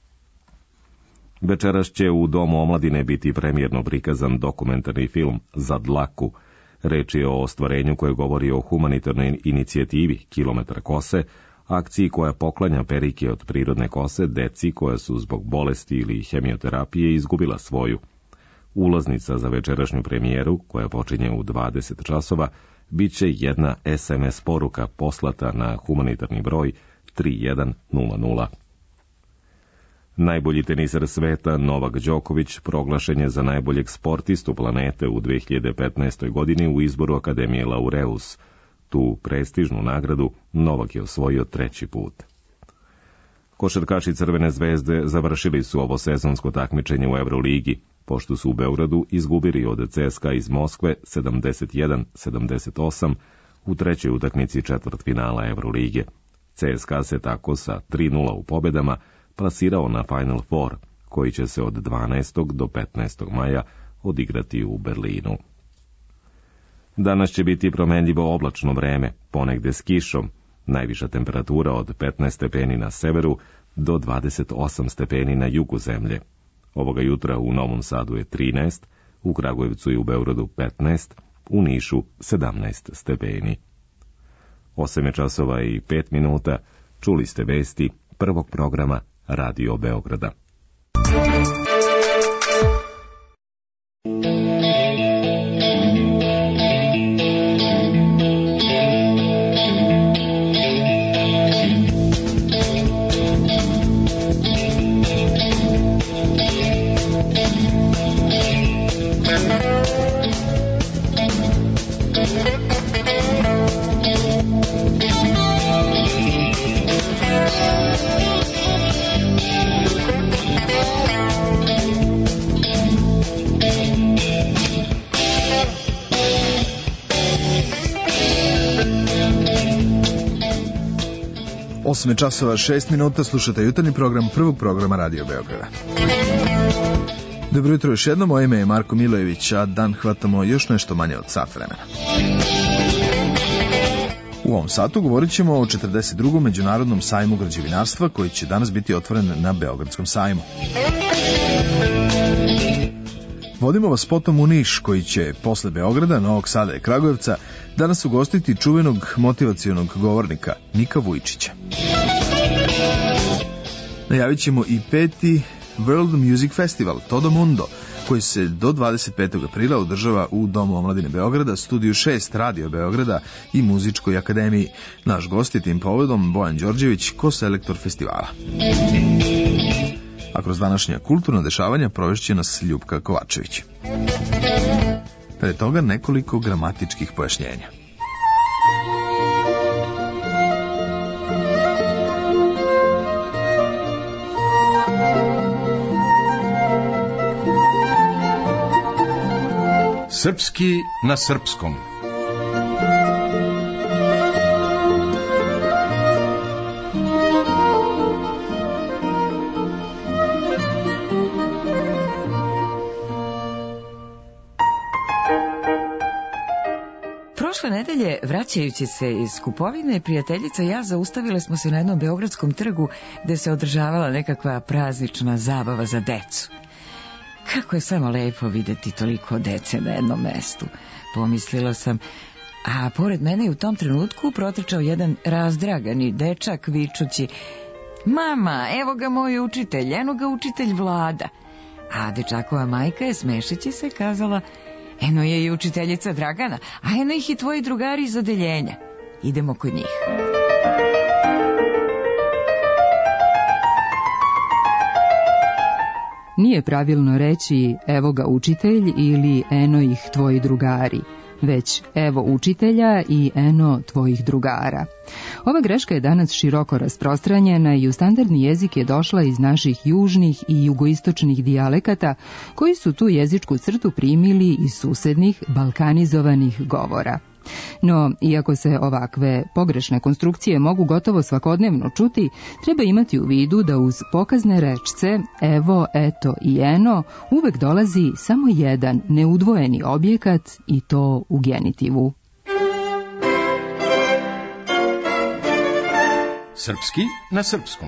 Večeras će u Domu omladine biti premijerno prikazan dokumentarni film Za dlaku. Reč je o ostvarenju koje govori o humanitarnoj inicijativi Kilometar kose, akciji koja poklanja perike od prirodne kose deci koja su zbog bolesti ili hemioterapije izgubila svoju. Ulaznica za večerašnju premijeru, koja počinje u 20 časova, bit će jedna SMS poruka poslata na humanitarni broj 3100. Najbolji teniser sveta Novak Đoković proglašen je za najboljeg sportistu planete u 2015. godini u izboru Akademije Laureus. Tu prestižnu nagradu Novak je osvojio 3. put. Košarkaši Crvene zvezde završili su ovo sezonsko takmičenje u Euroligi, pošto su u Beogradu izgubili od CSKA iz Moskve 71-78 u trećoj utakmici četvrtfinala Eurolige. CSKA se tako sa 3:0 u pobedama plasirao na Final Four, koji će se od 12. do 15. maja odigrati u Berlinu. Danas će biti promenljivo oblačno vreme, ponegde s kišom, najviša temperatura od 15 stepeni na severu do 28 stepeni na jugu zemlje. Ovoga jutra u Novom Sadu je 13, u Kragujevcu i u Beogradu 15, u Nišu 17 stepeni. 8 časova i 5 minuta, čuli ste vesti prvog programa Radio Beograda. Osam časova 6 minuta, slušate jutarnji program prvog programa Radio Beograda. Dobro jutro još jednom, moje ime je Marko Milojević, a dan hvatamo još nešto manje od sat vremena. U ovom satu govorit ćemo o 42. Međunarodnom sajmu građevinarstva koji će danas biti otvoren na Beogradskom sajmu. Vodimo vas potom u Niš, koji će posle Beograda, Novog Sada i Kragujevca danas ugostiti čuvenog motivacionog govornika Nika Vujčića. Najavit ćemo i 5. World Music Festival Todo Mundo, koji se do 25. aprila održava u Domu omladine Beograda, Studiju 6 Radio Beograda i Muzičkoj akademiji. Naš gost je tim povodom Bojan Đorđević, koselektor festivala. A kroz današnja kulturna dešavanja provešće nas Ljupka Kovačević. Pre toga nekoliko gramatičkih pojašnjenja. Srpski na srpskom. nedelje, vraćajući se iz kupovine, prijateljica i ja zaustavile smo se na jednom beogradskom trgu gde se održavala nekakva praznična zabava za decu. Kako je samo lepo videti toliko dece na jednom mestu, pomislila sam, a pored mene je u tom trenutku protrčao jedan razdragani dečak vičući: "Mama, evo ga moj učitelj, eno ga učitelj Vlada." A dečakova majka je smešeći se kazala: "Eno je i učiteljica Dragana, a eno ih i tvoji drugari iz odeljenja. Idemo kod njih." Nije pravilno reći evo ga učitelj ili eno ih tvoji drugari, već evo učitelja i eno tvojih drugara. Ova greška je danas široko rasprostranjena i u standardni jezik je došla iz naših južnih i jugoistočnih dijalekata, koji su tu jezičku crtu primili iz susednih balkanizovanih govora. No, iako se ovakve pogrešne konstrukcije mogu gotovo svakodnevno čuti, treba imati u vidu da uz pokazne rečce evo, eto i eno uvek dolazi samo jedan neudvojeni objekat i to u genitivu. Srpski na srpskom.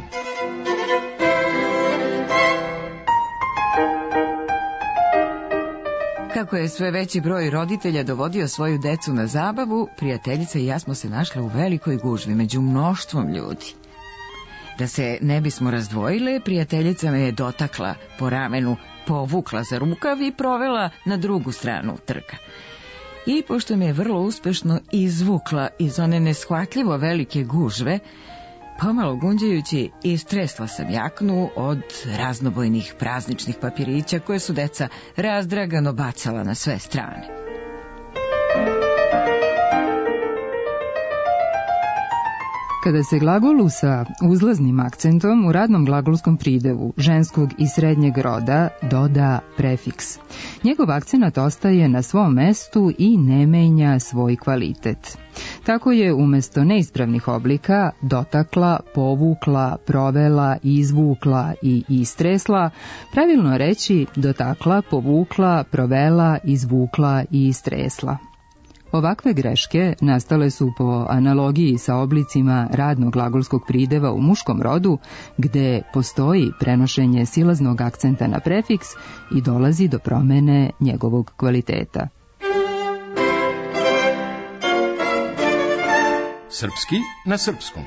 Kako je sve veći broj roditelja dovodio svoju decu na zabavu, prijateljica i ja smo se našle u velikoj gužvi među mnoštvom ljudi. Da se ne bismo razdvojile, prijateljica me je dotakla po ramenu, povukla za rukav i provela na drugu stranu trga. I pošto me je vrlo uspešno izvukla iz one neshvatljivo velike gužve, pomalo gunđajući, istresla sam jaknu od raznobojnih prazničnih papirića koje su deca razdragano bacala na sve strane. Kada se glagolu sa uzlaznim akcentom u radnom glagolskom pridevu ženskog i srednjeg roda doda prefiks, njegov akcenat ostaje na svom mestu i ne menja svoj kvalitet. Tako je umesto neispravnih oblika dotakla, povukla, provela, izvukla i istresla, pravilno reći dotakla, povukla, provela, izvukla i istresla. Ovakve greške nastale su po analogiji sa oblicima radnog glagolskog prideva u muškom rodu, gde postoji prenošenje silaznog akcenta na prefiks i dolazi do promene njegovog kvaliteta. Srpski na srpskom.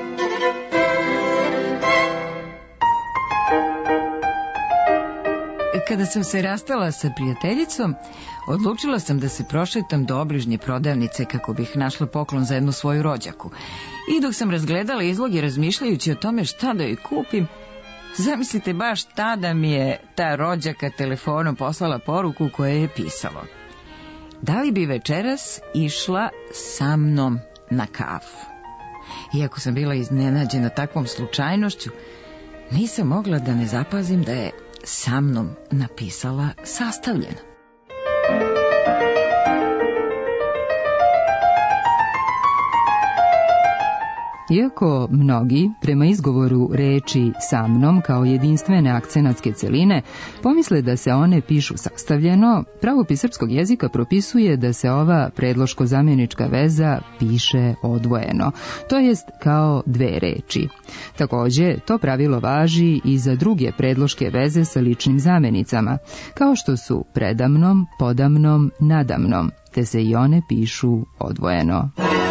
Kada sam se rastala sa prijateljicom, odlučila sam da se prošetam do obližnje prodavnice kako bih našla poklon za jednu svoju rođaku. I dok sam razgledala izloge razmišljajući o tome šta da joj kupim, zamislite, baš tada mi je ta rođaka telefonom poslala poruku koja je pisalo: "Da li bi večeras išla sa mnom na kafu?" Iako sam bila iznenađena takvom slučajnošću, nisam mogla da ne zapazim da je sa mnom napisala sastavljeno. Iako mnogi, prema izgovoru reči sa mnom kao jedinstvene akcenatske celine, pomisle da se one pišu sastavljeno, pravopis srpskog jezika propisuje da se ova predloško-zamjenička veza piše odvojeno, to jest kao dve reči. Takođe, to pravilo važi i za druge predloške veze sa ličnim zamjenicama, kao što su predamnom, podamnom, nadamnom, te se i one pišu odvojeno.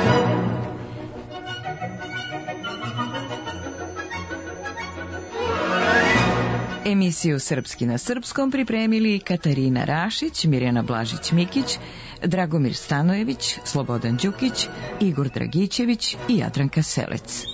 Emisiju Srpski na srpskom pripremili Katarina Rašić, Mirjana Blažić-Mikić, Dragomir Stanojević, Slobodan Đukić, Igor Dragićević i Jadranka Selec.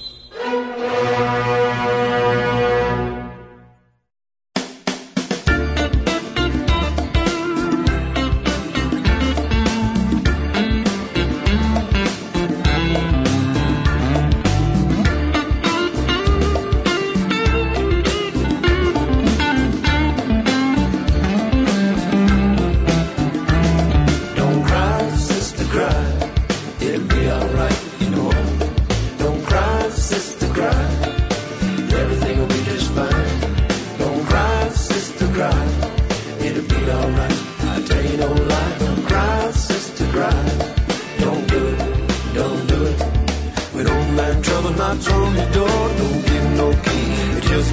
Cry, it'll be alright, you know. Don't cry,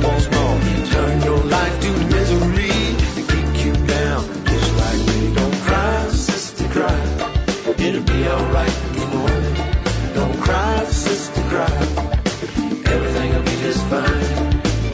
once more. Turn your life to misery and kick you down just like me. Don't cry, sister, cry. It'll be alright in the morning. Don't cry, sister, cry. Everything will be just fine.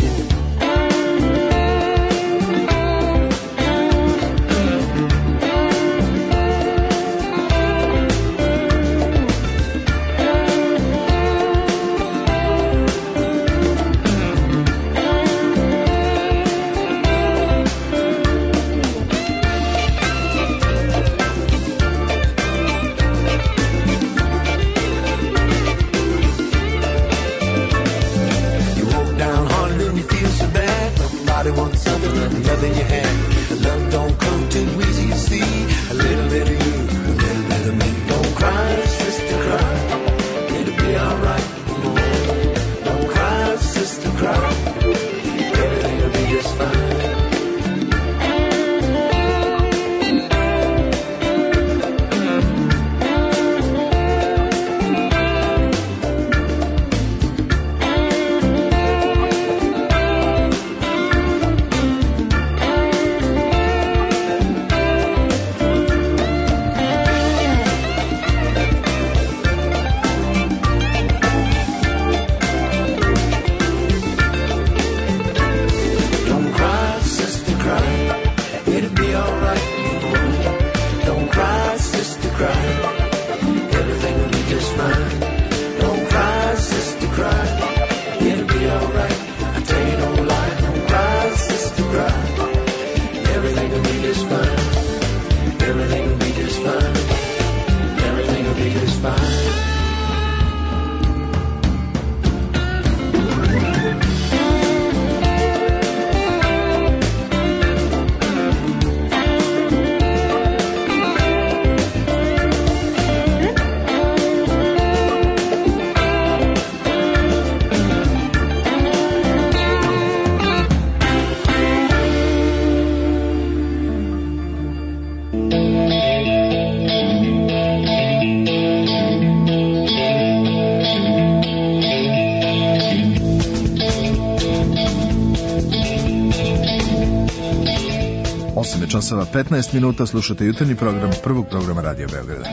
Časova 15 minuta, slušate jutarnji program prvog programa Radio Beograda.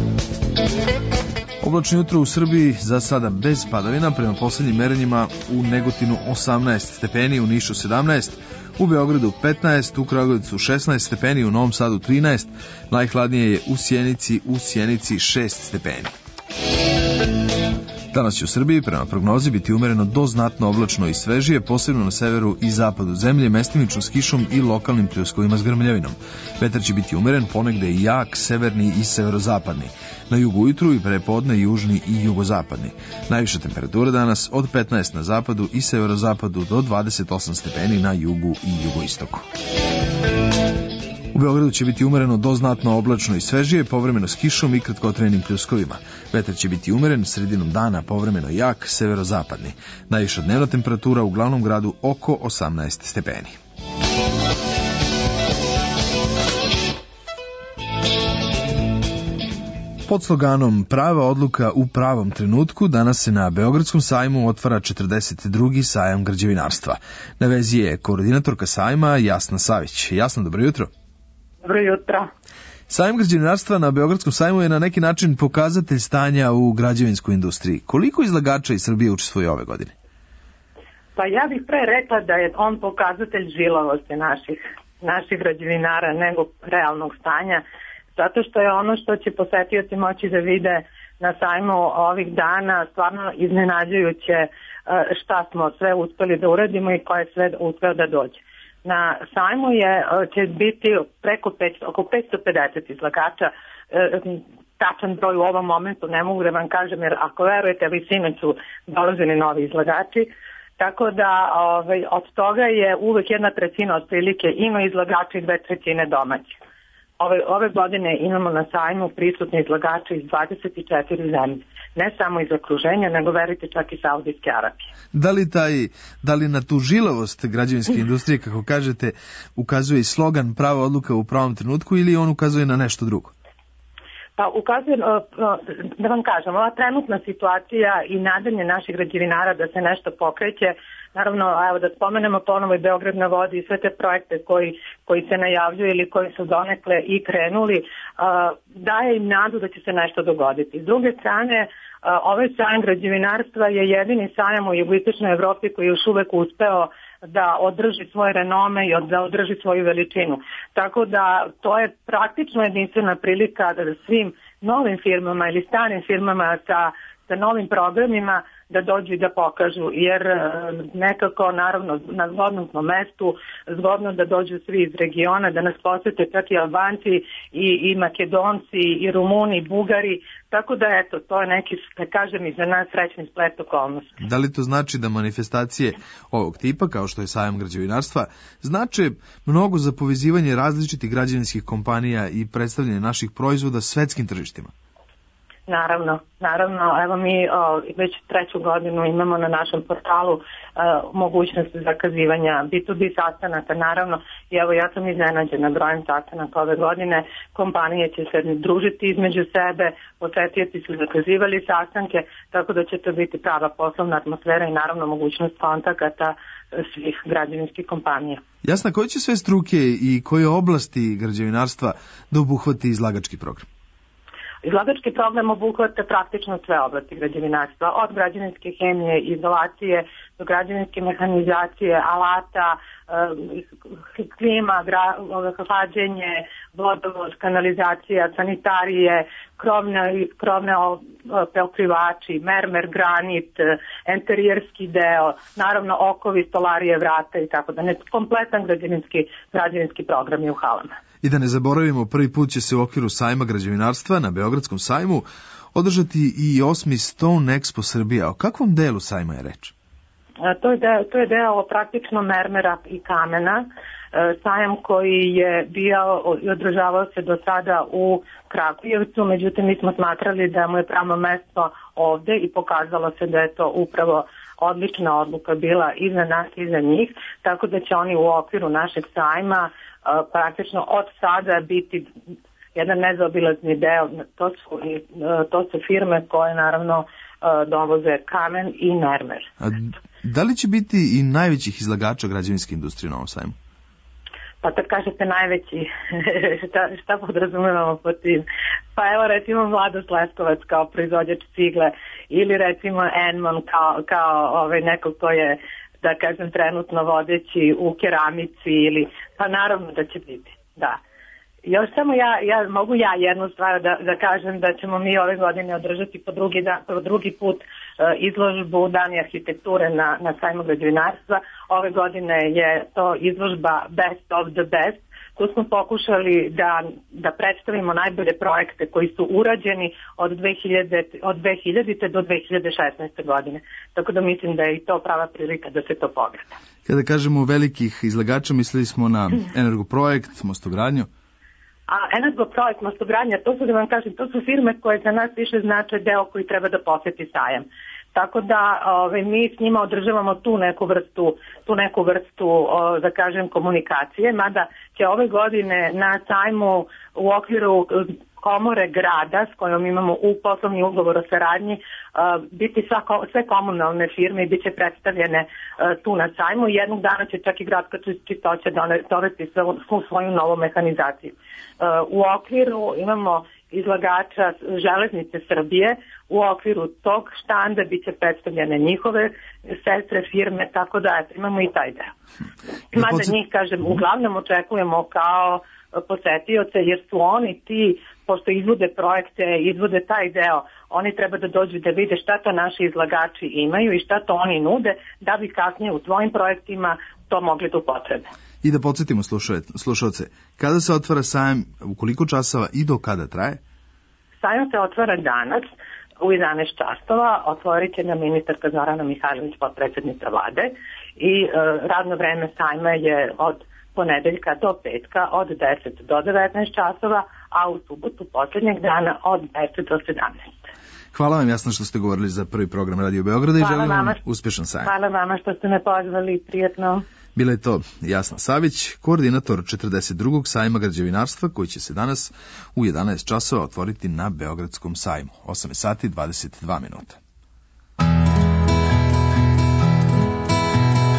Oblačno jutro u Srbiji, za sada bez padavina, prema poslednjim merenjima u Negotinu 18 stepeni, u Nišu 17, u Beogradu 15, u Kragujevcu 16 stepeni, u Novom Sadu 13, najhladnije je u Sjenici 6 stepeni. Danas će u Srbiji prema prognozi biti umereno do znatno oblačno i svežije, posebno na severu i zapadu zemlje, mestimično s kišom i lokalnim pljuskovima s grmljavinom. Vetar će biti umeren, ponegde i jak, severni i severozapadni. Na jugu ujutru i prepodne južni i jugozapadni. Najviša temperatura danas od 15 na zapadu i severozapadu do 28 stepeni na jugu i jugoistoku. U Beogradu će biti umereno do znatno oblačno i svežije, povremeno s kišom i kratkotrajnim pljuskovima. Vetar će biti umeren, sredinom dana povremeno jak, severozapadni. Najviša dnevna temperatura u glavnom gradu oko 18 stepeni. Pod sloganom Prava odluka u pravom trenutku danas se na Beogradskom sajmu otvara 42. sajam građevinarstva. Na vezi je koordinatorka sajma Jasna Savić. Jasna, dobro jutro. Dobro jutro. Sajam građevinarstva na Beogradskom sajmu je na neki način pokazatelj stanja u građevinskoj industriji. Koliko izlagača iz Srbije učestvuje ove godine? Pa ja bih pre rekla da je on pokazatelj žilavosti naših građevinara nego realnog stanja, zato što je ono što će posetioci moći da vide na sajmu ovih dana stvarno iznenađujuće šta smo sve uspeli da uradimo i ko je sve uspeo da dođe. Na sajmu će biti oko 550 izlagača, tačan broj u ovom momentu ne mogu da vam kažem, jer ako verujete, ali sinoć su dolazili novi izlagači, tako da od toga je uvek 1/3 otprilike ino izlagača i 2/3 domaći. Ove godine imamo na sajmu prisutni izlagači iz 24 zemlje, ne samo iz okruženja, nego verite čak i Saudijske Arabije. Da li na tu žilavost građevinske industrije, kako kažete, ukazuje i slogan Prava odluka u pravom trenutku ili on ukazuje na nešto drugo? Pa ukazuje, da vam kažem, ova trenutna situacija i nadanje naših građevinara da se nešto pokreće Naravno, evo da spomenemo ponovo i Beograd na vodi i sve te projekte koji se najavljuju ili koji su donekle i krenuli, daje im nadu da će se nešto dogoditi. S druge strane, ovaj sajam građevinarstva je jedini sajam u jugoistočnoj Evropi koji je još uvek uspeo da održi svoje renome i da održi svoju veličinu. Tako da to je praktično jedinstvena prilika da svim novim firmama ili starim firmama sa novim programima da dođu i da pokažu, jer nekako, naravno, na zgodnom smo mestu, zgodno da dođu svi iz regiona, da nas posete čak i Albanci i Makedonci i Rumuni i Bugari, tako da eto, to je neki, da kažem, i za nas srećni splet okolnosti. Da li to znači da manifestacije ovog tipa, kao što je sajam građevinarstva, znače mnogo za povezivanje različitih građevinskih kompanija i predstavljanje naših proizvoda svetskim tržištima? Naravno, evo mi već 3. godinu imamo na našem portalu mogućnost zakazivanja B2B sastanaka, naravno, i evo ja sam iznenađena brojem sastanaka ove godine, kompanije će se družiti između sebe, posetioci su zakazivali sastanke, tako da će to biti prava poslovna atmosfera i naravno mogućnost kontakata svih građevinskih kompanija. Jasna, koje će sve struke i koje oblasti građevinarstva da obuhvati izlagački program? Izlagački program obuhvata praktično sve oblasti građevinarstva, od građevinske hemije, izolacije, do građevinske mehanizacije, alata, klima, hlađenje, vodovod, kanalizacija, sanitarije, krovne pokrivači, mermer, granit, enterijerski deo, naravno okovi, stolarije, vrata i tako da ne, kompletan građevinski program je u halama. I da ne zaboravimo, prvi put će se u okviru sajma građevinarstva na Beogradskom sajmu održati i 8. Stone Expo Srbija. O kakvom delu sajma je reč? To je deo praktično mermera i kamena. Sajam koji je bio i održavao se do sada u Kragujevcu, međutim mi smo smatrali da mu je pravo mesto ovde i pokazalo se da je to upravo odlična odluka bila i za nas i za njih, tako da će oni u okviru našeg sajma praktično od sada biti jedan nezaobilazni deo. To su firme koje naravno dovoze kamen i mermer. A da li će biti i najvećih izlagača građevinske industrije na ovom sajmu? Pa kad kažete najveći, šta podrazumevamo po tim? Pa evo recimo Vlados Leskovac kao proizvođač cigle ili recimo Enmon kao neko ko je, da kažem, trenutno vodeći u keramici ili, pa naravno da će biti, da. Još samo mogu jednu stvar da kažem da ćemo mi ove godine održati po drugi put izložbu Dani arhitekture na sajmu građevinarstva.Ove godine je to izložba Best of the Best. Tu smo pokušali da predstavimo najbolje projekte koji su urađeni od 2000. do 2016. godine. Tako da mislim da je i to prava prilika da se to pogleda. Kada kažemo velikih izlagača, mislili smo na Energoprojekt, Mostogradnju? A Energoprojekt, Mostogradnja, to su firme koje za nas više znače deo koji treba da poseti sajam. Tako da mi s njima održavamo tu neku vrstu da kažem komunikacije, mada će ove godine na sajmu u okviru komore grada s kojom imamo u poslovni ugovor o saradnji biti sve komunalne firme i bit će predstavljene tu na sajmu. Jednog dana će čak i gradska čistoća dovesti svu svoju novu mehanizaciju. U okviru imamo izlagača Železnice Srbije, u okviru tog štanda bit će predstavljene njihove sestre firme, tako da imamo i taj deo. Mada njih, kažem, uglavnom očekujemo kao posetioce, jer su oni ti, pošto izvode projekte, izvode taj deo, oni treba da dođu da vide šta to naši izlagači imaju i šta to oni nude, da bi kasnije u svojim projektima to mogli da upotrebe. I da podsjetimo slušalce, kada se otvara sajam, u koliko časova i do kada traje? Sajam se otvara danas u 11 časova, otvorit će nam ministarka Zorana Mihajlović, potpredsjednica vlade, i radno vreme sajma je od ponedeljka do petka od 10 do 19 časova, a u subotu posljednjeg dana od 10 do 17. Hvala vam, jasno što ste govorili za prvi program Radio Beograda i želim vam uspješan sajam. Hvala vama što ste me pozvali, prijetno. Bila je to Jasna Savić, koordinator 42. sajma građevinarstva, koji će se danas u 11 časova otvoriti na Beogradskom sajmu. 8 sati 22 minuta.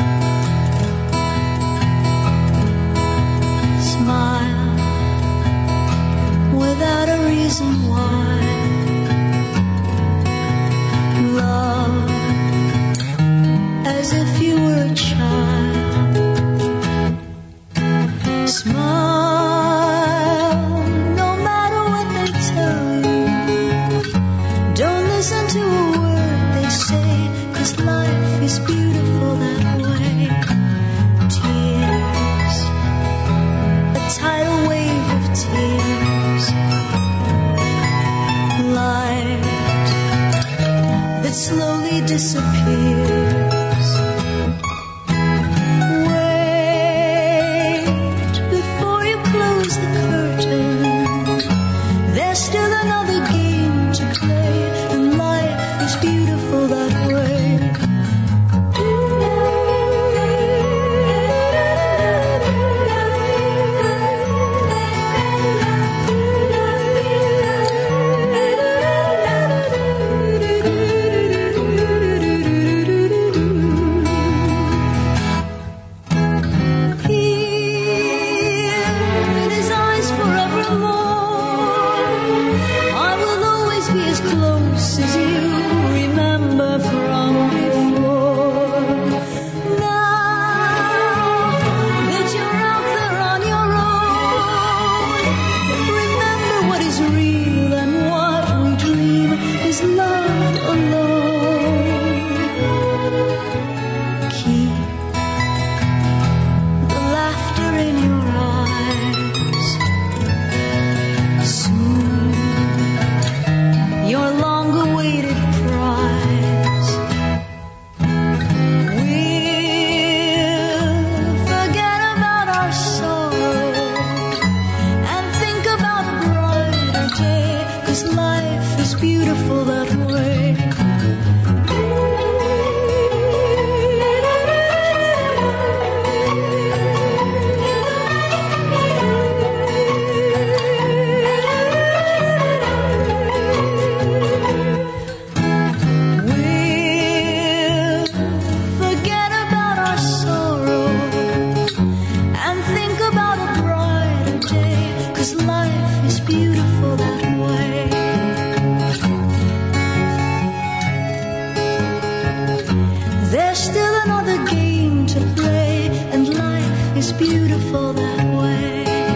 beautiful that way.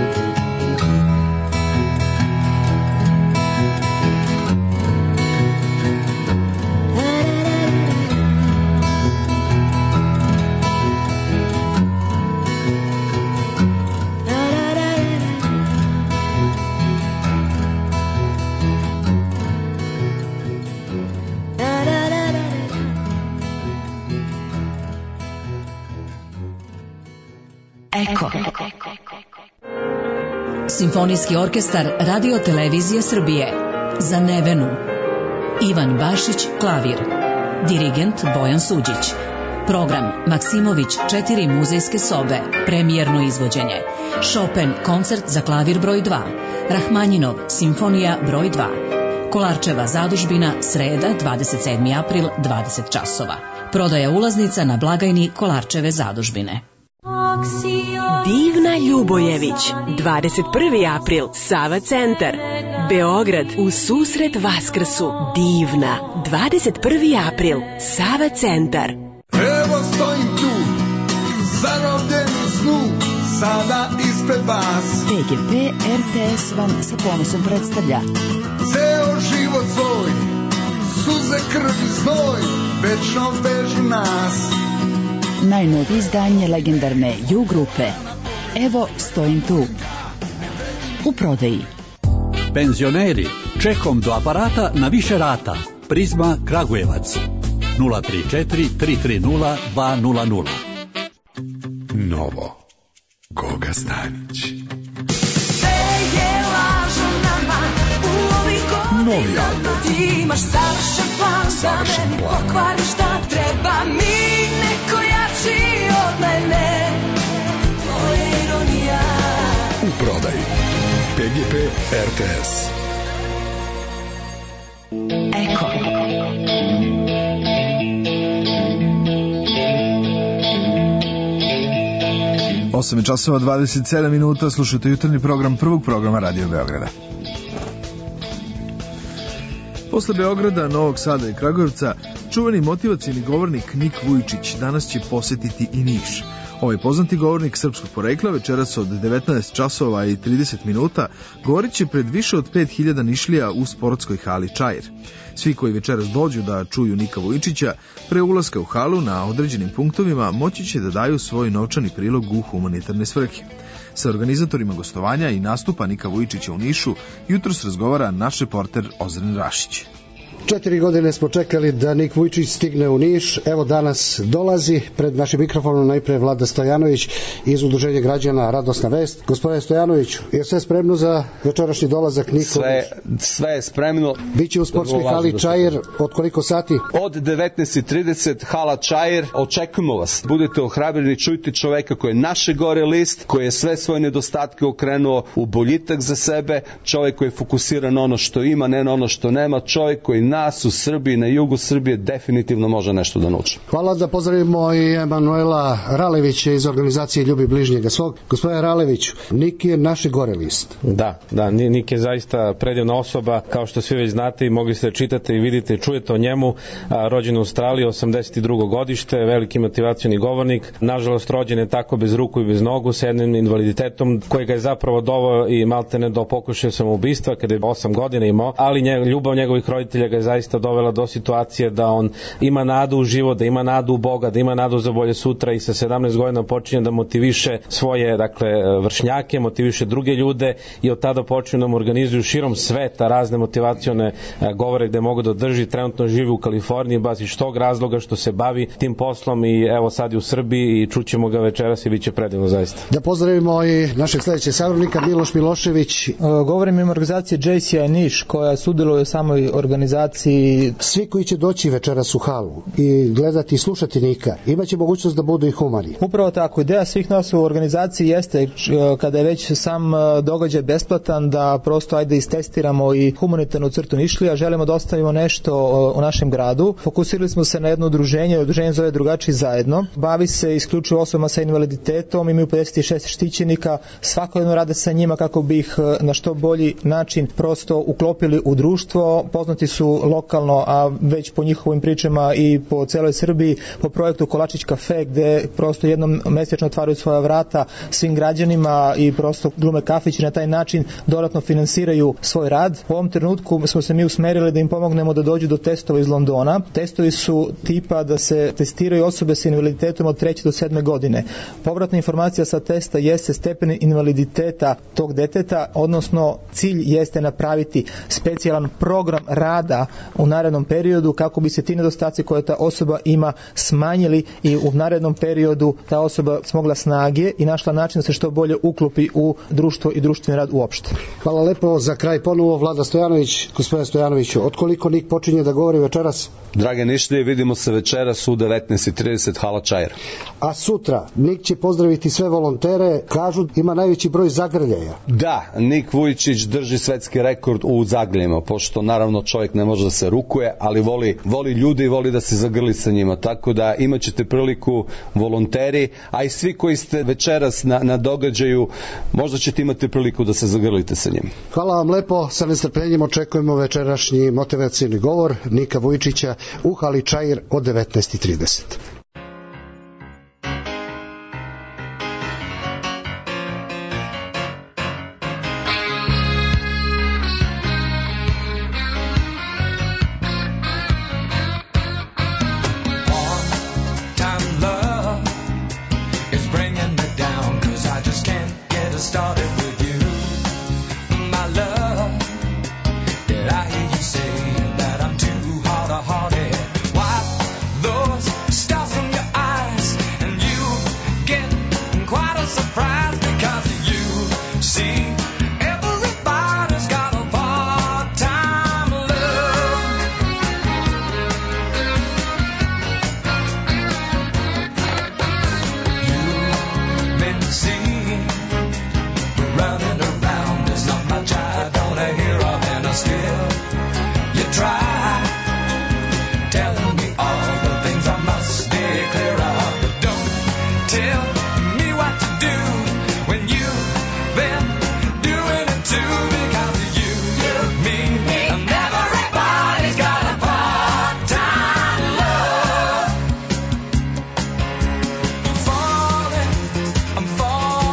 Eko. Simfonijski orkestar Radio Televizije Srbije. Za Nevenu. Ivan Bašić, klavir. Dirigent Bojan Suđić. Program Maksimović 4 muzejske sobe. Premijerno izvođenje. Chopin koncert za klavir broj 2. Rahmanjinov simfonija broj 2. Kolarčeva zadužbina, sreda, 27. april, 20 časova. Prodaja ulaznica na blagajni Kolarčeve zadužbine. Divna Ljubojević, 21. april, Sava centar, Beograd, u susret Vaskrsu. Divna, 21. april, Sava centar. Evo stojim tu, zarobljen u snu, sada ispred vas. TGP RTS vam sa ponosom predstavlja Ceo život svoj, suze, krv i znoj, večno vežu nas. najnovije izdanje legendarne U grupe. Evo stojim tu. U prodaji. Penzioneri, čekom do aparata na više rata. Prizma Kragujevac. 034 330 200. Novo. Goga Stanić. Novi album. Imaš savršen plan, pokvari šta treba mi, neko jači od mene. To je ironija. U prodaji. PGP RTS. Eko. Osam je časova 27 minuta, slušajte jutarnji program prvog programa Radio Beograda. Posle Beograda, Novog Sada i Kragujevca, čuveni motivacioni govornik Nik Vujčić danas će posetiti i Niš. Ovaj poznati govornik srpskog porekla večeras od 19 časova i 30 minuta govorit će pred više od 5000 Nišlija u sportskoj hali Čair. Svi koji večeras dođu da čuju Nika Vujčića, pre ulaska u halu na određenim punktovima moći će da daju svoj novčani prilog u humanitarne svrhe. Sa organizatorima gostovanja i nastupa Nika Vujčića u Nišu jutros razgovara naš reporter Ozren Rašić. 4 godine smo čekali da Nik Vujčić stigne u Niš. Evo danas dolazi. Pred našim mikrofonom najpre Vlada Stojanović iz Udruženja građana Radosna vest. Gospodine Stojanoviću, je sve spremno za večerašnji dolazak Nika? Sve je spremno. Biće u sportskoj hali Čair od koliko sati? Od 19:30 hala Čair. Očekujemo vas. Budete ohrabreni, čujte čoveka koji je naše gore list, koji je sve svoje nedostatke okrenuo u boljitak za sebe, čovek koji je fokusiran na ono što ima, ne na ono što nema, čovek koji nas u Srbiji, na jugu Srbije definitivno može nešto da nauči. Hvala, da pozdravimo i Emanuela Ralevića iz organizacije Ljubi bližnjega svog. Gospodine Raleviću, Nik je naše gore list. Da, Nik je zaista predivna osoba, kao što svi već znate i mogli ste čitati i vidite i čujete o njemu. Rođen u Australiji, 82. godište, veliki motivacioni govornik, nažalost rođen je tako bez ruku i bez nogu sa jednim invaliditetom koji ga je zapravo doveo i maltene do pokušaja samoubistva kada je 8 godina imao, ali ljubav njegovih roditelja ga je zaista dovela do situacije da on ima nadu u život, da ima nadu u Boga, da ima nadu za bolje sutra i sa 17 godina počinje da motiviše svoje vršnjake, motiviše druge ljude i od tada počinju da mu organizuju širom sveta razne motivacione govore gde mogu da drži. Trenutno živi u Kaliforniji baš iz tog razloga što se bavi tim poslom i evo sad je u Srbiji i čućemo ga večeras i bit će predivno zaista. Da pozdravimo i našeg sledećeg sagovornika Miloš Milošević. Govorim im organizacije JCI Niš koja sudjeluje u samoj organizaciji. Svi koji će doći večeras u halu i gledati i slušati Nika, imaće mogućnost da budu i humani. Upravo tako, ideja svih nas u organizaciji jeste kada je već sam događaj besplatan da prosto ajde istestiramo i humanitarnu crtu Nišlija, želimo da ostavimo nešto u našem gradu. Fokusirali smo se na jedno udruženje zove Drugačiji zajedno. Bavi se isključivo osobama sa invaliditetom, imaju 56 štićenika, svakodnevno rade sa njima kako bi ih na što bolji način prosto uklopili u društvo. Poznati su radu lokalno, a već po njihovim pričama i po celoj Srbiji, po projektu Kolačić kafe, gde prosto jednom mesečno otvaraju svoja vrata svim građanima i prosto glume kafić i na taj način dodatno finansiraju svoj rad. U ovom trenutku smo se mi usmerili da im pomognemo da dođu do testova iz Londona. Testovi su tipa da se testiraju osobe sa invaliditetom od 3. do 7. godine. Povratna informacija sa testa jeste stepen invaliditeta tog deteta, odnosno cilj jeste napraviti specijalan program rada u narednom periodu kako bi se ti nedostaci koje ta osoba ima smanjili i u narednom periodu ta osoba smogla snage i našla način da se što bolje uklopi u društvo i društveni rad uopšte. Hvala lepo. Za kraj ponovo Vlada Stojanović. Gospodine Stojanoviću, od koliko Nik počinje da govori večeras? Drage Nišlije, vidimo se večeras u 19:30 hala Čair. A sutra Nik će pozdraviti sve volontere, kažu ima najveći broj zagrljaja. Da, Nik Vujčić drži svetski rekord u zagrljima, pošto naravno čovjek ne može da se rukuje, ali voli ljude i voli da se zagrli sa njima, tako da imat ćete priliku volonteri, a i svi koji ste večeras na događaju, možda ćete imati priliku da se zagrlite sa njim. Hvala vam lepo, sa nestrpljenjem očekujemo večerašnji motivacijni govor Nika Vujčića u hali Čair od 19:30. I'm falling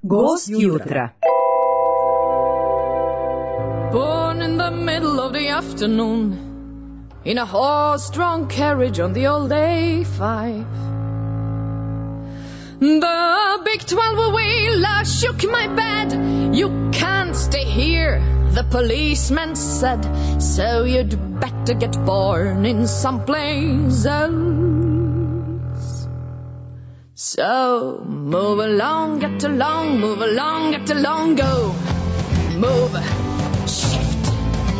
Gost jutra. Born in the middle of the afternoon, in a horse-drawn carriage on the old A5. The big 12-wheeler shook my bed. You can't stay here, the policeman said, so you'd better get born in someplace else. So move along, get along, move along, get along, go. Move, shift.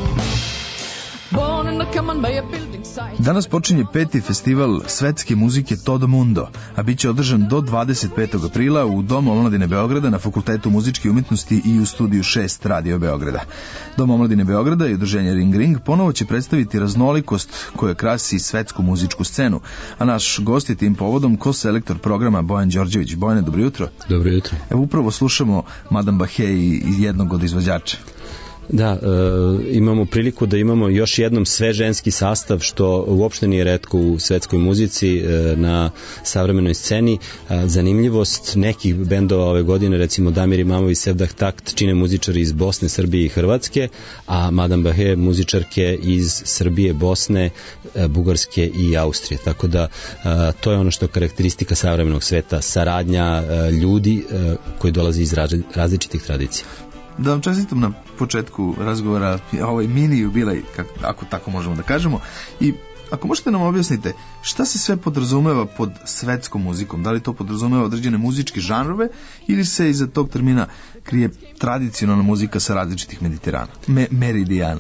Born in the common by a building site. Danas počinje 5. festival svetske muzike Todo Mundo, a bit će održan do 25. aprila u Domu omladine Beograda na Fakultetu muzičke umjetnosti i u studiju 6 Radio Beograda. Dom omladine Beograda i udruženje Ring Ring ponovo će predstaviti raznolikost koja krasi svetsku muzičku scenu, a naš gost je tim povodom ko-selektor programa Bojan Đorđević. Bojane, dobro jutro. Dobro jutro. Evo upravo slušamo Madame Bahé i jednog od izvođača. Da, imamo priliku da imamo još jednom sve ženski sastav, što uopšte nije retko u svetskoj muzici na savremenoj sceni. Zanimljivost nekih bendova ove godine, recimo Damir Imamović i Sevdah Takt, čine muzičari iz Bosne, Srbije i Hrvatske, a Madame Bahé muzičarke iz Srbije, Bosne, Bugarske i Austrije. Tako da to je ono što je karakteristika savremenog sveta, saradnja ljudi koji dolaze iz različitih tradicija. Da vam čestitam na početku razgovora ovaj mini jubilej, ako tako možemo da kažemo, i ako možete nam objasnite šta se sve podrazumeva pod svetskom muzikom, da li to podrazumeva određene muzičke žanrove ili se iza tog termina krije tradicionalna muzika sa različitih meridijana?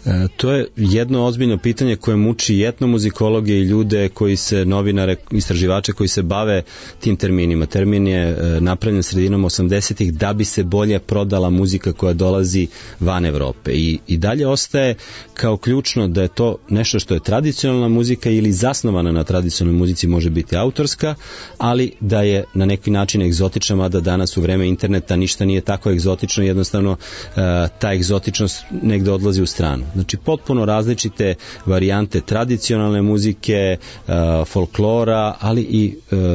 To je jedno ozbiljno pitanje koje muči i etnomuzikologe i ljude koji se, novinare, istraživače koji se bave tim terminima. Termin je napravljen sredinom 80-ih da bi se bolje prodala muzika koja dolazi van Evrope. I dalje ostaje kao ključno da je to nešto što je tradicionalna muzika ili zasnovana na tradicionalnoj muzici, može biti autorska, ali da je na neki način egzotična, mada danas u vreme interneta ništa nije tako egzotično, jednostavno ta egzotičnost negde odlazi u stranu. Znači potpuno različite varijante tradicionalne muzike, folklora, ali i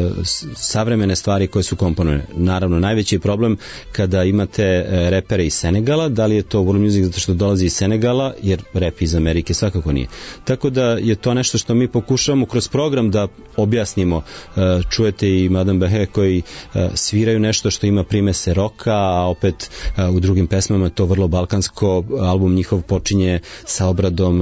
savremene stvari koje su komponovane. Naravno, najveći je problem kada imate repere iz Senegala, da li je to world music zato što dolazi iz Senegala, jer rap iz Amerike svakako nije. Tako da je to nešto što mi pokušavamo kroz program da objasnimo. Čujete i Madame Bahé koji sviraju nešto što ima primese roka, a opet u drugim pesmama je to vrlo balkansko. Album njihov počinje sa obradom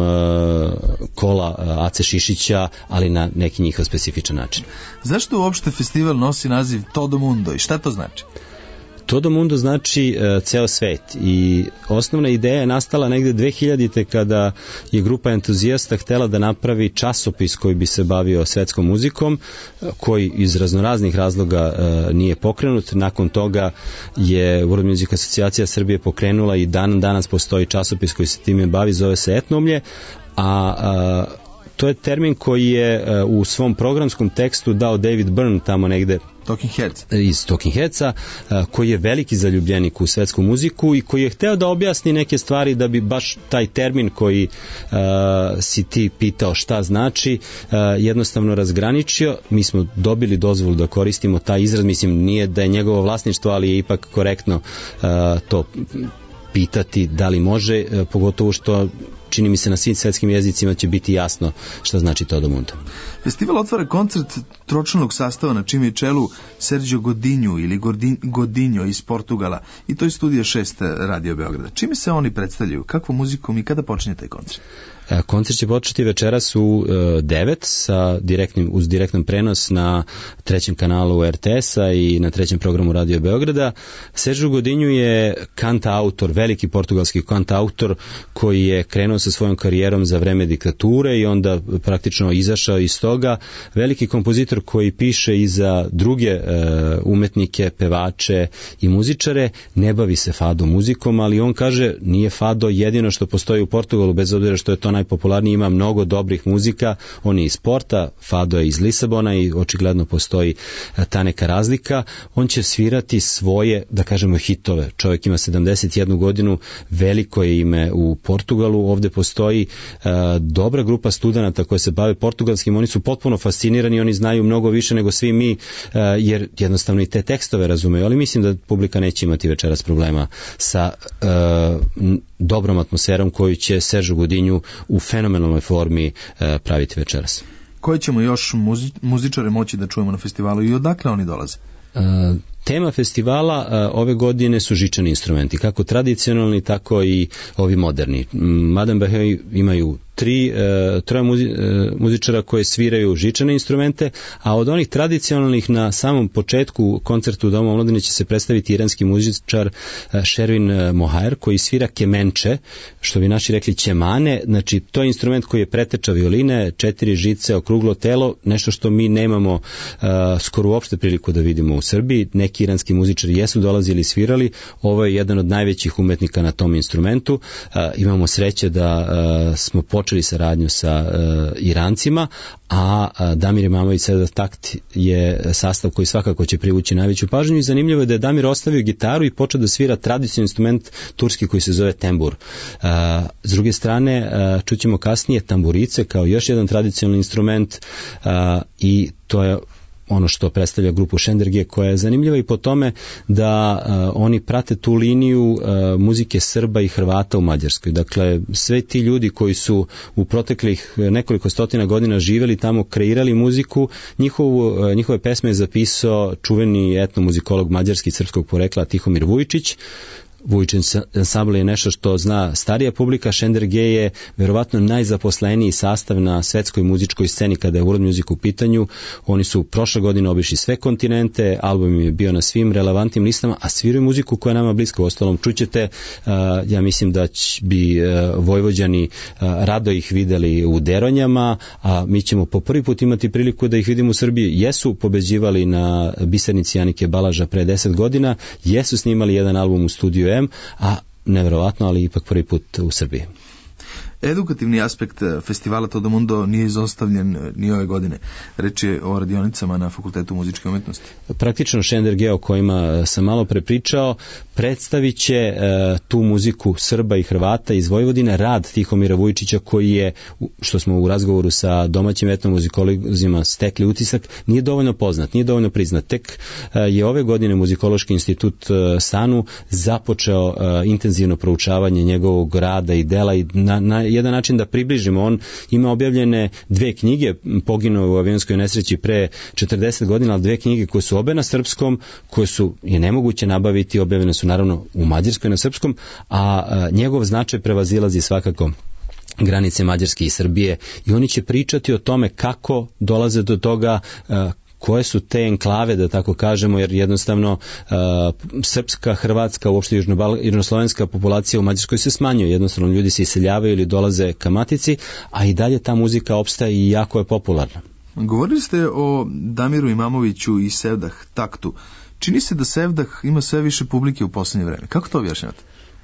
kola Ace Šišića, ali na neki njihov specifičan način. Zašto uopšte festival nosi naziv Todo Mundo i šta to znači? Todo Mundo znači ceo svet i osnovna ideja je nastala negde 2000-te kada je grupa entuzijasta htela da napravi časopis koji bi se bavio svetskom muzikom, koji iz raznoraznih razloga nije pokrenut. Nakon toga je World Music Asocijacija Srbije pokrenula i danas postoji časopis koji se time bavi, zove se Etnomlje, a to je termin koji je u svom programskom tekstu dao David Byrne tamo negde iz Talking Headsa, koji je veliki zaljubljenik u svetsku muziku i koji je hteo da objasni neke stvari da bi baš taj termin koji si ti pitao šta znači jednostavno razgraničio. Mi smo dobili dozvolu da koristimo taj izraz, mislim nije da je njegovo vlasništvo, ali je ipak korektno to pitati da li može, pogotovo što čini mi se na svim svetskim jezicima će biti jasno šta znači Todo Mundo. Festival otvara koncert tročlanog sastava na čijem je čelu Sergio Godinho ili Godinho iz Portugala i to je studija 6 Radio Beograda. Čime se oni predstavljaju, kakvom muzikom i kada počinje taj koncert? Koncert će početi večeras u 9 uz direktan prenos na trećem kanalu RTS-a i na trećem programu Radio Beograda. Sergio Godinho je kantautor, veliki portugalski kantautor koji je krenuo sa svojom karijerom za vreme diktature i onda praktično izašao iz toga. Veliki kompozitor koji piše i za druge umetnike, pevače i muzičare, ne bavi se fado muzikom, ali on kaže nije fado jedino što postoji u Portugalu, bez obzira što je to najpopularniji, ima mnogo dobrih muzika, on je iz Porta, fado je iz Lisabona i očigledno postoji ta neka razlika. On će svirati svoje, da kažemo, hitove. Čovjek ima 71 godinu, veliko je ime u Portugalu, ovde postoji dobra grupa studenata koja se bave portugalskim, oni su potpuno fascinirani, oni znaju mnogo više nego svi mi, jer jednostavno i te tekstove razumeju, ali mislim da publika neće imati večeras problema sa dobrom atmosferom koju će Serge Godinju u fenomenalnoj formi praviti večeras. Koje ćemo još muzičare moći da čujemo na festivalu i odakle oni dolaze? Tema festivala ove godine su žičani instrumenti, kako tradicionalni, tako i ovi moderni. Madame Bahei imaju troje muzičara koje sviraju žičane instrumente, a od onih tradicionalnih na samom početku koncertu u Domu omladine će se predstaviti iranski muzičar Shervin Mohair koji svira kemenče, što bi naši rekli ćemane, znači to je instrument koji je preteča violine, 4 žice, okruglo telo, nešto što mi nemamo skoro uopšte priliku da vidimo u Srbiji. Neki iranski muzičari jesu dolazili i svirali, ovo je jedan od najvećih umetnika na tom instrumentu. Imamo sreće da smo počeli saradnju sa Irancima, a Damir Imamović Sevdah Takt je sastav koji svakako će privući najveću pažnju i zanimljivo je da je Damir ostavio gitaru i počeo da svira tradicionalni instrument turski koji se zove tembur. S druge strane, čućemo kasnije tamburice kao još jedan tradicionalni instrument i to je ono što predstavlja grupu Šendergije, koja je zanimljiva i po tome da oni prate tu liniju muzike Srba i Hrvata u Mađarskoj. Dakle, sve ti ljudi koji su u proteklih nekoliko stotina godina živjeli tamo, kreirali muziku, njihove pesme je zapisao čuveni etnomuzikolog mađarski srpskog porekla Tihomir Vujičić. Vujičin ansambl je nešto što zna starija publika, Šendergije je verovatno najzaposleniji sastav na svetskoj muzičkoj sceni kada je world music u pitanju. Oni su prošle godine obišli sve kontinente, album je bio na svim relevantnim listama, a sviraju muziku koja je nama bliska. U ostalom čućete, ja mislim da bi Vojvođani rado ih videli u Deronjama, a mi ćemo po prvi put imati priliku da ih vidimo u Srbiji. Jesu pobeđivali na Bisernici Janike Balaža pre 10 godina, jesu snimali jedan album u studiju a neverovatno, ali ipak prvi put u Srbiji. Edukativni aspekt festivala Todo Mundo nije izostavljen ni ove godine. Reč je o radionicama na Fakultetu muzičke umetnosti. Praktično Šendergije o kojima sam malo prepričao predstavit će tu muziku Srba i Hrvata iz Vojvodine, rad Tihomira Vujičića koji je, što smo u razgovoru sa domaćim etnomuzikolozima stekli utisak, nije dovoljno poznat, nije dovoljno priznat. Tek je ove godine Muzikološki institut SANU započeo intenzivno proučavanje njegovog rada i dela i na jedan način da približimo. On ima objavljene 2 knjige, poginuo u avionskoj nesreći pre 40 godina, ali 2 knjige koje su obe na srpskom, koje je nemoguće nabaviti, objavljene su naravno u Mađarskoj na srpskom, a njegov značaj prevazilazi svakako granice Mađarske i Srbije i oni će pričati o tome kako dolaze do toga, koje su te enklave, da tako kažemo, jer jednostavno srpska, hrvatska, uopšte južnoslovenska populacija u Mađarskoj se smanjuje, jednostavno ljudi se iseljavaju ili dolaze ka matici, a i dalje ta muzika opstaje i jako je popularna. Govorili ste o Damiru Imamoviću i Sevdah Taktu. Čini se da Sevdah ima sve više publike u posljednje vreme. Kako to objašnjate?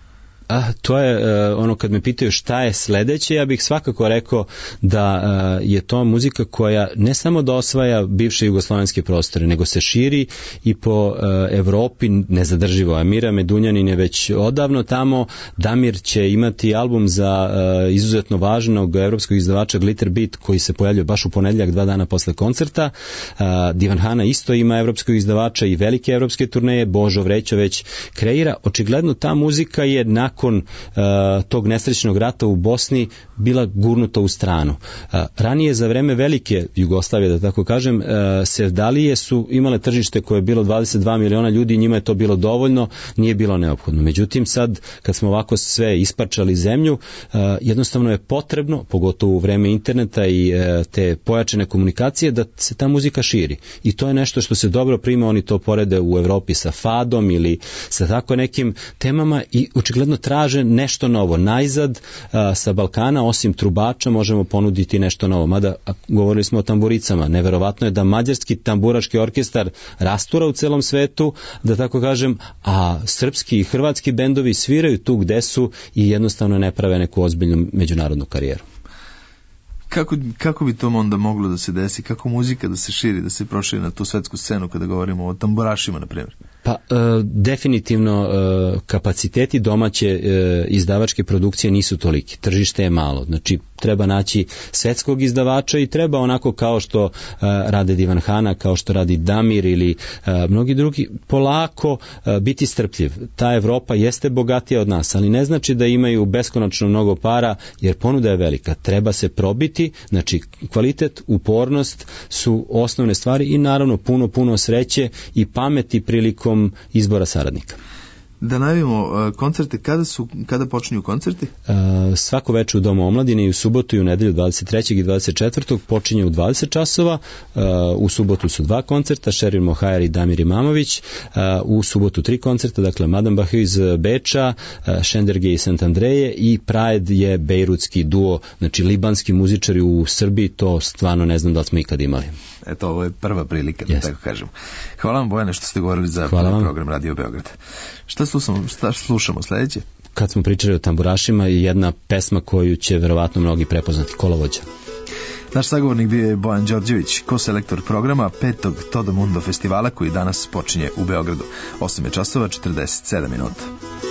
To je ono kad me pitaju šta je sledeće, ja bih svakako rekao da je to muzika koja ne samo da osvaja bivše jugoslovenske prostore, nego se širi i po Evropi nezadrživo. Amira Medunjanin je već odavno tamo, Damir će imati album za izuzetno važnog evropskog izdavača Glitter Beat koji se pojavljuje baš u ponedeljak 2 dana posle koncerta. Divan Hana isto ima evropskog izdavača i velike evropske turneje, Božo Vrećo već kreira. Očigledno ta muzika je nakon tog nesrećnog rata u Bosni bila gurnuta u stranu. Ranije za vreme velike Jugoslavije, da tako kažem, sevdalije su imale tržište koje je bilo 22 miliona ljudi i njima je to bilo dovoljno, nije bilo neophodno. Međutim, sad kad smo ovako sve isparčali zemlju, jednostavno je potrebno, pogotovo u vreme interneta i te pojačane komunikacije, da se ta muzika širi. I to je nešto što se dobro prima, oni to porede u Evropi sa fadom ili sa tako nekim temama i očigledno traže nešto novo. Najzad sa Balkana, osim trubača, možemo ponuditi nešto novo. Mada, govorili smo o tamburicama, neverovatno je da mađarski tamburaški orkestar rastura u celom svetu, da tako kažem, a srpski i hrvatski bendovi sviraju tu gde su i jednostavno ne prave neku ozbiljnu međunarodnu karijeru. Kako bi to onda moglo da se desi? Kako muzika da se širi, da se proširi na tu svetsku scenu kada govorimo o tamburašima, na primjer? Pa, definitivno kapaciteti domaće izdavačke produkcije nisu toliki. Tržište je malo. Znači, treba naći svetskog izdavača i treba onako kao što rade Divan Hana, kao što radi Damir ili mnogi drugi, polako biti strpljiv. Ta Evropa jeste bogatija od nas, ali ne znači da imaju beskonačno mnogo para, jer ponuda je velika. Treba se probiti, znači kvalitet, upornost su osnovne stvari i naravno puno sreće i pameti prilikom izbora saradnika. Da najavimo koncerte, kada počinju koncerti? Svako veče u Domu omladine i u subotu i u nedelju 23. i 24. počinje u 20 časova. U subotu su 2 koncerta, Sheryl Mohajer i Damir Imamović. U subotu 3 koncerta, dakle Madame Bach iz Beča, Šenderge iz Sant Andreje i Pride je bejrutski duo, znači libanski muzičari u Srbiji, to stvarno ne znam da smo ikad imali. Eto, ovo je prva prilika, da tako kažemo. Hvala vam, Bojane, što ste govorili za program Radio Beograd. Šta slušamo sledeće? Kad smo pričali o tamburašima, jedna pesma koju će verovatno mnogi prepoznati, Kolovođa. Naš sagovornik bio je Bojan Đorđević, koselektor programa 5. Todo Mundo festivala koji danas počinje u Beogradu. 8 časova 47 minuta.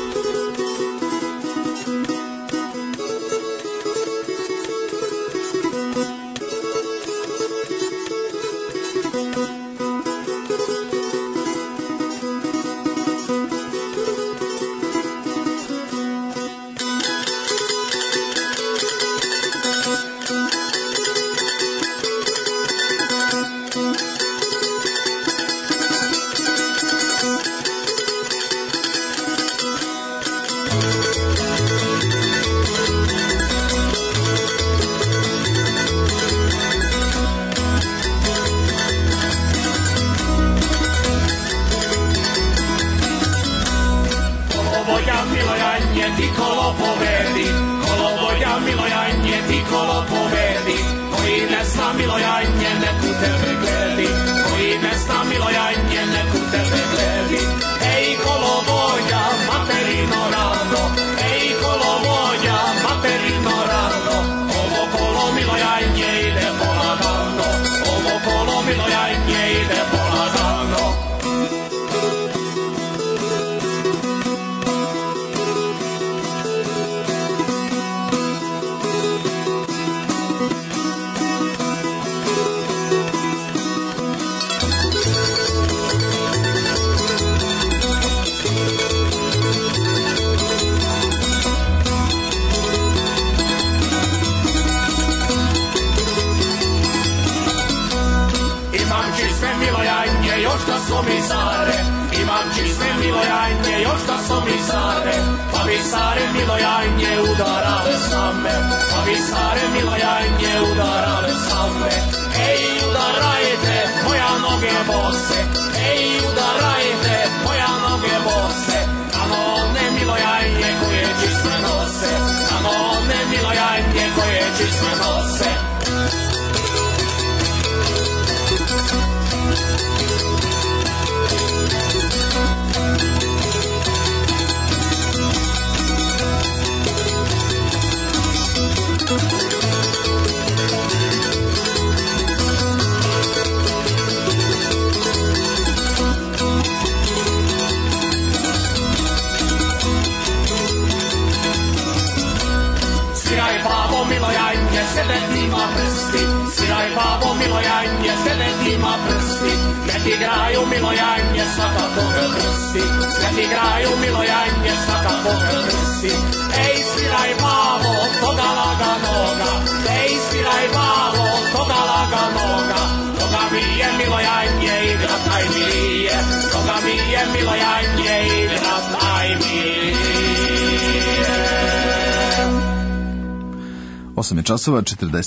Časova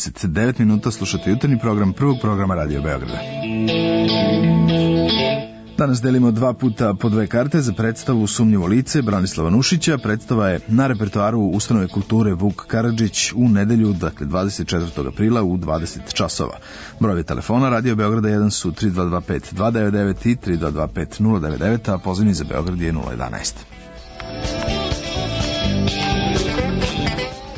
49 minuta, slušate jutarnji program prvog programa Radio Beograda. Danas delimo 2 puta po 2 karte za predstavu Sumnjivo lice Branislava Nušića. Predstava je na repertoaru Ustanove kulture Vuk Karadžić u nedelju, dakle 24. aprila u 20 časova. Brojevi telefona Radio Beograda 1 su 3225 299 i 3225 099, a pozivni za Beograd je 011.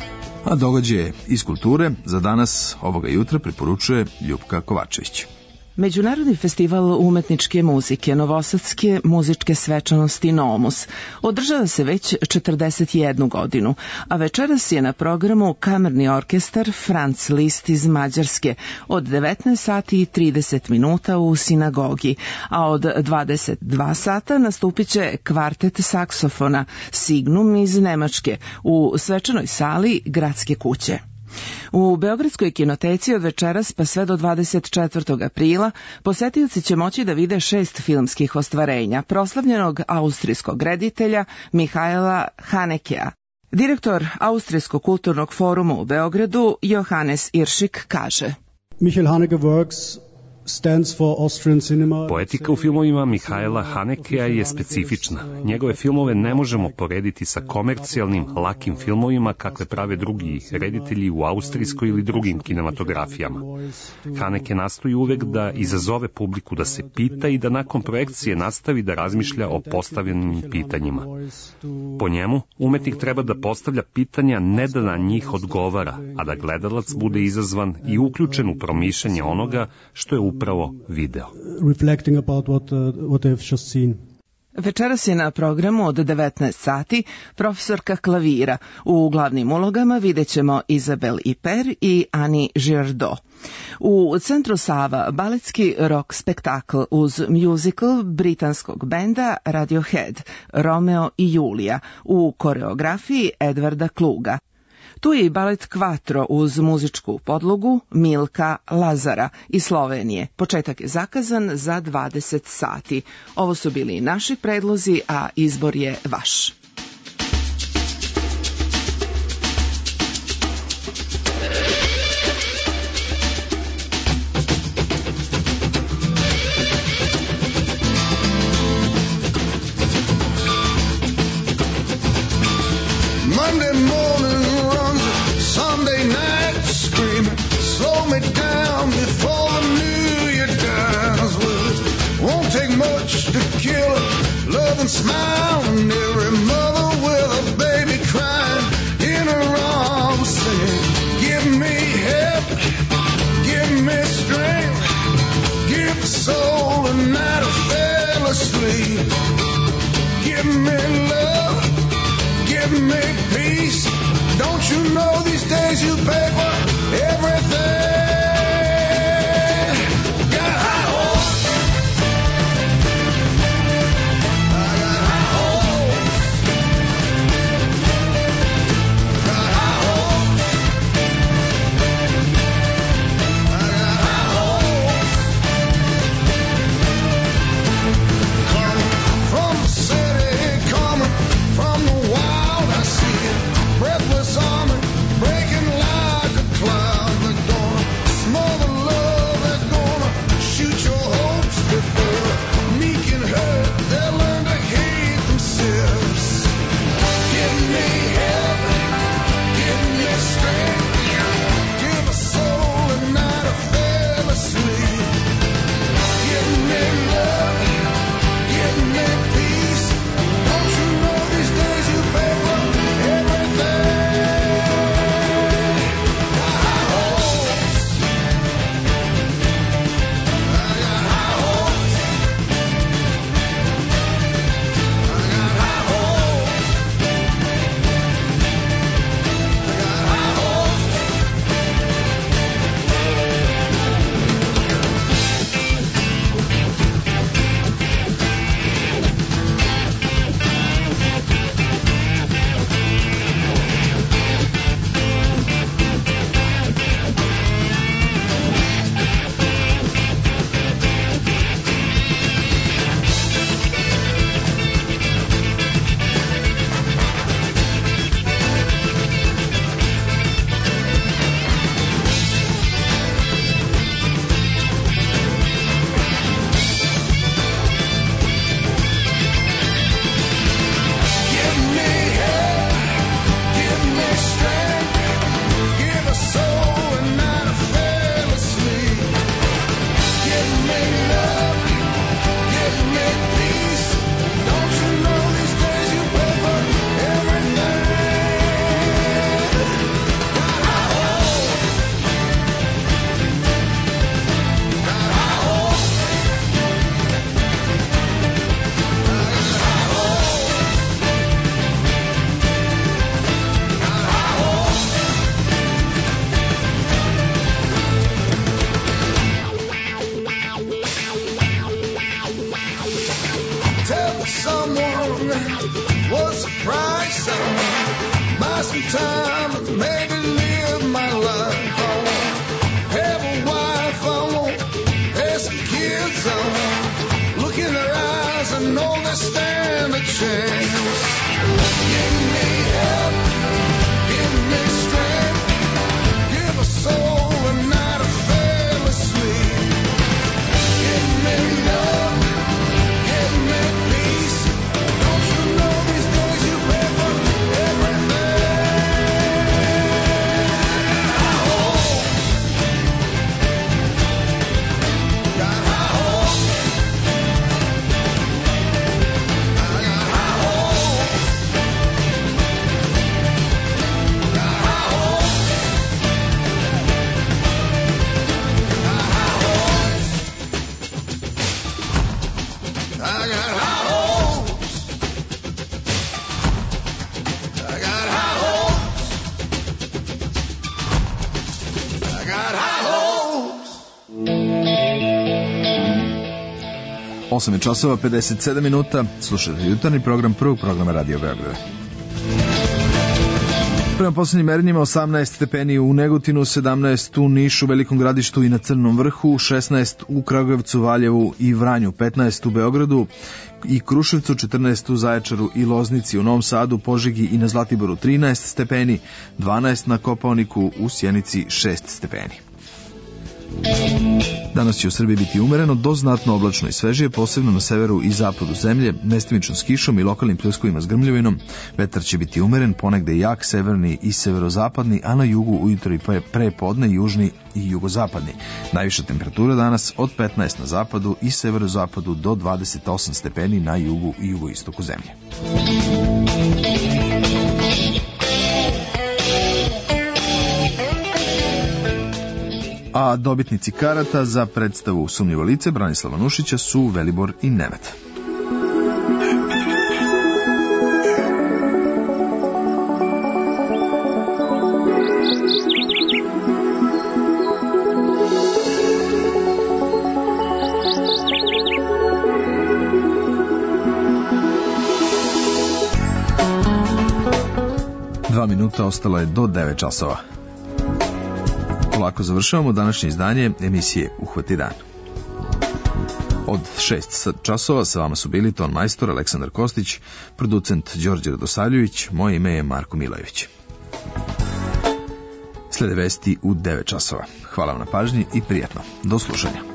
A događaje iz kulture za danas ovoga jutra preporučuje Ljupka Kovačević. Međunarodni festival umetničke muzike Novosadske muzičke svečanosti Nomus održava se već 41 godinu, a večeras je na programu kamerni orkestar Franz Liszt iz Mađarske od 19 sati i 30 minuta u sinagogi, a od 22 sata nastupit će kvartet saksofona Signum iz Nemačke u svečanoj sali Gradske kuće. U Beogradskoj kinoteci od večeras pa sve do 24. aprila posetioci će moći da vide 6 filmskih ostvarenja proslavljenog austrijskog reditelja Mihaela Hanekea. Direktor Austrijskog kulturnog foruma u Beogradu Johannes Iršik kaže: Michael Haneke Works stands for Austrian cinema. Poetika u filmovima Mihaela Hanekea je specifična. Njegove filmove ne možemo porediti sa komercijalnim, lakim filmovima kakve prave drugi reditelji u austrijskoj ili drugim kinematografijama. Haneke nastoji uvek da izazove publiku da se pita i da nakon projekcije nastavi da razmišlja o postavljenim pitanjima. Po njemu, umetnik treba da postavlja pitanja ne da na njih odgovara, a da gledalac bude izazvan i uključen u promišljanje onoga što je upravo video. Reflecting about what they have just seen. Večeras je na programu od 19 sati profesorka klavira. U glavnim ulogama vidjet ćemo Izabel Iper i Ani Girardot. U Centru Sava baletski rock spektakl uz musical britanskog benda Radiohead, Romeo i Julija, u koreografiji Edvarda Kluga. Tu je i balet Quattro uz muzičku podlogu Milka Lazara iz Slovenije. Početak je zakazan za 20 sati. Ovo su bili naši predlozi, a izbor je vaš. Monday morning runs, Sunday night screaming, slow me down before the new year dies. Well, it won't take much to kill a loving smile, and every mother with a baby crying in her arms singing, give me help, give me strength, give the soul a night of fell asleep, give me love, give me peace. Don't you know these days you pay for everything? Got high hopes. I got high hopes. Got high hopes. I got high hopes. Coming from the city, coming from the wild, I see it. Breathless army breaking like a someone was the price I want. Buy some time and maybe live my life. I won't have a wife, I won't have some kids, I won't look in their eyes and know they stand a chance. Give me help, give me strength, give a soul a night of fearless sleep. Give me love, give me peace. Don't you know these days you pay for everything? High hopes, got high hopes. I got high hopes, got high hopes, I got high hopes, I got high hopes, I got high hopes. 8 je časova 57 minuta, slušajte jutarnji program prvog programa Radio Beograda. Prema poslednjim merenjima 18 stepeni u Negotinu, 17 u Nišu, Velikom Gradištu i na Crnom vrhu, 16 u Kragujevcu, Valjevu i Vranju, 15 u Beogradu i Kruševcu, 14 u Zaječaru i Loznici, u Novom Sadu, Požegi i na Zlatiboru 13 stepeni, 12 na Kopaoniku, u Sjenici 6 stepeni. Danas će u Srbiji biti umereno do znatno oblačno i svežije, posebno na severu i zapadu zemlje, mestimično s kišom i lokalnim pljuskovima s grmljavinom. Vetar će biti umeren, ponegde jak severni i severozapadni, a na jugu ujutro i pre podne južni i jugozapadni. Najviša temperatura danas od 15 na zapadu i severozapadu do 28 stepeni na jugu i jugoistoku zemlje. A dobitnici karata za predstavu Sumnjivo lice Branislava Nušića su Velibor i Nemet. Dva minuta ostalo je do 9 časova. Polako završavamo današnje izdanje emisije Uhvati dan. Od 6 časova sa vama su bili ton majstor Aleksandar Kostić, producent Đorđe Radosavljević, moje ime je Marko Milojević. Slede vesti u 9 časova. Hvala vam na pažnji i prijatno. Do slušanja.